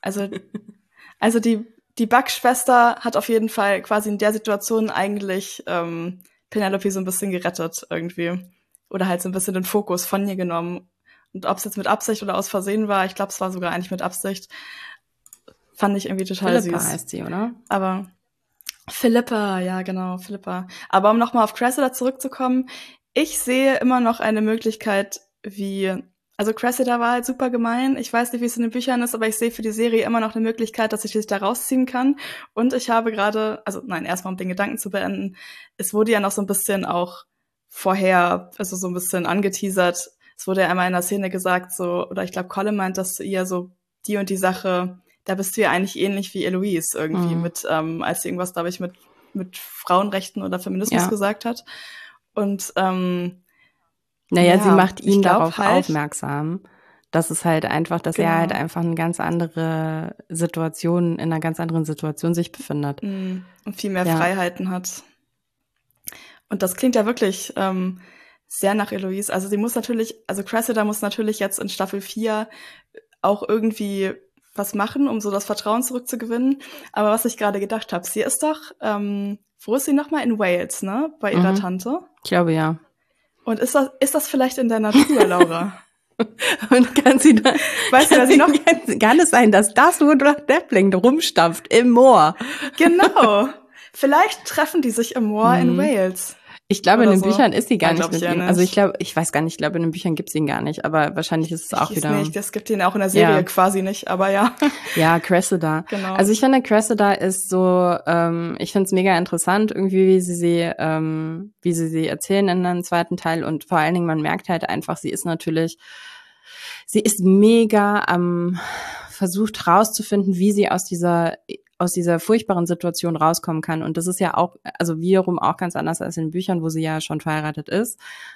Also die Bug-Schwester hat auf jeden Fall quasi in der Situation eigentlich Penelope so ein bisschen gerettet irgendwie. Oder halt so ein bisschen den Fokus von ihr genommen. Und ob es jetzt mit Absicht oder aus Versehen war, ich glaube, es war sogar eigentlich mit Absicht, fand ich irgendwie total Philippa süß. heißt sie, oder? Aber Philippa, ja genau, Philippa. Aber um nochmal auf Cressida zurückzukommen, ich sehe immer noch eine Möglichkeit, also Cressida war halt super gemein. Ich weiß nicht, wie es in den Büchern ist, aber ich sehe für die Serie immer noch eine Möglichkeit, dass ich sich da rausziehen kann. Und ich habe gerade, erstmal um den Gedanken zu beenden, es wurde ja noch so ein bisschen auch vorher, also so ein bisschen angeteasert. Es wurde ja einmal in der Szene gesagt, so, oder ich glaube, Colin meint das zu ihr, so, die und die Sache, da bist du ja eigentlich ähnlich wie Eloise irgendwie als sie irgendwas, glaube ich, mit Frauenrechten oder Feminismus gesagt hat. Und sie macht ihn darauf aufmerksam, dass es halt einfach, dass er halt einfach eine ganz andere Situation, in einer ganz anderen Situation sich befindet. Und viel mehr Freiheiten hat. Und das klingt ja wirklich sehr nach Eloise. Also Cressida muss natürlich jetzt in Staffel 4 auch irgendwie was machen, um so das Vertrauen zurückzugewinnen. Aber was ich gerade gedacht habe, sie ist doch, wo ist sie nochmal? In Wales, ne? Bei ihrer Tante? Ich glaube, ja. Und ist das vielleicht in der Natur, Laura? Und kann sie da, weißt du, was sie noch? Kann es sein, dass das Woodruff Deppling rumstampft im Moor? Genau. Vielleicht treffen die sich im Moor in Wales. Ich glaube, in den Büchern ist sie gar nicht mit ihm. Nicht. Also ich weiß gar nicht, ich glaube, in den Büchern gibt es ihn gar nicht, aber wahrscheinlich ist es auch wieder. Nicht, das gibt ihn auch in der Serie quasi nicht, aber ja. Ja, Cressida. Genau. Also ich finde, Cressida ist so, ich finde es mega interessant, irgendwie, wie sie sie erzählen in einem zweiten Teil und vor allen Dingen, man merkt halt einfach, sie ist mega versucht rauszufinden, wie sie aus dieser furchtbaren Situation rauskommen kann. Und das ist ja auch, also wiederum auch ganz anders als in den Büchern, wo sie ja schon verheiratet ist.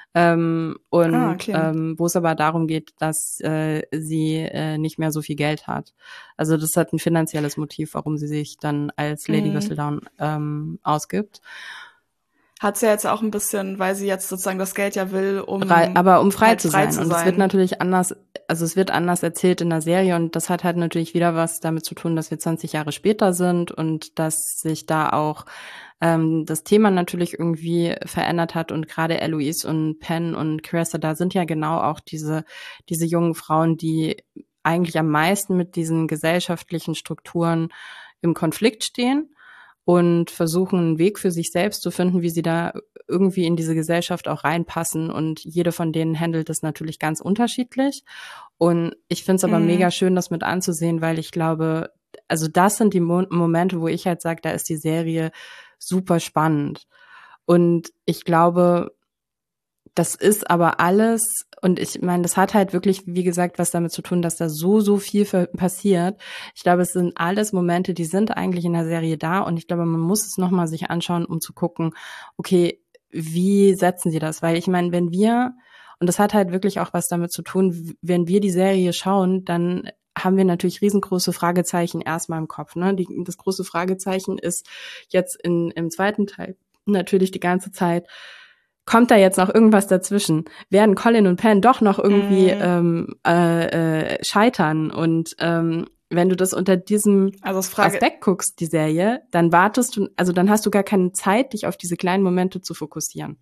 Wo es aber darum geht, dass sie nicht mehr so viel Geld hat. Also das hat ein finanzielles Motiv, warum sie sich dann als Lady Whistledown ausgibt. Hat sie jetzt auch ein bisschen, weil sie jetzt sozusagen das Geld ja will, um frei zu sein. Und es wird natürlich anders, also es wird anders erzählt in der Serie und das hat halt natürlich wieder was damit zu tun, dass wir 20 Jahre später sind und dass sich da auch das Thema natürlich irgendwie verändert hat und gerade Eloise und Penn und Cressida sind ja genau auch diese jungen Frauen, die eigentlich am meisten mit diesen gesellschaftlichen Strukturen im Konflikt stehen und versuchen, einen Weg für sich selbst zu finden, wie sie da irgendwie in diese Gesellschaft auch reinpassen. Und jede von denen handelt es natürlich ganz unterschiedlich. Und ich finde es aber mega schön, das mit anzusehen, weil ich glaube, also das sind die Momente, wo ich halt sage, da ist die Serie super spannend. Und ich glaube, das ist aber alles, und ich meine, das hat halt wirklich, wie gesagt, was damit zu tun, dass da so viel passiert. Ich glaube, es sind alles Momente, die sind eigentlich in der Serie da und ich glaube, man muss es nochmal sich anschauen, um zu gucken, okay, wie setzen sie das? Weil ich meine, und das hat halt wirklich auch was damit zu tun, wenn wir die Serie schauen, dann haben wir natürlich riesengroße Fragezeichen erstmal im Kopf. Ne? Das große Fragezeichen ist jetzt im zweiten Teil natürlich die ganze Zeit, kommt da jetzt noch irgendwas dazwischen? Werden Colin und Penn doch noch irgendwie scheitern? Und wenn du das unter diesem Aspekt guckst, die Serie, dann dann hast du gar keine Zeit, dich auf diese kleinen Momente zu fokussieren.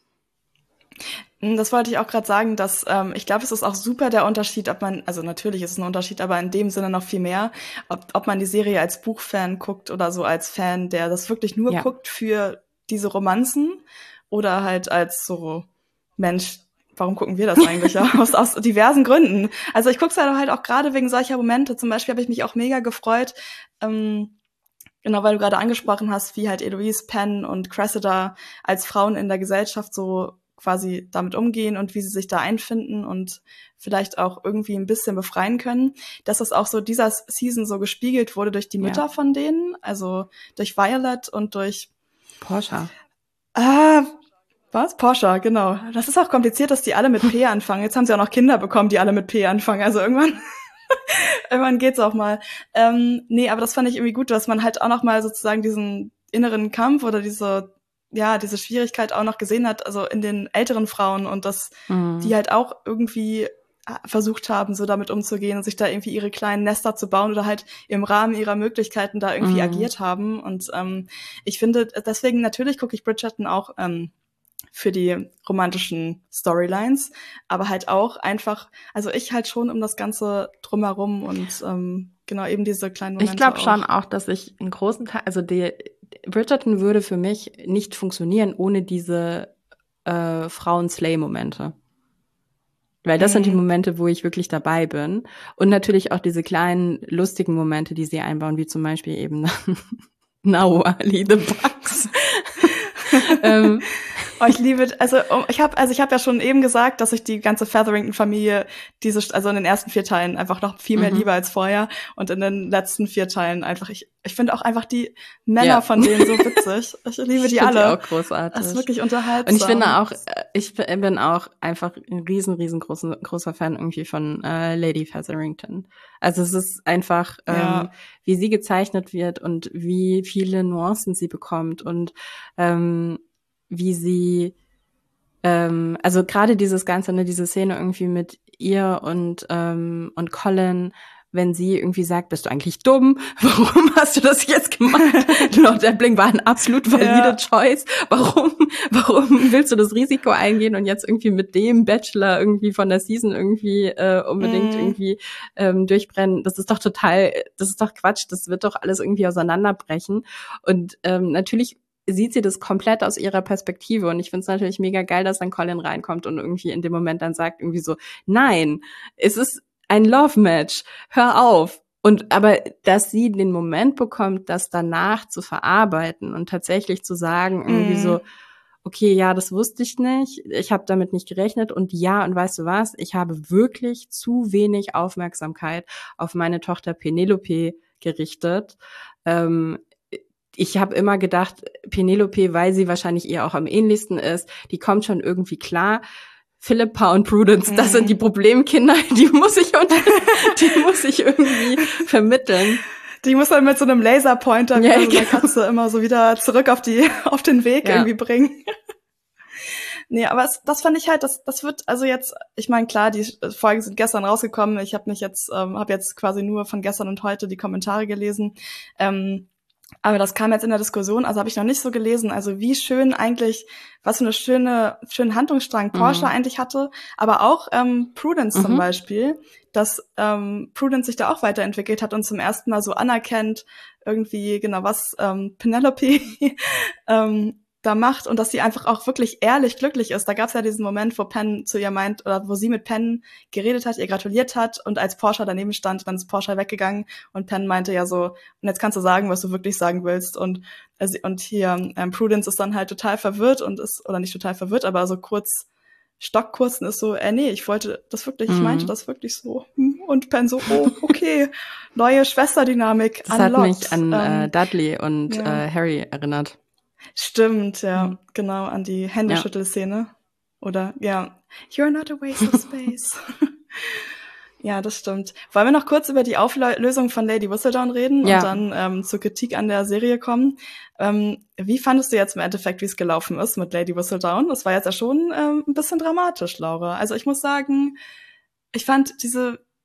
Das wollte ich auch gerade sagen, dass ich glaube, es ist auch super der Unterschied, natürlich ist es ein Unterschied, aber in dem Sinne noch viel mehr, ob man die Serie als Buchfan guckt oder so als Fan, der das wirklich nur guckt für diese Romanzen oder halt als so Mensch, warum gucken wir das eigentlich? aus diversen Gründen. Also ich gucke es halt auch gerade wegen solcher Momente. Zum Beispiel habe ich mich auch mega gefreut, genau, weil du gerade angesprochen hast, wie halt Eloise, Penn und Cressida als Frauen in der Gesellschaft so quasi damit umgehen und wie sie sich da einfinden und vielleicht auch irgendwie ein bisschen befreien können, dass das auch so dieser Season so gespiegelt wurde durch die Mütter von denen, also durch Violet und durch Portia. Was? Portia, genau. Das ist auch kompliziert, dass die alle mit P anfangen. Jetzt haben sie auch noch Kinder bekommen, die alle mit P anfangen. Also irgendwann geht's auch mal. Nee, aber das fand ich irgendwie gut, dass man halt auch noch mal sozusagen diesen inneren Kampf oder diese ja, diese Schwierigkeit auch noch gesehen hat, also in den älteren Frauen und dass die halt auch irgendwie versucht haben, so damit umzugehen und sich da irgendwie ihre kleinen Nester zu bauen oder halt im Rahmen ihrer Möglichkeiten da irgendwie agiert haben. Und ich finde, deswegen natürlich gucke ich Bridgerton auch für die romantischen Storylines, aber halt auch einfach, also ich halt schon um das Ganze drumherum und genau eben diese kleinen Momente. Ich glaube schon auch, dass ich einen großen Teil, also Bridgerton würde für mich nicht funktionieren ohne diese Frauen-Slay-Momente. Weil das sind die Momente, wo ich wirklich dabei bin. Und natürlich auch diese kleinen, lustigen Momente, die sie einbauen, wie zum Beispiel eben Nawali the Bucks. Oh, ich liebe, ich habe ja schon eben gesagt, dass ich die ganze Featherington-Familie also in den ersten 4 Teilen einfach noch viel mehr liebe als vorher und in den letzten 4 Teilen einfach, ich finde auch einfach die Männer von denen so witzig. Ich liebe die alle. Die auch großartig. Das ist wirklich unterhaltsam. Und ich finde auch, ich bin auch einfach ein riesengroßer Fan irgendwie von Lady Featherington. Also es ist einfach, wie sie gezeichnet wird und wie viele Nuancen sie bekommt und wie sie, also gerade dieses Ganze, ne, diese Szene irgendwie mit ihr und Colin, wenn sie irgendwie sagt, bist du eigentlich dumm? Warum hast du das jetzt gemacht? Lord Ebbling war ein absolut valide Choice. Warum willst du das Risiko eingehen und jetzt irgendwie mit dem Bachelor irgendwie von der Season irgendwie unbedingt irgendwie durchbrennen? Das ist doch Quatsch. Das wird doch alles irgendwie auseinanderbrechen. Und natürlich sieht sie das komplett aus ihrer Perspektive und ich finde es natürlich mega geil, dass dann Colin reinkommt und irgendwie in dem Moment dann sagt irgendwie so, nein, es ist ein Love-Match, hör auf. Aber dass sie den Moment bekommt, das danach zu verarbeiten und tatsächlich zu sagen irgendwie so, okay, ja, das wusste ich nicht, ich habe damit nicht gerechnet und ja, und weißt du was, ich habe wirklich zu wenig Aufmerksamkeit auf meine Tochter Penelope gerichtet. Ich habe immer gedacht, Penelope, weil sie wahrscheinlich ihr auch am ähnlichsten ist, die kommt schon irgendwie klar. Philippa und Prudence, das sind die Problemkinder, die muss ich irgendwie vermitteln. Die muss man mit so einem Laserpointer mit so einer Katze immer so wieder zurück auf den Weg irgendwie bringen. Nee, aber das fand ich halt, das wird, also jetzt, ich meine, klar, die Folgen sind gestern rausgekommen, ich habe jetzt quasi nur von gestern und heute die Kommentare gelesen, aber das kam jetzt in der Diskussion, also habe ich noch nicht so gelesen, also wie schön eigentlich, was für schönen Handlungsstrang Portia eigentlich hatte, aber auch Prudence zum Beispiel, dass Prudence sich da auch weiterentwickelt hat und zum ersten Mal so anerkennt, irgendwie, genau, was Penelope da macht und dass sie einfach auch wirklich ehrlich glücklich ist. Da gab es ja diesen Moment, wo Penn zu ihr meint, oder wo sie mit Penn geredet hat, ihr gratuliert hat und als Portia daneben stand, dann ist Portia weggegangen und Penn meinte ja so, und jetzt kannst du sagen, was du wirklich sagen willst und hier Prudence ist dann halt total verwirrt und ist, oder nicht total verwirrt, aber so stockkurz und ist so, nee, ich wollte das wirklich, ich meinte das wirklich so. Und Penn so, oh, okay, neue Schwesterdynamik. Das hat mich an Dudley und Harry erinnert. Stimmt, ja, genau, an die Händeschüttelszene. Oder, you're not a waste of space. Ja, das stimmt. Wollen wir noch kurz über die Auflösung von Lady Whistledown reden und dann zur Kritik an der Serie kommen? Wie fandest du jetzt im Endeffekt, wie es gelaufen ist mit Lady Whistledown? Das war jetzt ja schon ein bisschen dramatisch, Laura. Also ich muss sagen, ich fand es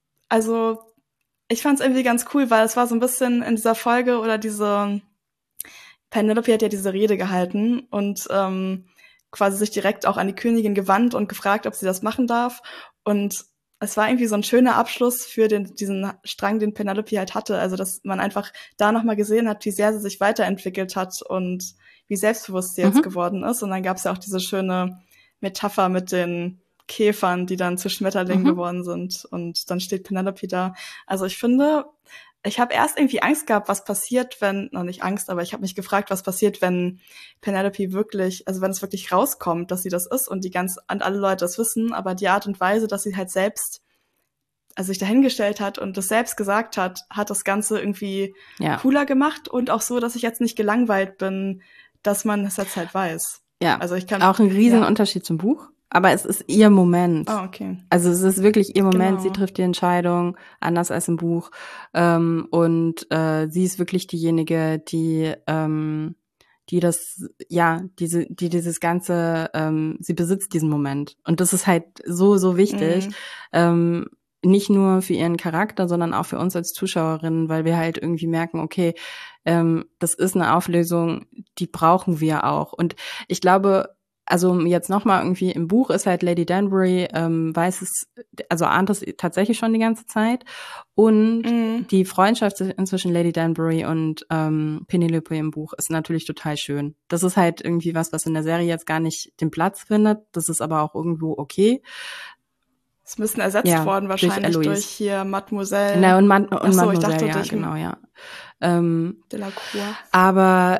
irgendwie ganz cool, weil es war so ein bisschen in dieser Folge oder Penelope hat ja diese Rede gehalten und quasi sich direkt auch an die Königin gewandt und gefragt, ob sie das machen darf. Und es war irgendwie so ein schöner Abschluss für diesen Strang, den Penelope halt hatte. Also, dass man einfach da nochmal gesehen hat, wie sehr sie sich weiterentwickelt hat und wie selbstbewusst sie jetzt geworden ist. Und dann gab es ja auch diese schöne Metapher mit den Käfern, die dann zu Schmetterlingen geworden sind. Und dann steht Penelope da. Also ich finde, ich habe erst irgendwie Angst gehabt, was passiert, nicht Angst, aber ich habe mich gefragt, was passiert, wenn Penelope wirklich, also wenn es wirklich rauskommt, dass sie das ist und alle Leute das wissen, aber die Art und Weise, dass sie halt selbst, also sich dahingestellt hat und das selbst gesagt hat, hat das Ganze irgendwie cooler gemacht und auch so, dass ich jetzt nicht gelangweilt bin, dass man das jetzt halt weiß. Ja, also ich kann auch ein riesen Unterschied zum Buch. Aber es ist ihr Moment. Oh, okay. Also es ist wirklich ihr Moment. Genau. Sie trifft die Entscheidung, anders als im Buch. Und sie ist wirklich diejenige, die die dieses ganze, sie besitzt diesen Moment. Und das ist halt so wichtig. Nicht nur für ihren Charakter, sondern auch für uns als Zuschauerinnen, weil wir halt irgendwie merken, okay, das ist eine Auflösung, die brauchen wir auch. Und ich glaube, also jetzt nochmal irgendwie im Buch ist halt Lady Danbury, ahnt es tatsächlich schon die ganze Zeit. Und die Freundschaft zwischen Lady Danbury und Penelope im Buch ist natürlich total schön. Das ist halt irgendwie was in der Serie jetzt gar nicht den Platz findet. Das ist aber auch irgendwo okay. Ist ein bisschen ersetzt worden wahrscheinlich durch hier Mademoiselle. Nein, und Mademoiselle, ja, genau, ja. Delacour. Aber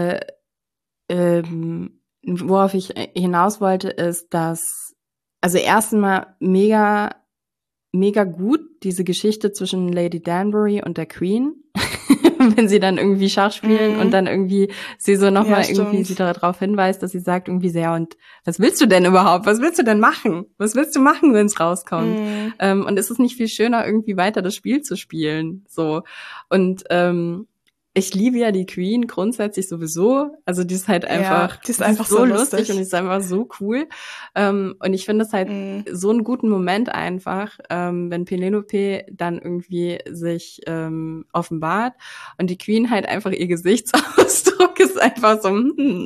worauf ich hinaus wollte, ist, dass, also erstmal mega, mega gut diese Geschichte zwischen Lady Danbury und der Queen, wenn sie dann irgendwie Schach spielen und dann irgendwie sie so nochmal irgendwie sie darauf hinweist, dass sie sagt irgendwie sehr, und was willst du denn überhaupt? Was willst du denn machen? Was willst du machen, wenn es rauskommt? Und ist es nicht viel schöner, irgendwie weiter das Spiel zu spielen? So. Und ich liebe ja die Queen grundsätzlich sowieso. Also die ist halt einfach, die ist einfach so lustig und die ist einfach so cool. Und ich finde es halt so einen guten Moment einfach, wenn Penelope dann irgendwie sich offenbart und die Queen halt einfach ihr Gesichtsausdruck ist einfach so.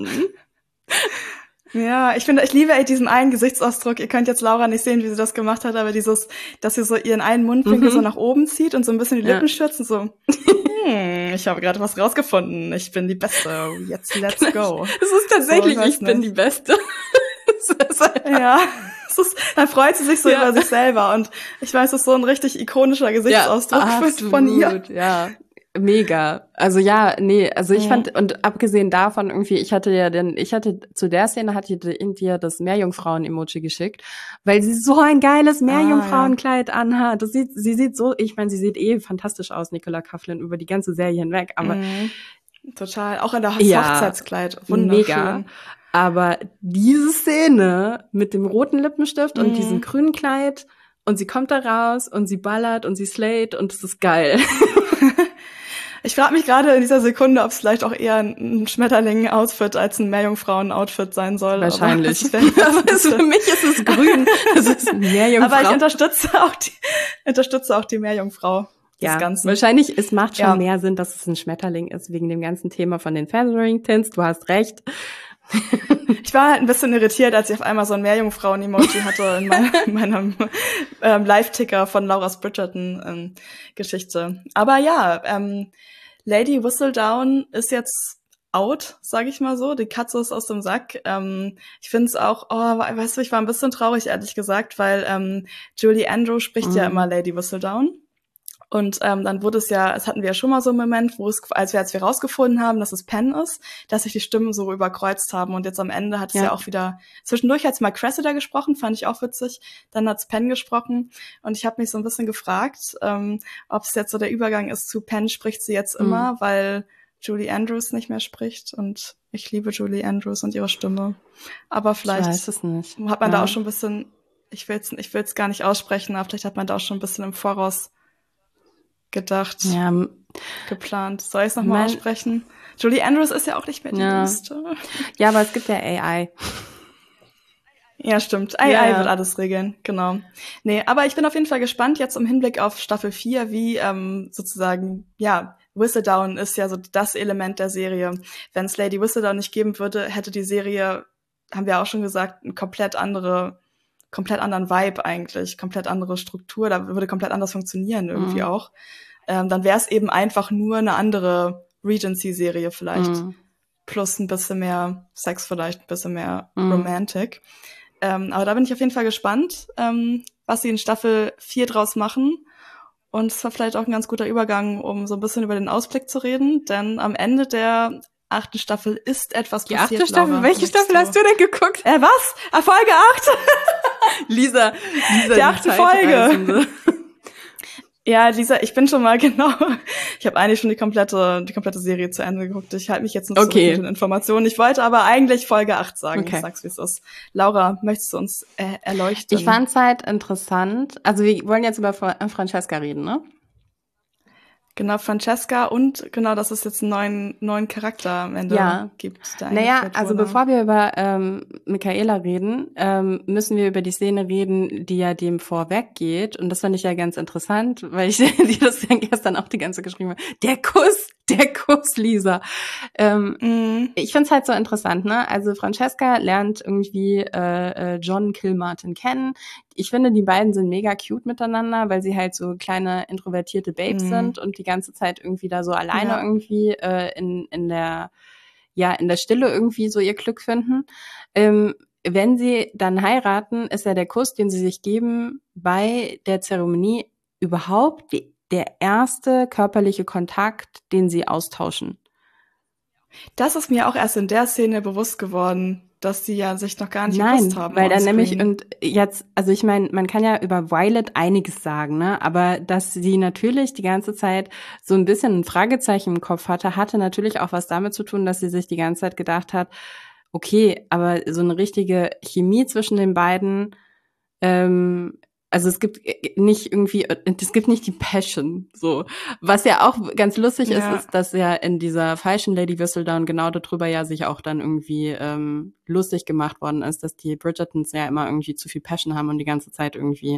Ja, ich liebe diesen einen Gesichtsausdruck. Ihr könnt jetzt Laura nicht sehen, wie sie das gemacht hat, aber dass sie so ihren einen Mundwinkel so nach oben zieht und so ein bisschen die Lippen schürzt und so. Ich habe gerade was rausgefunden. Ich bin die Beste. Jetzt let's go. Es ist tatsächlich, ich bin die Beste. Ja. Dann freut sie sich so über sich selber und ich weiß, das ist so ein richtig ikonischer Gesichtsausdruck von ihr. Ja. Mega. Also ich fand, und abgesehen davon irgendwie, ich hatte zu der Szene dir das Meerjungfrauen-Emoji geschickt, weil sie so ein geiles Meerjungfrauenkleid anhat. Sie sieht so, ich meine, sie sieht fantastisch aus, Nicola Coughlan, über die ganze Serie hinweg, aber total, auch in der Hochzeitskleid, wunderschön. Mega. Aber diese Szene mit dem roten Lippenstift und diesem grünen Kleid und sie kommt da raus und sie ballert und sie slayt und es ist geil. Ich frage mich gerade in dieser Sekunde, ob es vielleicht auch eher ein Schmetterling-Outfit als ein Meerjungfrauen-Outfit sein soll. Wahrscheinlich. Aber für mich ist es grün. Das ist Meerjungfrau. Aber ich unterstütze auch die Meerjungfrau des Ganzen. Wahrscheinlich, es macht schon mehr Sinn, dass es ein Schmetterling ist, wegen dem ganzen Thema von den Featheringtons. Du hast recht. Ich war halt ein bisschen irritiert, als ich auf einmal so ein Meerjungfrauen-Emoji hatte in meinem Live-Ticker von Laura's Bridgerton-Geschichte. Aber ja, Lady Whistledown ist jetzt out, sage ich mal so. Die Katze ist aus dem Sack. Ich finde es auch, weißt du, ich war ein bisschen traurig, ehrlich gesagt, weil Julie Andrews spricht ja immer Lady Whistledown. Und dann wurde es hatten wir ja schon mal so einen Moment, als wir rausgefunden haben, dass es Penn ist, dass sich die Stimmen so überkreuzt haben. Und jetzt am Ende hat es ja auch wieder, zwischendurch hat es mal Cressida gesprochen, fand ich auch witzig. Dann hat es Penn gesprochen. Und ich habe mich so ein bisschen gefragt, ob es jetzt so der Übergang ist zu Penn spricht sie jetzt immer, weil Julie Andrews nicht mehr spricht. Und ich liebe Julie Andrews und ihre Stimme. Aber vielleicht hat man da auch schon ein bisschen, ich will's gar nicht aussprechen, aber vielleicht hat man da auch schon ein bisschen im Voraus gedacht, geplant. Soll ich es nochmal aussprechen? Julie Andrews ist ja auch nicht mehr die Jüngste. Ja, aber es gibt ja AI. Ja, stimmt. AI wird alles regeln, genau. Nee, aber ich bin auf jeden Fall gespannt jetzt im Hinblick auf Staffel 4, wie sozusagen, Whistledown ist ja so das Element der Serie. Wenn es Lady Whistledown nicht geben würde, hätte die Serie, haben wir auch schon gesagt, einen komplett anderen Vibe eigentlich, komplett andere Struktur, da würde komplett anders funktionieren irgendwie auch. Dann wäre es eben einfach nur eine andere Regency-Serie vielleicht. Plus ein bisschen mehr Sex vielleicht, ein bisschen mehr Romantic. Aber da bin ich auf jeden Fall gespannt, was sie in Staffel 4 draus machen. Und es war vielleicht auch ein ganz guter Übergang, um so ein bisschen über den Ausblick zu reden, denn am Ende der 8. Staffel ist etwas passiert. Die 8. Staffel? Laura, welche Staffel hast du denn geguckt? Was? Folge 8? Lisa, die 8. Folge. Ja, Lisa, ich bin schon mal ich habe eigentlich schon die komplette Serie zu Ende geguckt. Ich halte mich jetzt nur zurück mit den Informationen. Ich wollte aber eigentlich Folge 8 sagen. Okay. Ich sag's, wie es ist. Laura, möchtest du uns erleuchten? Ich fand's halt interessant. Also wir wollen jetzt über Francesca reden, ne? Genau, Francesca und genau, dass es jetzt einen neuen Charakter am Ende gibt. Der naja, also bevor wir über Michaela reden, müssen wir über die Szene reden, die ja dem vorweggeht. Und das fand ich ja ganz interessant, weil ich dir das ja gestern auch die ganze geschrieben habe. Der Kuss, Lisa. Ich find's halt so interessant, ne? Also Francesca lernt irgendwie John Kilmartin kennen. Ich finde, die beiden sind mega cute miteinander, weil sie halt so kleine introvertierte Babes sind und die ganze Zeit irgendwie da so alleine irgendwie in der Stille irgendwie so ihr Glück finden. Wenn sie dann heiraten, ist ja der Kuss, den sie sich geben bei der Zeremonie, überhaupt der erste körperliche Kontakt, den sie austauschen. Das ist mir auch erst in der Szene bewusst geworden, dass sie ja sich noch gar nicht geküsst haben. Weil dann nämlich, und jetzt, also ich meine, man kann ja über Violet einiges sagen, ne? Aber dass sie natürlich die ganze Zeit so ein bisschen ein Fragezeichen im Kopf hatte natürlich auch was damit zu tun, dass sie sich die ganze Zeit gedacht hat, okay, aber so eine richtige Chemie zwischen den beiden, also es gibt nicht die Passion, so. Was ja auch ganz lustig ist, dass ja in dieser falschen Lady Whistledown genau darüber ja sich auch dann irgendwie lustig gemacht worden ist, dass die Bridgertons ja immer irgendwie zu viel Passion haben und die ganze Zeit irgendwie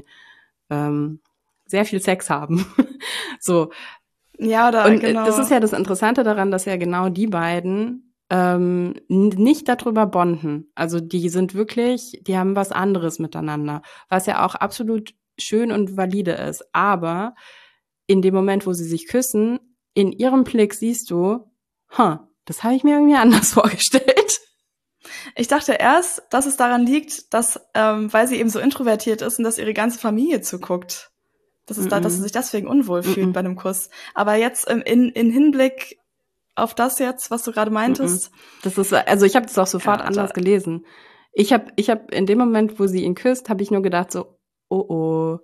sehr viel Sex haben. So. Ja, und genau. Das ist ja das Interessante daran, dass ja genau die beiden nicht darüber bonden. Also die sind wirklich, die haben was anderes miteinander, was ja auch absolut schön und valide ist. Aber in dem Moment, wo sie sich küssen, in ihrem Blick siehst du, das habe ich mir irgendwie anders vorgestellt. Ich dachte erst, dass es daran liegt, dass, weil sie eben so introvertiert ist und dass ihre ganze Familie zuguckt, dass sie sich deswegen unwohl fühlt bei einem Kuss. Aber jetzt in Hinblick auf das jetzt, was du gerade meintest? Das ist, also ich habe das auch sofort anders gelesen. Ich hab in dem Moment, wo sie ihn küsst, habe ich nur gedacht so, oh.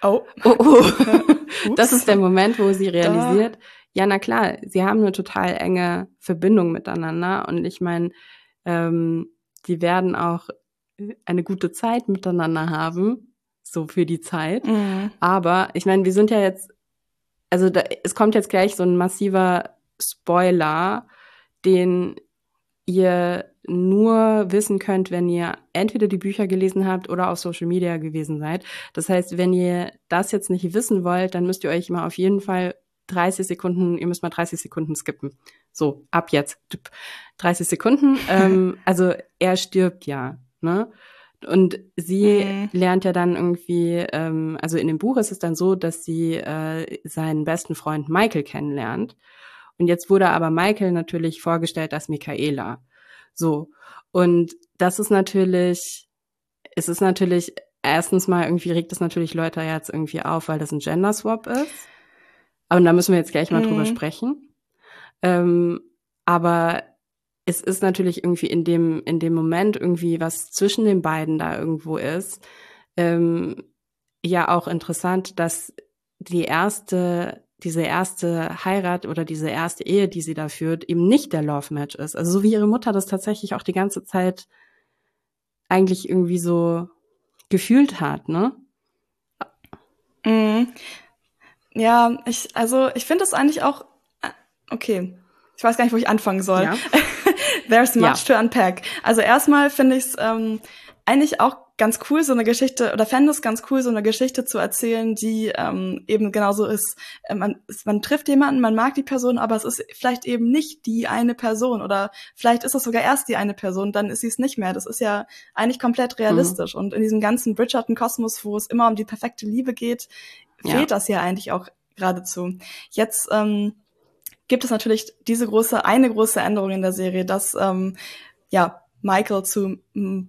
Das ist der Moment, wo sie realisiert, ja, na klar, sie haben eine total enge Verbindung miteinander und ich meine, die werden auch eine gute Zeit miteinander haben, so für die Zeit. Aber ich meine, wir sind ja jetzt, also es kommt jetzt gleich so ein massiver Spoiler, den ihr nur wissen könnt, wenn ihr entweder die Bücher gelesen habt oder auf Social Media gewesen seid. Das heißt, wenn ihr das jetzt nicht wissen wollt, dann müsst ihr euch mal auf jeden Fall 30 Sekunden skippen. So, ab jetzt. 30 Sekunden. Also er stirbt ja, ne? Und sie lernt ja dann irgendwie, also in dem Buch ist es dann so, dass sie seinen besten Freund Michael kennenlernt. Und jetzt wurde aber Michael natürlich vorgestellt als Michaela. So. Und es ist natürlich, erstens mal irgendwie regt es natürlich Leute jetzt irgendwie auf, weil das ein Gender-Swap ist. Und da müssen wir jetzt gleich mal drüber sprechen. Aber es ist natürlich irgendwie in dem Moment irgendwie, was zwischen den beiden da irgendwo ist, ja auch interessant, dass diese erste Heirat oder diese erste Ehe, die sie da führt, eben nicht der Love Match ist. Also so wie ihre Mutter das tatsächlich auch die ganze Zeit eigentlich irgendwie so gefühlt hat, ne? Ja, ich finde es eigentlich auch, okay, ich weiß gar nicht, wo ich anfangen soll. Ja. There's much to unpack. Also erstmal finde ich es eigentlich auch ganz cool, so eine Geschichte, oder fände es ganz cool, so eine Geschichte zu erzählen, die eben genauso ist. Man trifft jemanden, man mag die Person, aber es ist vielleicht eben nicht die eine Person oder vielleicht ist es sogar erst die eine Person, dann ist sie es nicht mehr. Das ist ja eigentlich komplett realistisch. Und in diesem ganzen Bridgerton-Kosmos, wo es immer um die perfekte Liebe geht, fehlt das ja eigentlich auch geradezu. Jetzt gibt es natürlich eine große Änderung in der Serie, dass Michael zu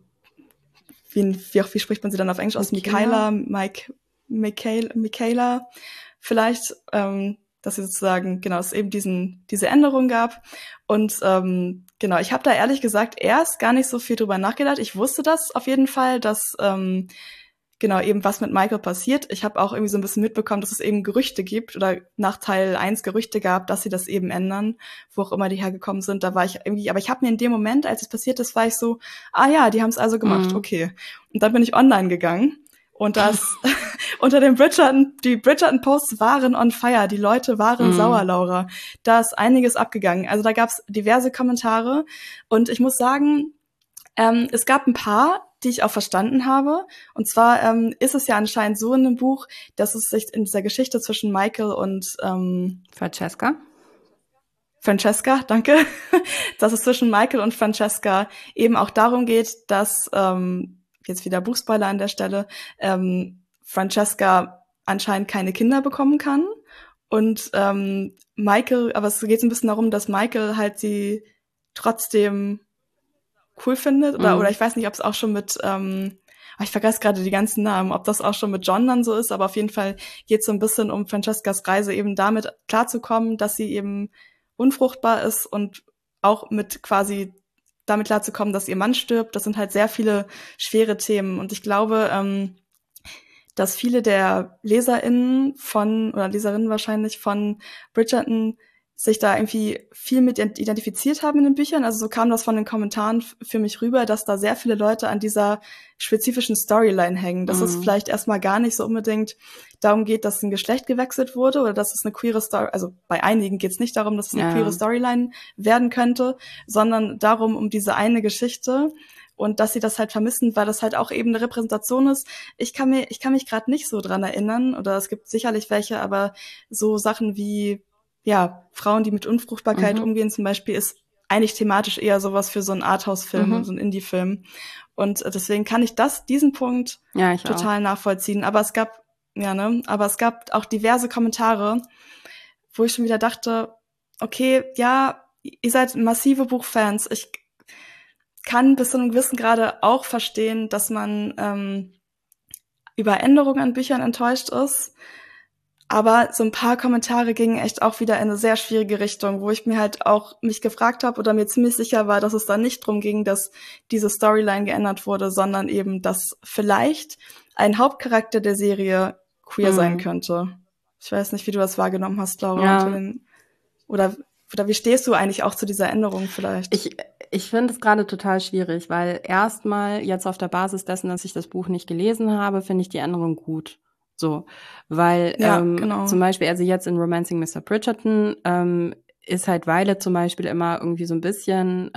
wie spricht man sie dann auf Englisch aus? Michaela vielleicht, dass sie sozusagen, genau, es eben diese Änderung gab. Und genau, ich habe da ehrlich gesagt erst gar nicht so viel drüber nachgedacht. Ich wusste das auf jeden Fall, dass genau eben was mit Michael passiert. Ich habe auch irgendwie so ein bisschen mitbekommen, dass es eben Gerüchte gibt oder nach Teil 1 Gerüchte gab, dass sie das eben ändern, wo auch immer die hergekommen sind. Da war ich irgendwie, aber ich habe mir in dem Moment, als es passiert ist, war ich so, die haben es also gemacht, okay. Und dann bin ich online gegangen und unter die Bridgerton-Posts waren on fire, die Leute waren sauer, Laura. Da ist einiges abgegangen. Also da gab's diverse Kommentare und ich muss sagen, es gab ein paar, die ich auch verstanden habe. Und zwar ist es ja anscheinend so in dem Buch, dass es sich in dieser Geschichte zwischen Michael und Francesca, danke, dass es zwischen Michael und Francesca eben auch darum geht, dass, jetzt wieder Buchspoiler an der Stelle, Francesca anscheinend keine Kinder bekommen kann. Und Michael, aber es geht so ein bisschen darum, dass Michael halt sie trotzdem cool findet. Oder ich weiß nicht, ob es auch schon mit, ich vergesse gerade die ganzen Namen, ob das auch schon mit John dann so ist, aber auf jeden Fall geht es so ein bisschen um Francescas Reise, eben damit klarzukommen, dass sie eben unfruchtbar ist und auch mit quasi damit klarzukommen, dass ihr Mann stirbt. Das sind halt sehr viele schwere Themen. Und ich glaube, dass viele der LeserInnen oder Leserinnen wahrscheinlich von Bridgerton sich da irgendwie viel mit identifiziert haben in den Büchern. Also so kam das von den Kommentaren für mich rüber, dass da sehr viele Leute an dieser spezifischen Storyline hängen. Dass es vielleicht erstmal gar nicht so unbedingt darum geht, dass ein Geschlecht gewechselt wurde oder dass es eine queere Story, also bei einigen geht es nicht darum, dass es eine queere Storyline werden könnte, sondern darum, um diese eine Geschichte und dass sie das halt vermissen, weil das halt auch eben eine Repräsentation ist. Ich kann mich gerade nicht so dran erinnern oder es gibt sicherlich welche, aber so Sachen wie Frauen, die mit Unfruchtbarkeit umgehen zum Beispiel, ist eigentlich thematisch eher sowas für so einen Arthouse-Film, so einen Indie-Film. Und deswegen kann ich diesen Punkt total nachvollziehen. Aber es gab auch diverse Kommentare, wo ich schon wieder dachte, okay, ja, ihr seid massive Buchfans. Ich kann bis zu einem gewissen Grade auch verstehen, dass man über Änderungen an Büchern enttäuscht ist. Aber so ein paar Kommentare gingen echt auch wieder in eine sehr schwierige Richtung, wo ich mir halt auch mich gefragt habe oder mir ziemlich sicher war, dass es da nicht drum ging, dass diese Storyline geändert wurde, sondern eben, dass vielleicht ein Hauptcharakter der Serie queer sein könnte. Ich weiß nicht, wie du das wahrgenommen hast, Laura. Ja. Oder wie stehst du eigentlich auch zu dieser Änderung vielleicht? Ich finde es gerade total schwierig, weil erstmal jetzt auf der Basis dessen, dass ich das Buch nicht gelesen habe, finde ich die Änderung gut. So, weil genau. zum Beispiel, also jetzt in Romancing Mr. Bridgerton ist halt Violet zum Beispiel immer irgendwie so ein bisschen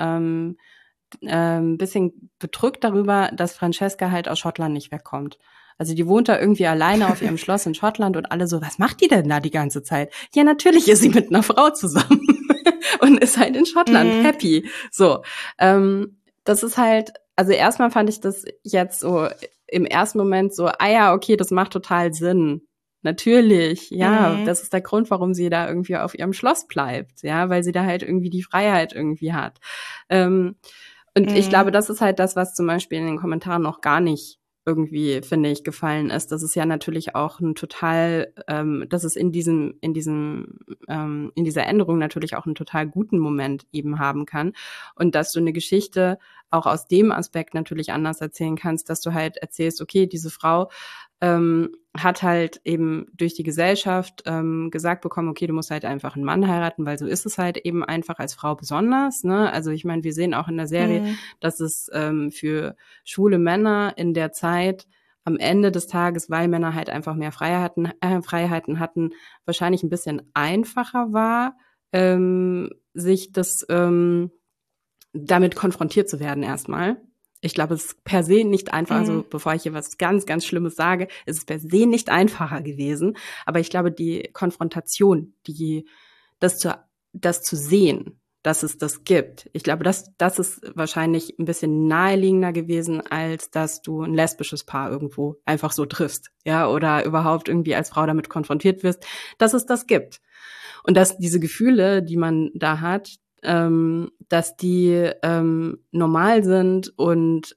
bedrückt darüber, dass Francesca halt aus Schottland nicht wegkommt. Also die wohnt da irgendwie alleine auf ihrem Schloss in Schottland und alle so, was macht die denn da die ganze Zeit? Ja, natürlich ist sie mit einer Frau zusammen und ist halt in Schottland happy. So, das ist halt, also erstmal fand ich das jetzt so im ersten Moment so, okay, das macht total Sinn. Natürlich, ja, das ist der Grund, warum sie da irgendwie auf ihrem Schloss bleibt, ja, weil sie da halt irgendwie die Freiheit irgendwie hat. Und ich glaube, das ist halt das, was zum Beispiel in den Kommentaren noch gar nicht irgendwie, finde ich, gefallen ist. Das ist ja natürlich auch ein total, dass es in dieser Änderung natürlich auch einen total guten Moment eben haben kann. Und dass du eine Geschichte auch aus dem Aspekt natürlich anders erzählen kannst, dass du halt erzählst, okay, diese Frau hat halt eben durch die Gesellschaft gesagt bekommen, okay, du musst halt einfach einen Mann heiraten, weil so ist es halt eben einfach als Frau besonders. Ne? Also ich meine, wir sehen auch in der Serie, dass es für schwule Männer in der Zeit am Ende des Tages, weil Männer halt einfach mehr Freiheiten hatten, wahrscheinlich ein bisschen einfacher war, sich das damit konfrontiert zu werden erstmal. Ich glaube, es ist per se nicht einfach, also bevor ich hier was ganz, ganz Schlimmes sage, ist es per se nicht einfacher gewesen. Aber ich glaube, die Konfrontation, das zu sehen, dass es das gibt, ich glaube, das ist wahrscheinlich ein bisschen naheliegender gewesen, als dass du ein lesbisches Paar irgendwo einfach so triffst, ja, oder überhaupt irgendwie als Frau damit konfrontiert wirst, dass es das gibt. Und dass diese Gefühle, die man da hat, dass die normal sind und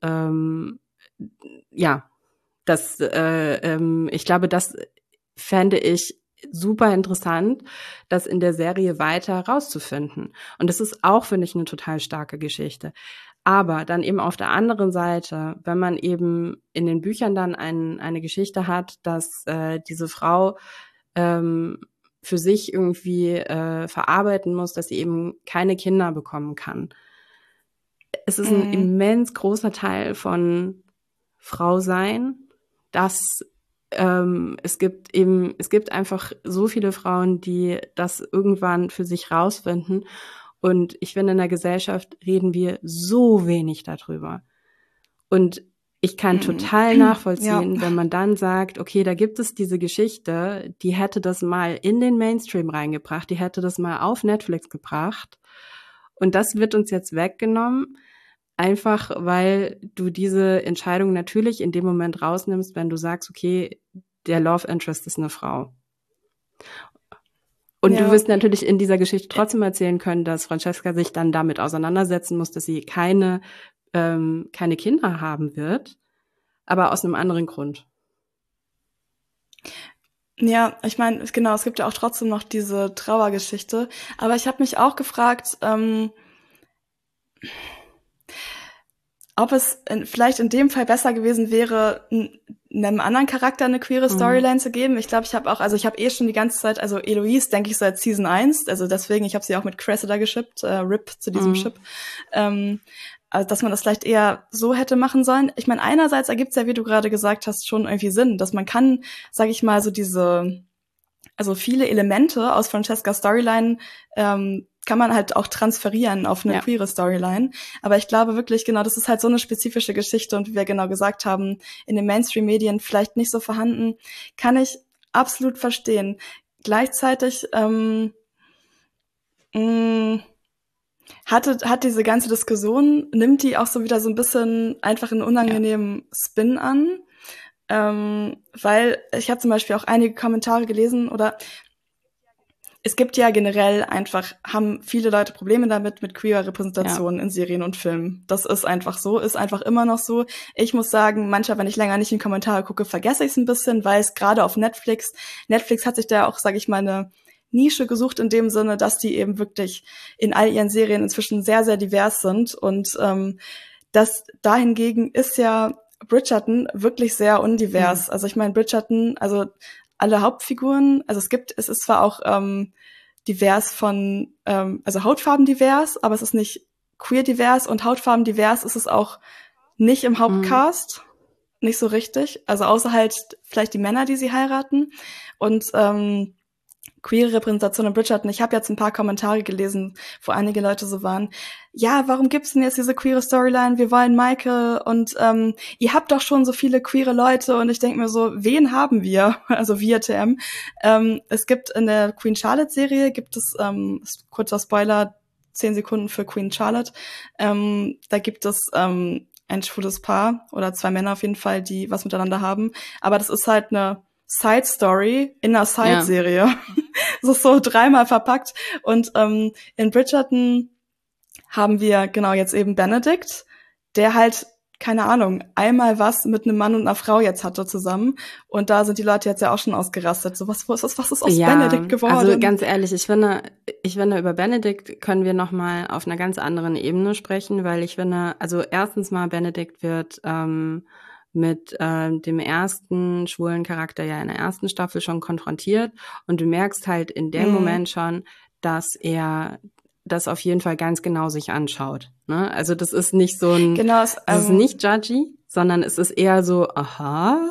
ich glaube, das fände ich super interessant, das in der Serie weiter rauszufinden. Und das ist auch, finde ich, eine total starke Geschichte. Aber dann eben auf der anderen Seite, wenn man eben in den Büchern dann eine Geschichte hat, dass diese Frau für sich irgendwie verarbeiten muss, dass sie eben keine Kinder bekommen kann. Es ist ein immens großer Teil von Frau sein, das es gibt einfach so viele Frauen, die das irgendwann für sich rausfinden. Und ich finde, in der Gesellschaft reden wir so wenig darüber. Und ich kann total nachvollziehen, wenn man dann sagt, okay, da gibt es diese Geschichte, die hätte das mal in den Mainstream reingebracht, die hätte das mal auf Netflix gebracht. Und das wird uns jetzt weggenommen, einfach weil du diese Entscheidung natürlich in dem Moment rausnimmst, wenn du sagst, okay, der Love Interest ist eine Frau. Und du wirst natürlich in dieser Geschichte trotzdem erzählen können, dass Francesca sich dann damit auseinandersetzen muss, dass sie keine Kinder haben wird, aber aus einem anderen Grund. Ja, ich meine, genau, es gibt ja auch trotzdem noch diese Trauergeschichte. Aber ich habe mich auch gefragt, ob es vielleicht in dem Fall besser gewesen wäre, einem anderen Charakter eine queere Storyline zu geben. Ich glaube, ich habe eh schon die ganze Zeit, also Eloise denke ich seit Season 1, also deswegen, ich habe sie auch mit Cressida geshippt, RIP zu diesem Ship. Also, dass man das vielleicht eher so hätte machen sollen. Ich meine, einerseits ergibt es ja, wie du gerade gesagt hast, schon irgendwie Sinn, dass man kann, sage ich mal, also viele Elemente aus Francescas Storyline kann man halt auch transferieren auf eine queere Storyline. Aber ich glaube wirklich, genau, das ist halt so eine spezifische Geschichte und wie wir genau gesagt haben, in den Mainstream-Medien vielleicht nicht so vorhanden, kann ich absolut verstehen. Gleichzeitig hat diese ganze Diskussion, nimmt die auch so wieder so ein bisschen einfach einen unangenehmen Spin an. Weil ich habe zum Beispiel auch einige Kommentare gelesen oder es gibt ja generell haben viele Leute Probleme damit, mit queerer Repräsentation in Serien und Filmen. Das ist einfach so, ist einfach immer noch so. Ich muss sagen, manchmal, wenn ich länger nicht in die Kommentare gucke, vergesse ich es ein bisschen, weil es gerade auf Netflix hat sich da auch, sage ich mal, eine Nische gesucht in dem Sinne, dass die eben wirklich in all ihren Serien inzwischen sehr, sehr divers sind. Und das dahingegen ist ja Bridgerton wirklich sehr undivers. Also ich meine, Bridgerton, also alle Hauptfiguren, also es ist zwar auch divers von, also Hautfarben divers, aber es ist nicht queer divers und Hautfarben divers ist es auch nicht im Hauptcast, nicht so richtig. Also außer halt vielleicht die Männer, die sie heiraten. Und queere Repräsentation in Bridgerton. Ich habe jetzt ein paar Kommentare gelesen, wo einige Leute so waren, ja, warum gibt's denn jetzt diese queere Storyline? Wir wollen Michael und ihr habt doch schon so viele queere Leute und ich denke mir so, wen haben wir? Also wir TM. Es gibt in der Queen Charlotte Serie, kurzer Spoiler, 10 Sekunden für Queen Charlotte, da gibt es ein schwules Paar oder 2 Männer auf jeden Fall, die was miteinander haben, aber das ist halt eine Side Story in einer Side-Serie. Das ist so 3-mal verpackt. Und in Bridgerton haben wir genau jetzt eben Benedict, der halt, keine Ahnung, einmal was mit einem Mann und einer Frau jetzt hatte zusammen. Und da sind die Leute jetzt ja auch schon ausgerastet. So, was ist aus Benedict geworden? Also ganz ehrlich, ich finde, über Benedict können wir noch mal auf einer ganz anderen Ebene sprechen, weil ich finde, also erstens mal, Benedict wird mit dem ersten schwulen Charakter ja in der ersten Staffel schon konfrontiert und du merkst halt in dem Moment schon, dass er das auf jeden Fall ganz genau sich anschaut. Ne? Also das ist nicht so ein, das ist nicht judgy, sondern es ist eher so, aha.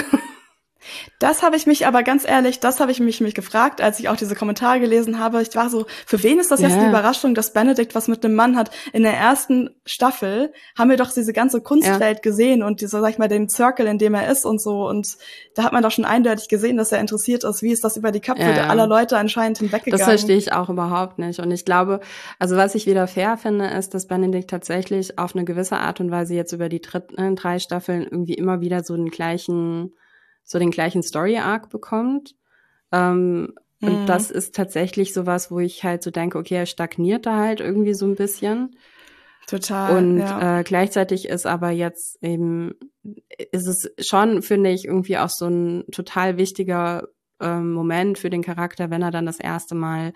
Das habe ich mich aber ganz ehrlich, mich gefragt, als ich auch diese Kommentare gelesen habe. Ich war so, für wen ist das jetzt die Überraschung, dass Benedict was mit einem Mann hat? In der ersten Staffel haben wir doch diese ganze Kunstwelt gesehen und diese, sag ich mal, den Circle, in dem er ist und so. Und da hat man doch schon eindeutig gesehen, dass er interessiert ist. Wie ist das über die Köpfe aller Leute anscheinend hinweggegangen? Das verstehe ich auch überhaupt nicht. Und ich glaube, also was ich wieder fair finde, ist, dass Benedict tatsächlich auf eine gewisse Art und Weise jetzt über die 3 Staffeln irgendwie immer wieder so den gleichen Story-Arc bekommt. Und das ist tatsächlich sowas, wo ich halt so denke, okay, er stagniert da halt irgendwie so ein bisschen. Total. Und gleichzeitig ist aber jetzt eben, ist es schon, finde ich, irgendwie auch so ein total wichtiger Moment für den Charakter, wenn er dann das erste Mal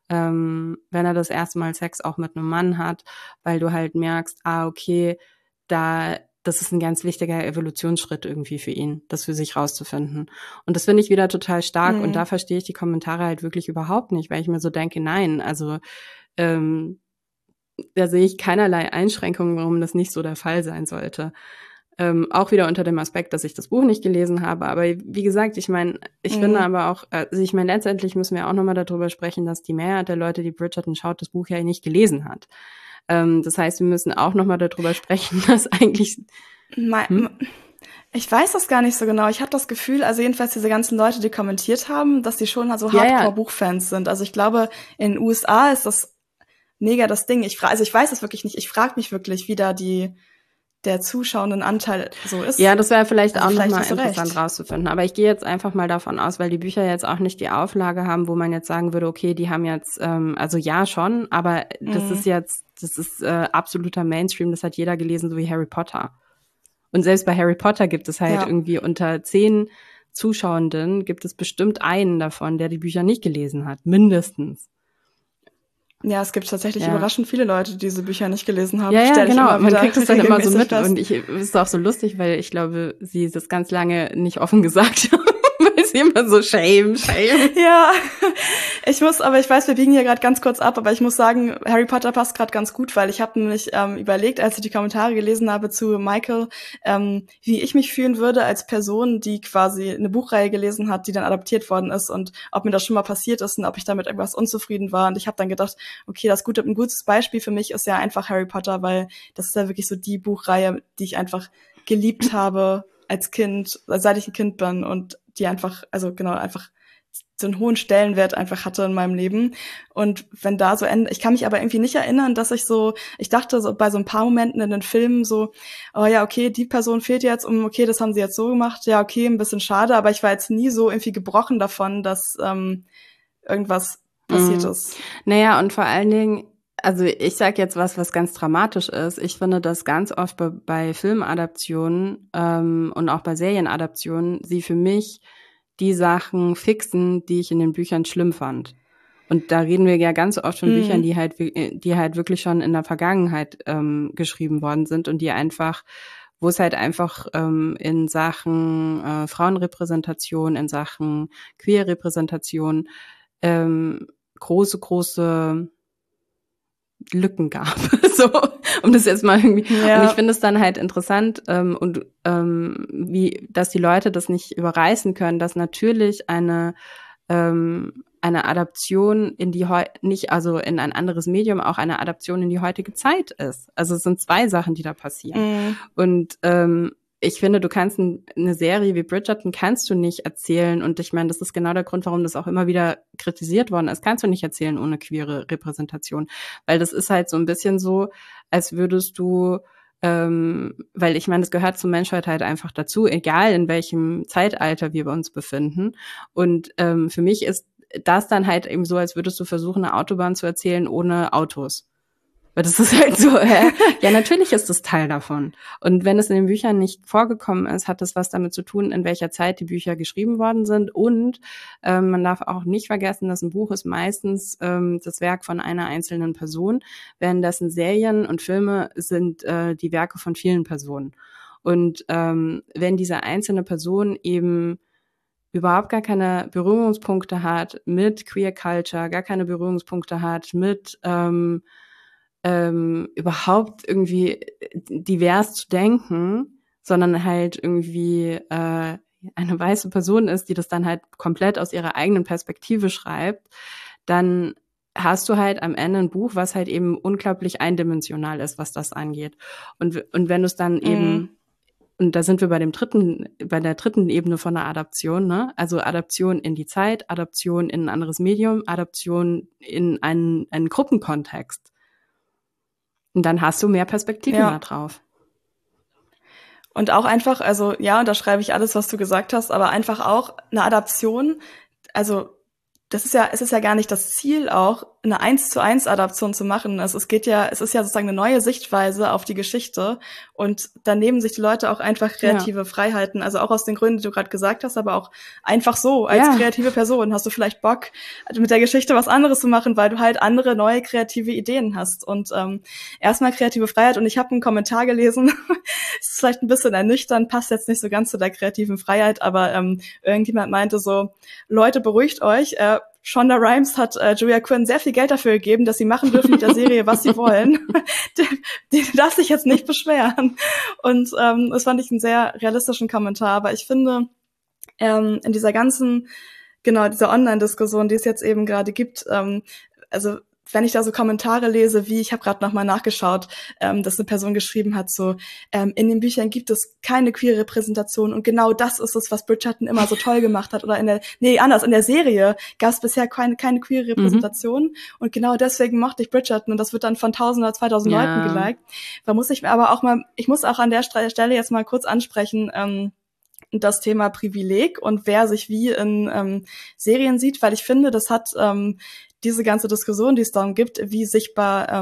Sex auch mit einem Mann hat, weil du halt merkst, okay, das ist ein ganz wichtiger Evolutionsschritt irgendwie für ihn, das für sich rauszufinden. Und das finde ich wieder total stark und da verstehe ich die Kommentare halt wirklich überhaupt nicht, weil ich mir so denke, nein, also da sehe ich keinerlei Einschränkungen, warum das nicht so der Fall sein sollte. Auch wieder unter dem Aspekt, dass ich das Buch nicht gelesen habe. Aber wie gesagt, ich meine, ich finde aber auch, also ich meine, letztendlich müssen wir auch nochmal darüber sprechen, dass die Mehrheit der Leute, die Bridgerton schaut, das Buch ja nicht gelesen hat. Das heißt, wir müssen auch nochmal darüber sprechen, dass eigentlich... Ich weiß das gar nicht so genau. Ich habe das Gefühl, also jedenfalls diese ganzen Leute, die kommentiert haben, dass die schon so Hardcore-Buchfans sind. Also ich glaube, in den USA ist das mega das Ding. Ich weiß es wirklich nicht. Ich frage mich wirklich, wie da der zuschauenden Anteil so ist. Ja, das wäre vielleicht auch nochmal interessant rauszufinden. Aber ich gehe jetzt einfach mal davon aus, weil die Bücher jetzt auch nicht die Auflage haben, wo man jetzt sagen würde, okay, die haben jetzt, also ja schon, aber das ist absoluter Mainstream, das hat jeder gelesen, so wie Harry Potter. Und selbst bei Harry Potter gibt es halt irgendwie unter 10 Zuschauenden gibt es bestimmt einen davon, der die Bücher nicht gelesen hat, mindestens. Ja, es gibt tatsächlich überraschend viele Leute, die diese Bücher nicht gelesen haben. Ja, genau. Man kriegt das dann immer so mit. Und es ist auch so lustig, weil ich glaube, sie das ganz lange nicht offen gesagt haben. Weil sie immer so shame. Ja, ich weiß, wir biegen hier gerade ganz kurz ab, aber ich muss sagen, Harry Potter passt gerade ganz gut, weil ich habe nämlich überlegt, als ich die Kommentare gelesen habe zu Michael, wie ich mich fühlen würde als Person, die quasi eine Buchreihe gelesen hat, die dann adaptiert worden ist und ob mir das schon mal passiert ist und ob ich damit irgendwas unzufrieden war. Und ich habe dann gedacht, okay, ein gutes Beispiel für mich ist ja einfach Harry Potter, weil das ist ja wirklich so die Buchreihe, die ich einfach geliebt habe als Kind, seit ich ein Kind bin und die einfach so einen hohen Stellenwert einfach hatte in meinem Leben. Und wenn da so ich kann mich aber irgendwie nicht erinnern, dass ich dachte so bei so ein paar Momenten in den Filmen so, oh ja, okay, die Person fehlt jetzt, okay, das haben sie jetzt so gemacht, ja, okay, ein bisschen schade, aber ich war jetzt nie so irgendwie gebrochen davon, dass irgendwas passiert ist. Naja, und vor allen Dingen, also ich sag jetzt was ganz dramatisch ist. Ich finde, dass ganz oft bei Filmadaptionen und auch bei Serienadaptionen sie für mich die Sachen fixen, die ich in den Büchern schlimm fand. Und da reden wir ja ganz oft von Büchern, die halt wirklich schon in der Vergangenheit geschrieben worden sind und die einfach, wo es halt einfach in Sachen Frauenrepräsentation, in Sachen Queer-Repräsentation große Lücken gab, so, um das jetzt mal irgendwie. Ja. Und ich finde es dann halt interessant dass die Leute das nicht überreißen können, dass natürlich eine Adaption in in ein anderes Medium auch eine Adaption in die heutige Zeit ist. Also es sind 2 Sachen, die da passieren. Und ich finde, du kannst eine Serie wie Bridgerton kannst du nicht erzählen und ich meine, das ist genau der Grund, warum das auch immer wieder kritisiert worden ist, kannst du nicht erzählen ohne queere Repräsentation, weil das ist halt so ein bisschen so, als würdest du, weil ich meine, das gehört zur Menschheit halt einfach dazu, egal in welchem Zeitalter wir uns befinden und für mich ist das dann halt eben so, als würdest du versuchen, eine Autobahn zu erzählen ohne Autos. Weil das ist halt so, ja, natürlich ist das Teil davon. Und wenn es in den Büchern nicht vorgekommen ist, hat das was damit zu tun, in welcher Zeit die Bücher geschrieben worden sind. Und man darf auch nicht vergessen, dass ein Buch ist meistens das Werk von einer einzelnen Person, währenddessen Serien und Filme sind die Werke von vielen Personen. Und wenn diese einzelne Person eben überhaupt gar keine Berührungspunkte hat mit Queer Culture, gar keine Berührungspunkte hat mit überhaupt irgendwie divers zu denken, sondern halt irgendwie eine weiße Person ist, die das dann halt komplett aus ihrer eigenen Perspektive schreibt, dann hast du halt am Ende ein Buch, was halt eben unglaublich eindimensional ist, was das angeht. Und wenn du es dann eben, und da sind wir bei der dritten Ebene von der Adaption, ne? Also Adaption in die Zeit, Adaption in ein anderes Medium, Adaption in einen Gruppenkontext. Und dann hast du mehr Perspektiven da drauf. Und auch einfach, also ja, und da schreibe ich alles, was du gesagt hast, aber einfach auch eine Adaption, also es ist ja gar nicht das Ziel auch, eine 1:1 Adaption zu machen. Also es ist ja sozusagen eine neue Sichtweise auf die Geschichte und dann nehmen sich die Leute auch einfach kreative Freiheiten, also auch aus den Gründen, die du gerade gesagt hast, aber auch einfach so, als kreative Person hast du vielleicht Bock, mit der Geschichte was anderes zu machen, weil du halt andere, neue kreative Ideen hast und erstmal kreative Freiheit und ich habe einen Kommentar gelesen, es ist vielleicht ein bisschen ernüchternd, passt jetzt nicht so ganz zu der kreativen Freiheit, aber irgendjemand meinte so, Leute, beruhigt euch, Shonda Rhimes hat Julia Quinn sehr viel Geld dafür gegeben, dass sie machen dürfen mit der Serie, was sie wollen. Die darf sich jetzt nicht beschweren. Und das fand ich einen sehr realistischen Kommentar. Aber ich finde, in dieser ganzen, genau, dieser Online-Diskussion, die es jetzt eben gerade gibt, also wenn ich da so Kommentare lese, wie, ich habe gerade nochmal nachgeschaut, dass eine Person geschrieben hat, so, in den Büchern gibt es keine queere Repräsentation und genau das ist es, was Bridgerton immer so toll gemacht hat. Oder in der Serie gab es bisher keine queere Repräsentation und genau deswegen mochte ich Bridgerton und das wird dann von 1000 oder 2000 Leuten geliked. Da muss ich mir aber auch mal, ich muss auch an der Stelle jetzt mal kurz ansprechen, das Thema Privileg und wer sich wie in Serien sieht, weil ich finde, das hat diese ganze Diskussion, die es darum gibt, wie sichtbar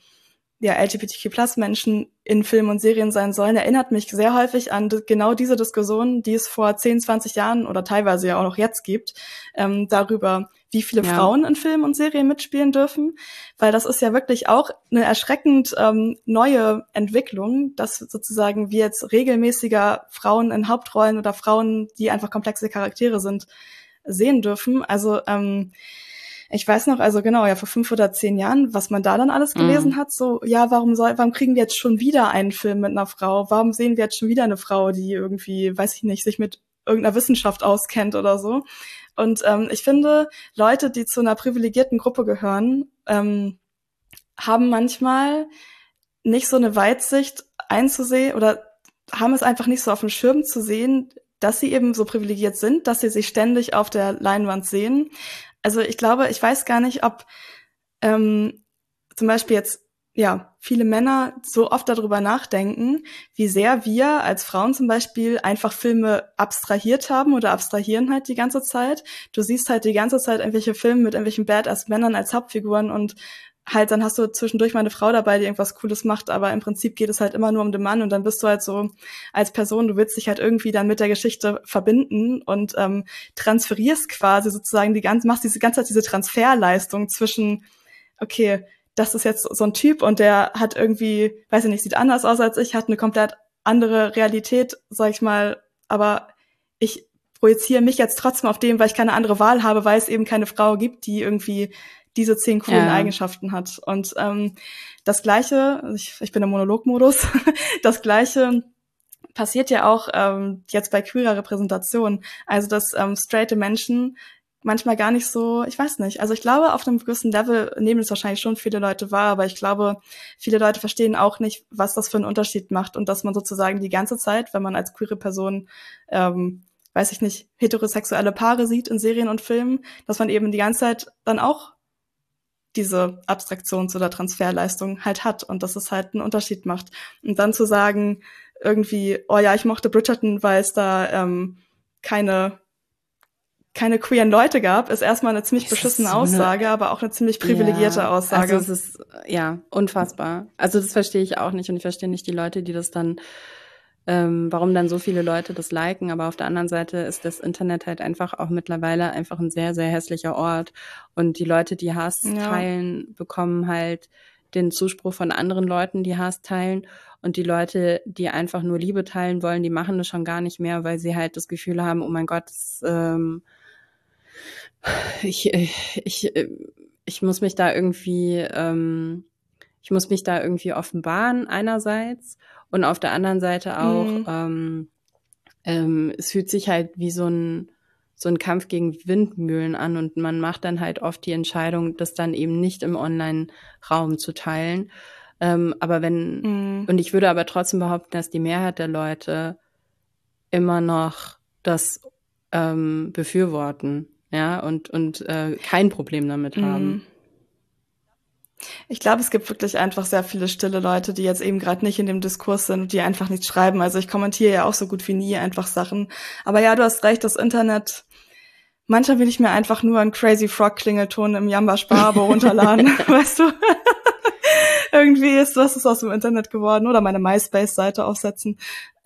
LGBTQ+-Menschen in Filmen und Serien sein sollen, erinnert mich sehr häufig an genau diese Diskussion, die es vor 10, 20 Jahren oder teilweise ja auch noch jetzt gibt, darüber, wie viele Frauen in Filmen und Serien mitspielen dürfen, weil das ist ja wirklich auch eine erschreckend neue Entwicklung, dass sozusagen wir jetzt regelmäßiger Frauen in Hauptrollen oder Frauen, die einfach komplexe Charaktere sind, sehen dürfen. Also ich weiß noch, also genau, ja, vor 5 oder 10 Jahren, was man da dann alles gelesen hat, so, ja, warum kriegen wir jetzt schon wieder einen Film mit einer Frau? Warum sehen wir jetzt schon wieder eine Frau, die irgendwie, weiß ich nicht, sich mit irgendeiner Wissenschaft auskennt oder so? Und ich finde, Leute, die zu einer privilegierten Gruppe gehören, haben manchmal nicht so eine Weitsicht einzusehen oder haben es einfach nicht so auf dem Schirm zu sehen, dass sie eben so privilegiert sind, dass sie sich ständig auf der Leinwand sehen. Also ich glaube, ich weiß gar nicht, ob zum Beispiel jetzt viele Männer so oft darüber nachdenken, wie sehr wir als Frauen zum Beispiel einfach Filme abstrahiert haben oder abstrahieren halt die ganze Zeit. Du siehst halt die ganze Zeit irgendwelche Filme mit irgendwelchen Badass-Männern als Hauptfiguren und halt dann hast du zwischendurch mal eine Frau dabei, die irgendwas Cooles macht, aber im Prinzip geht es halt immer nur um den Mann und dann bist du halt so als Person, du willst dich halt irgendwie dann mit der Geschichte verbinden und transferierst quasi sozusagen machst diese ganze Zeit diese Transferleistung zwischen, okay, das ist jetzt so ein Typ und der hat irgendwie, weiß ich nicht, sieht anders aus als ich, hat eine komplett andere Realität, sag ich mal, aber ich projiziere mich jetzt trotzdem auf dem, weil ich keine andere Wahl habe, weil es eben keine Frau gibt, die irgendwie diese 10 coolen Eigenschaften hat. Und das Gleiche, ich bin im Monologmodus, das Gleiche passiert ja auch jetzt bei queerer Repräsentation. Also, dass straighte Menschen manchmal gar nicht so, ich weiß nicht, also ich glaube, auf einem gewissen Level nehmen es wahrscheinlich schon viele Leute wahr, aber ich glaube, viele Leute verstehen auch nicht, was das für einen Unterschied macht und dass man sozusagen die ganze Zeit, wenn man als queere Person weiß ich nicht, heterosexuelle Paare sieht in Serien und Filmen, dass man eben die ganze Zeit dann auch diese Abstraktions- oder Transferleistung halt hat und dass es halt einen Unterschied macht. Und dann zu sagen, irgendwie, oh ja, ich mochte Bridgerton, weil es da keine queeren Leute gab, ist erstmal eine ziemlich beschissene Aussage, aber auch eine ziemlich privilegierte Aussage. Also es ist, unfassbar. Also das verstehe ich auch nicht und ich verstehe nicht die Leute, die das dann warum dann so viele Leute das liken, aber auf der anderen Seite ist das Internet halt einfach auch mittlerweile einfach ein sehr, sehr hässlicher Ort und die Leute, die Hass teilen, bekommen halt den Zuspruch von anderen Leuten, die Hass teilen und die Leute, die einfach nur Liebe teilen wollen, die machen das schon gar nicht mehr, weil sie halt das Gefühl haben, oh mein Gott, ich muss mich da irgendwie offenbaren einerseits und auf der anderen Seite auch, es fühlt sich halt wie so ein Kampf gegen Windmühlen an und man macht dann halt oft die Entscheidung, das dann eben nicht im Online-Raum zu teilen. Aber und ich würde aber trotzdem behaupten, dass die Mehrheit der Leute immer noch das befürworten, ja, und kein Problem damit haben. Ich glaube, es gibt wirklich einfach sehr viele stille Leute, die jetzt eben gerade nicht in dem Diskurs sind und die einfach nichts schreiben. Also ich kommentiere ja auch so gut wie nie einfach Sachen. Aber ja, du hast recht, das Internet, manchmal will ich mir einfach nur einen Crazy Frog Klingelton im Jamba Sparabo runterladen, weißt du? Irgendwie ist das aus dem Internet geworden oder meine MySpace-Seite aufsetzen.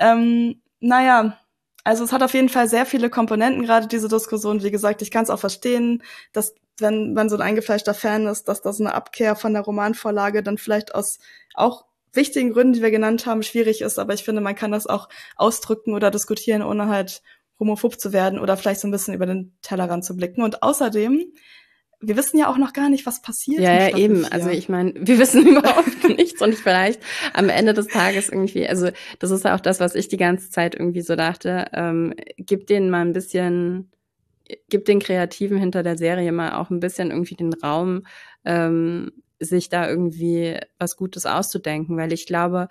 Also es hat auf jeden Fall sehr viele Komponenten, gerade diese Diskussion. Wie gesagt, ich kann es auch verstehen, dass wenn man so ein eingefleischter Fan ist, dass das eine Abkehr von der Romanvorlage dann vielleicht aus auch wichtigen Gründen, die wir genannt haben, schwierig ist. Aber ich finde, man kann das auch ausdrücken oder diskutieren, ohne halt homophob zu werden oder vielleicht so ein bisschen über den Tellerrand zu blicken. Und außerdem wir wissen ja auch noch gar nicht, was passiert. Ja, in ja, Staffel eben. 4. Also ich meine, wir wissen überhaupt nichts und vielleicht am Ende des Tages irgendwie, also das ist ja auch das, was ich die ganze Zeit irgendwie so dachte, gib denen mal ein bisschen, gib den Kreativen hinter der Serie mal auch ein bisschen irgendwie den Raum, sich da irgendwie was Gutes auszudenken, weil ich glaube,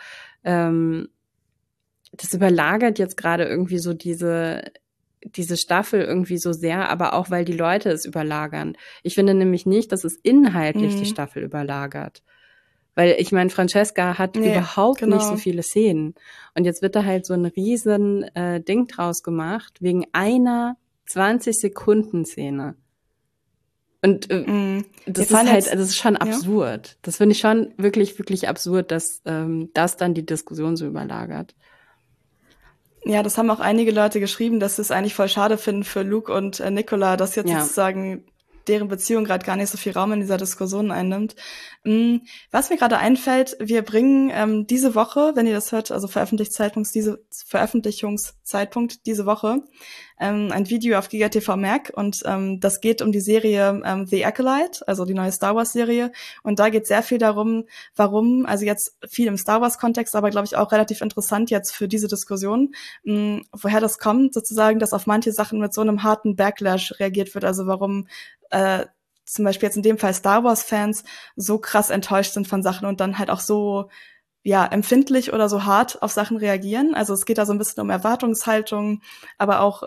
das überlagert jetzt gerade irgendwie so diese Staffel irgendwie so sehr, aber auch, weil die Leute es überlagern. Ich finde nämlich nicht, dass es inhaltlich die Staffel überlagert. Weil ich meine, Francesca hat überhaupt nicht so viele Szenen. Und jetzt wird da halt so ein riesen Ding draus gemacht, wegen einer 20-Sekunden-Szene. Und das ist halt, das ist schon absurd. Das finde ich schon wirklich, wirklich absurd, dass das dann die Diskussion so überlagert. Ja, das haben auch einige Leute geschrieben, dass sie es eigentlich voll schade finden für Luke und Nicola, dass jetzt sozusagen deren Beziehung gerade gar nicht so viel Raum in dieser Diskussion einnimmt. Was mir gerade einfällt, wir bringen diese Woche, wenn ihr das hört, also Veröffentlichungszeitpunkt diese Woche, ein Video auf GigaTV Mac und das geht um die Serie The Acolyte, also die neue Star Wars Serie, und da geht sehr viel darum, warum, also jetzt viel im Star Wars Kontext, aber glaube ich auch relativ interessant jetzt für diese Diskussion, woher das kommt, sozusagen, dass auf manche Sachen mit so einem harten Backlash reagiert wird, also warum zum Beispiel jetzt in dem Fall Star Wars Fans so krass enttäuscht sind von Sachen und dann halt auch so empfindlich oder so hart auf Sachen reagieren. Also es geht da so ein bisschen um Erwartungshaltung, aber auch,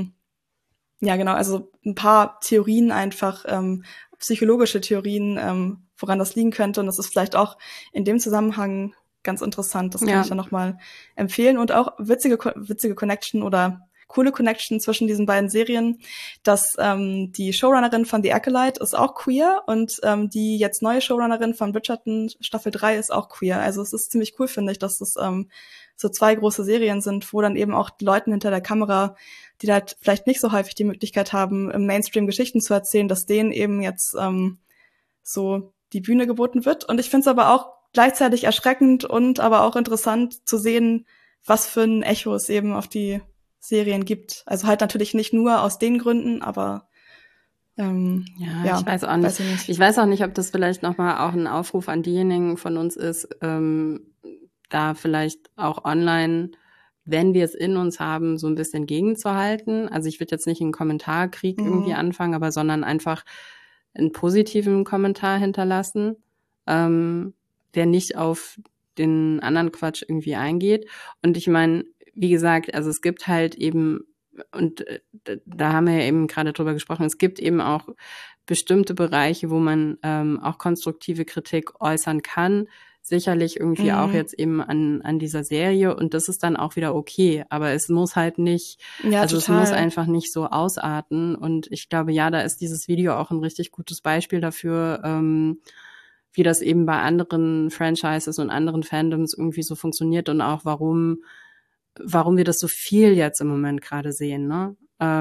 also ein paar Theorien einfach, psychologische Theorien, woran das liegen könnte. Und das ist vielleicht auch in dem Zusammenhang ganz interessant. Das kann ich ja nochmal empfehlen. Und auch witzige Connection oder coole Connection zwischen diesen beiden Serien, dass die Showrunnerin von The Acolyte ist auch queer und die jetzt neue Showrunnerin von Bridgerton Staffel 3 ist auch queer. Also es ist ziemlich cool, finde ich, dass das so zwei große Serien sind, wo dann eben auch die Leute hinter der Kamera, die halt vielleicht nicht so häufig die Möglichkeit haben, im Mainstream Geschichten zu erzählen, dass denen eben jetzt so die Bühne geboten wird. Und ich finde es aber auch gleichzeitig erschreckend und aber auch interessant zu sehen, was für ein Echo es eben auf die Serien gibt. Also halt natürlich nicht nur aus den Gründen, aber ich weiß auch nicht. Ich weiß auch nicht, ob das vielleicht nochmal auch ein Aufruf an diejenigen von uns ist, da vielleicht auch online, wenn wir es in uns haben, so ein bisschen gegenzuhalten. Also ich würde jetzt nicht einen Kommentarkrieg irgendwie anfangen, aber sondern einfach einen positiven Kommentar hinterlassen, der nicht auf den anderen Quatsch irgendwie eingeht. Und ich meine, wie gesagt, also es gibt halt eben, und da haben wir ja eben gerade drüber gesprochen, es gibt eben auch bestimmte Bereiche, wo man auch konstruktive Kritik äußern kann, sicherlich irgendwie auch jetzt eben an dieser Serie, und das ist dann auch wieder okay, aber es muss halt nicht, also total. Es muss einfach nicht so ausarten, und ich glaube, da ist dieses Video auch ein richtig gutes Beispiel dafür, wie das eben bei anderen Franchises und anderen Fandoms irgendwie so funktioniert und auch warum wir das so viel jetzt im Moment gerade sehen, ne?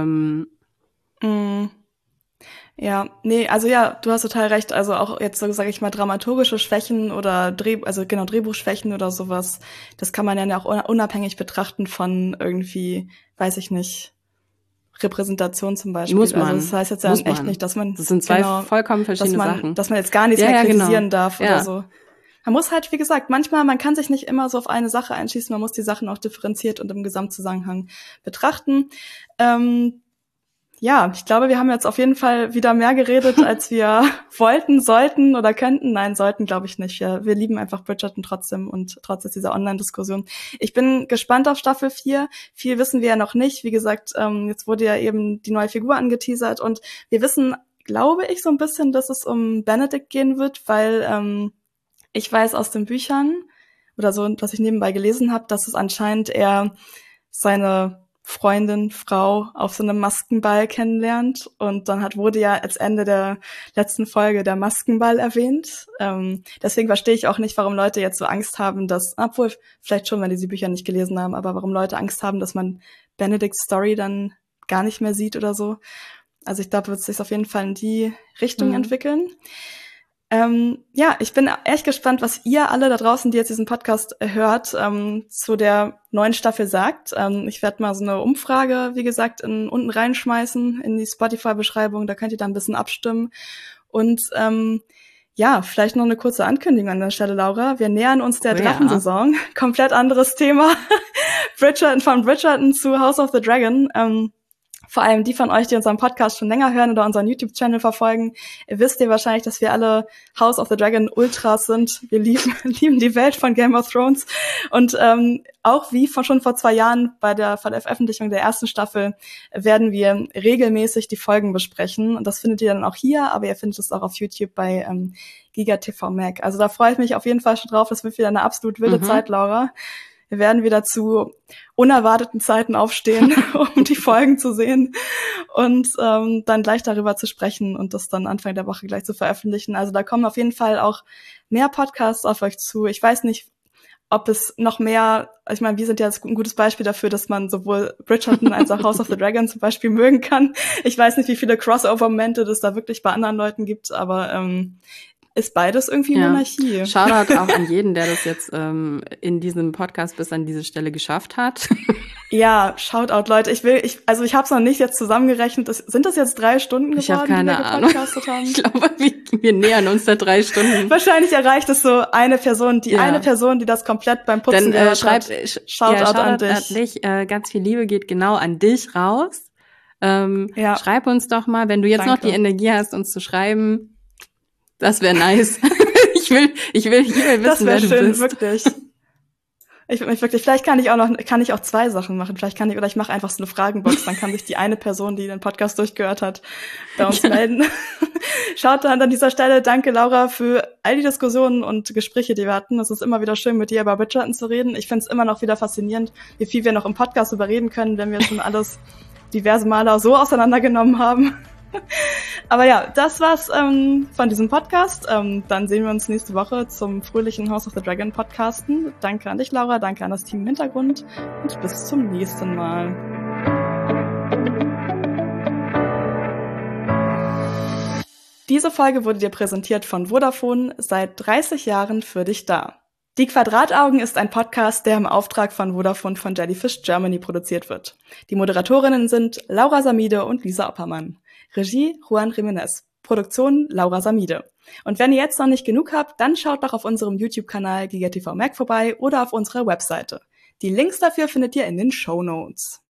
Ja, nee, also du hast total recht. Also auch jetzt, so sage ich mal, dramaturgische Schwächen oder Drehbuchschwächen oder sowas, das kann man ja auch unabhängig betrachten von irgendwie, weiß ich nicht, Repräsentation zum Beispiel. Muss man. Also das heißt jetzt ja echt nicht, dass man... Das sind zwei vollkommen verschiedene Sachen. Dass man jetzt gar nichts mehr kritisieren darf oder so. Man muss halt, wie gesagt, man kann sich nicht immer so auf eine Sache einschießen, man muss die Sachen auch differenziert und im Gesamtzusammenhang betrachten. Ich glaube, wir haben jetzt auf jeden Fall wieder mehr geredet, als wir wollten, sollten oder könnten. Nein, sollten glaube ich nicht. Wir lieben einfach Bridgerton trotzdem und trotz dieser Online-Diskussion. Ich bin gespannt auf Staffel 4. Viel wissen wir ja noch nicht. Wie gesagt, jetzt wurde ja eben die neue Figur angeteasert und wir wissen, glaube ich, so ein bisschen, dass es um Benedict gehen wird, weil ich weiß aus den Büchern oder so, was ich nebenbei gelesen habe, dass es anscheinend eher seine Freundin, Frau auf so einem Maskenball kennenlernt. Und dann wurde ja als Ende der letzten Folge der Maskenball erwähnt. Deswegen verstehe ich auch nicht, warum Leute jetzt so Angst haben, obwohl vielleicht schon, wenn die Bücher nicht gelesen haben, aber warum Leute Angst haben, dass man Benedicts Story dann gar nicht mehr sieht oder so. Also ich glaube, wird es sich auf jeden Fall in die Richtung entwickeln. Ja, ich bin echt gespannt, was ihr alle da draußen, die jetzt diesen Podcast hört, zu der neuen Staffel sagt. Ich werde mal so eine Umfrage, wie gesagt, unten reinschmeißen in die Spotify-Beschreibung. Da könnt ihr dann ein bisschen abstimmen. Und ja, vielleicht noch eine kurze Ankündigung an der Stelle, Laura. Wir nähern uns der Drachensaison. Komplett anderes Thema. Von Bridgerton zu House of the Dragon. Vor allem die von euch, die unseren Podcast schon länger hören oder unseren YouTube-Channel verfolgen, wisst ihr wahrscheinlich, dass wir alle House of the Dragon Ultras sind. Wir lieben die Welt von Game of Thrones. Und auch wie schon vor 2 Jahren bei der Veröffentlichung der ersten Staffel werden wir regelmäßig die Folgen besprechen. Und das findet ihr dann auch hier, aber ihr findet es auch auf YouTube bei GigaTV Mac. Also da freue ich mich auf jeden Fall schon drauf. Das wird wieder eine absolut wilde Zeit, Laura. Wir werden wieder zu unerwarteten Zeiten aufstehen, um die Folgen zu sehen und dann gleich darüber zu sprechen und das dann Anfang der Woche gleich zu veröffentlichen. Also da kommen auf jeden Fall auch mehr Podcasts auf euch zu. Ich weiß nicht, ob es noch mehr, ich meine, wir sind ja ein gutes Beispiel dafür, dass man sowohl Bridgerton als auch House of the Dragon zum Beispiel mögen kann. Ich weiß nicht, wie viele Crossover-Momente es da wirklich bei anderen Leuten gibt, aber ist beides irgendwie Monarchie. Shoutout auch an jeden, der das jetzt in diesem Podcast bis an diese Stelle geschafft hat. Ja, Shoutout, Leute. Ich habe es noch nicht jetzt zusammengerechnet. Sind das jetzt 3 Stunden geworden, ich habe keine Ahnung. Haben? Ich glaube, wir nähern uns der 3 Stunden. Wahrscheinlich erreicht es so eine Person, die das komplett beim Putzen gehört hat. Shoutout an dich. Ganz viel Liebe geht genau an dich raus. Schreib uns doch mal, wenn du jetzt noch die Energie hast, uns zu schreiben. Das wäre nice. Ich will wissen, das wer du schön, bist. Wirklich. Ich würde mich wirklich, vielleicht kann ich auch 2 Sachen machen. Ich mache einfach so eine Fragenbox, dann kann sich die eine Person, die den Podcast durchgehört hat, bei uns melden. Schaut dann an dieser Stelle, danke Laura für all die Diskussionen und Gespräche, die wir hatten. Es ist immer wieder schön, mit dir über Bridgerton zu reden. Ich finde es immer noch wieder faszinierend, wie viel wir noch im Podcast überreden können, wenn wir schon alles diverse Male auch so auseinandergenommen haben. Aber ja, das war's von diesem Podcast. Dann sehen wir uns nächste Woche zum fröhlichen House of the Dragon Podcasten. Danke an dich, Laura, danke an das Team im Hintergrund und bis zum nächsten Mal. Diese Folge wurde dir präsentiert von Vodafone, seit 30 Jahren für dich da. Die Quadrataugen ist ein Podcast, der im Auftrag von Vodafone von Jellyfish Germany produziert wird. Die Moderatorinnen sind Laura Samide und Lisa Oppermann. Regie Juan Jiménez. Produktion Laura Samide. Und wenn ihr jetzt noch nicht genug habt, dann schaut doch auf unserem YouTube-Kanal GigaTV Mac vorbei oder auf unserer Webseite. Die Links dafür findet ihr in den Shownotes.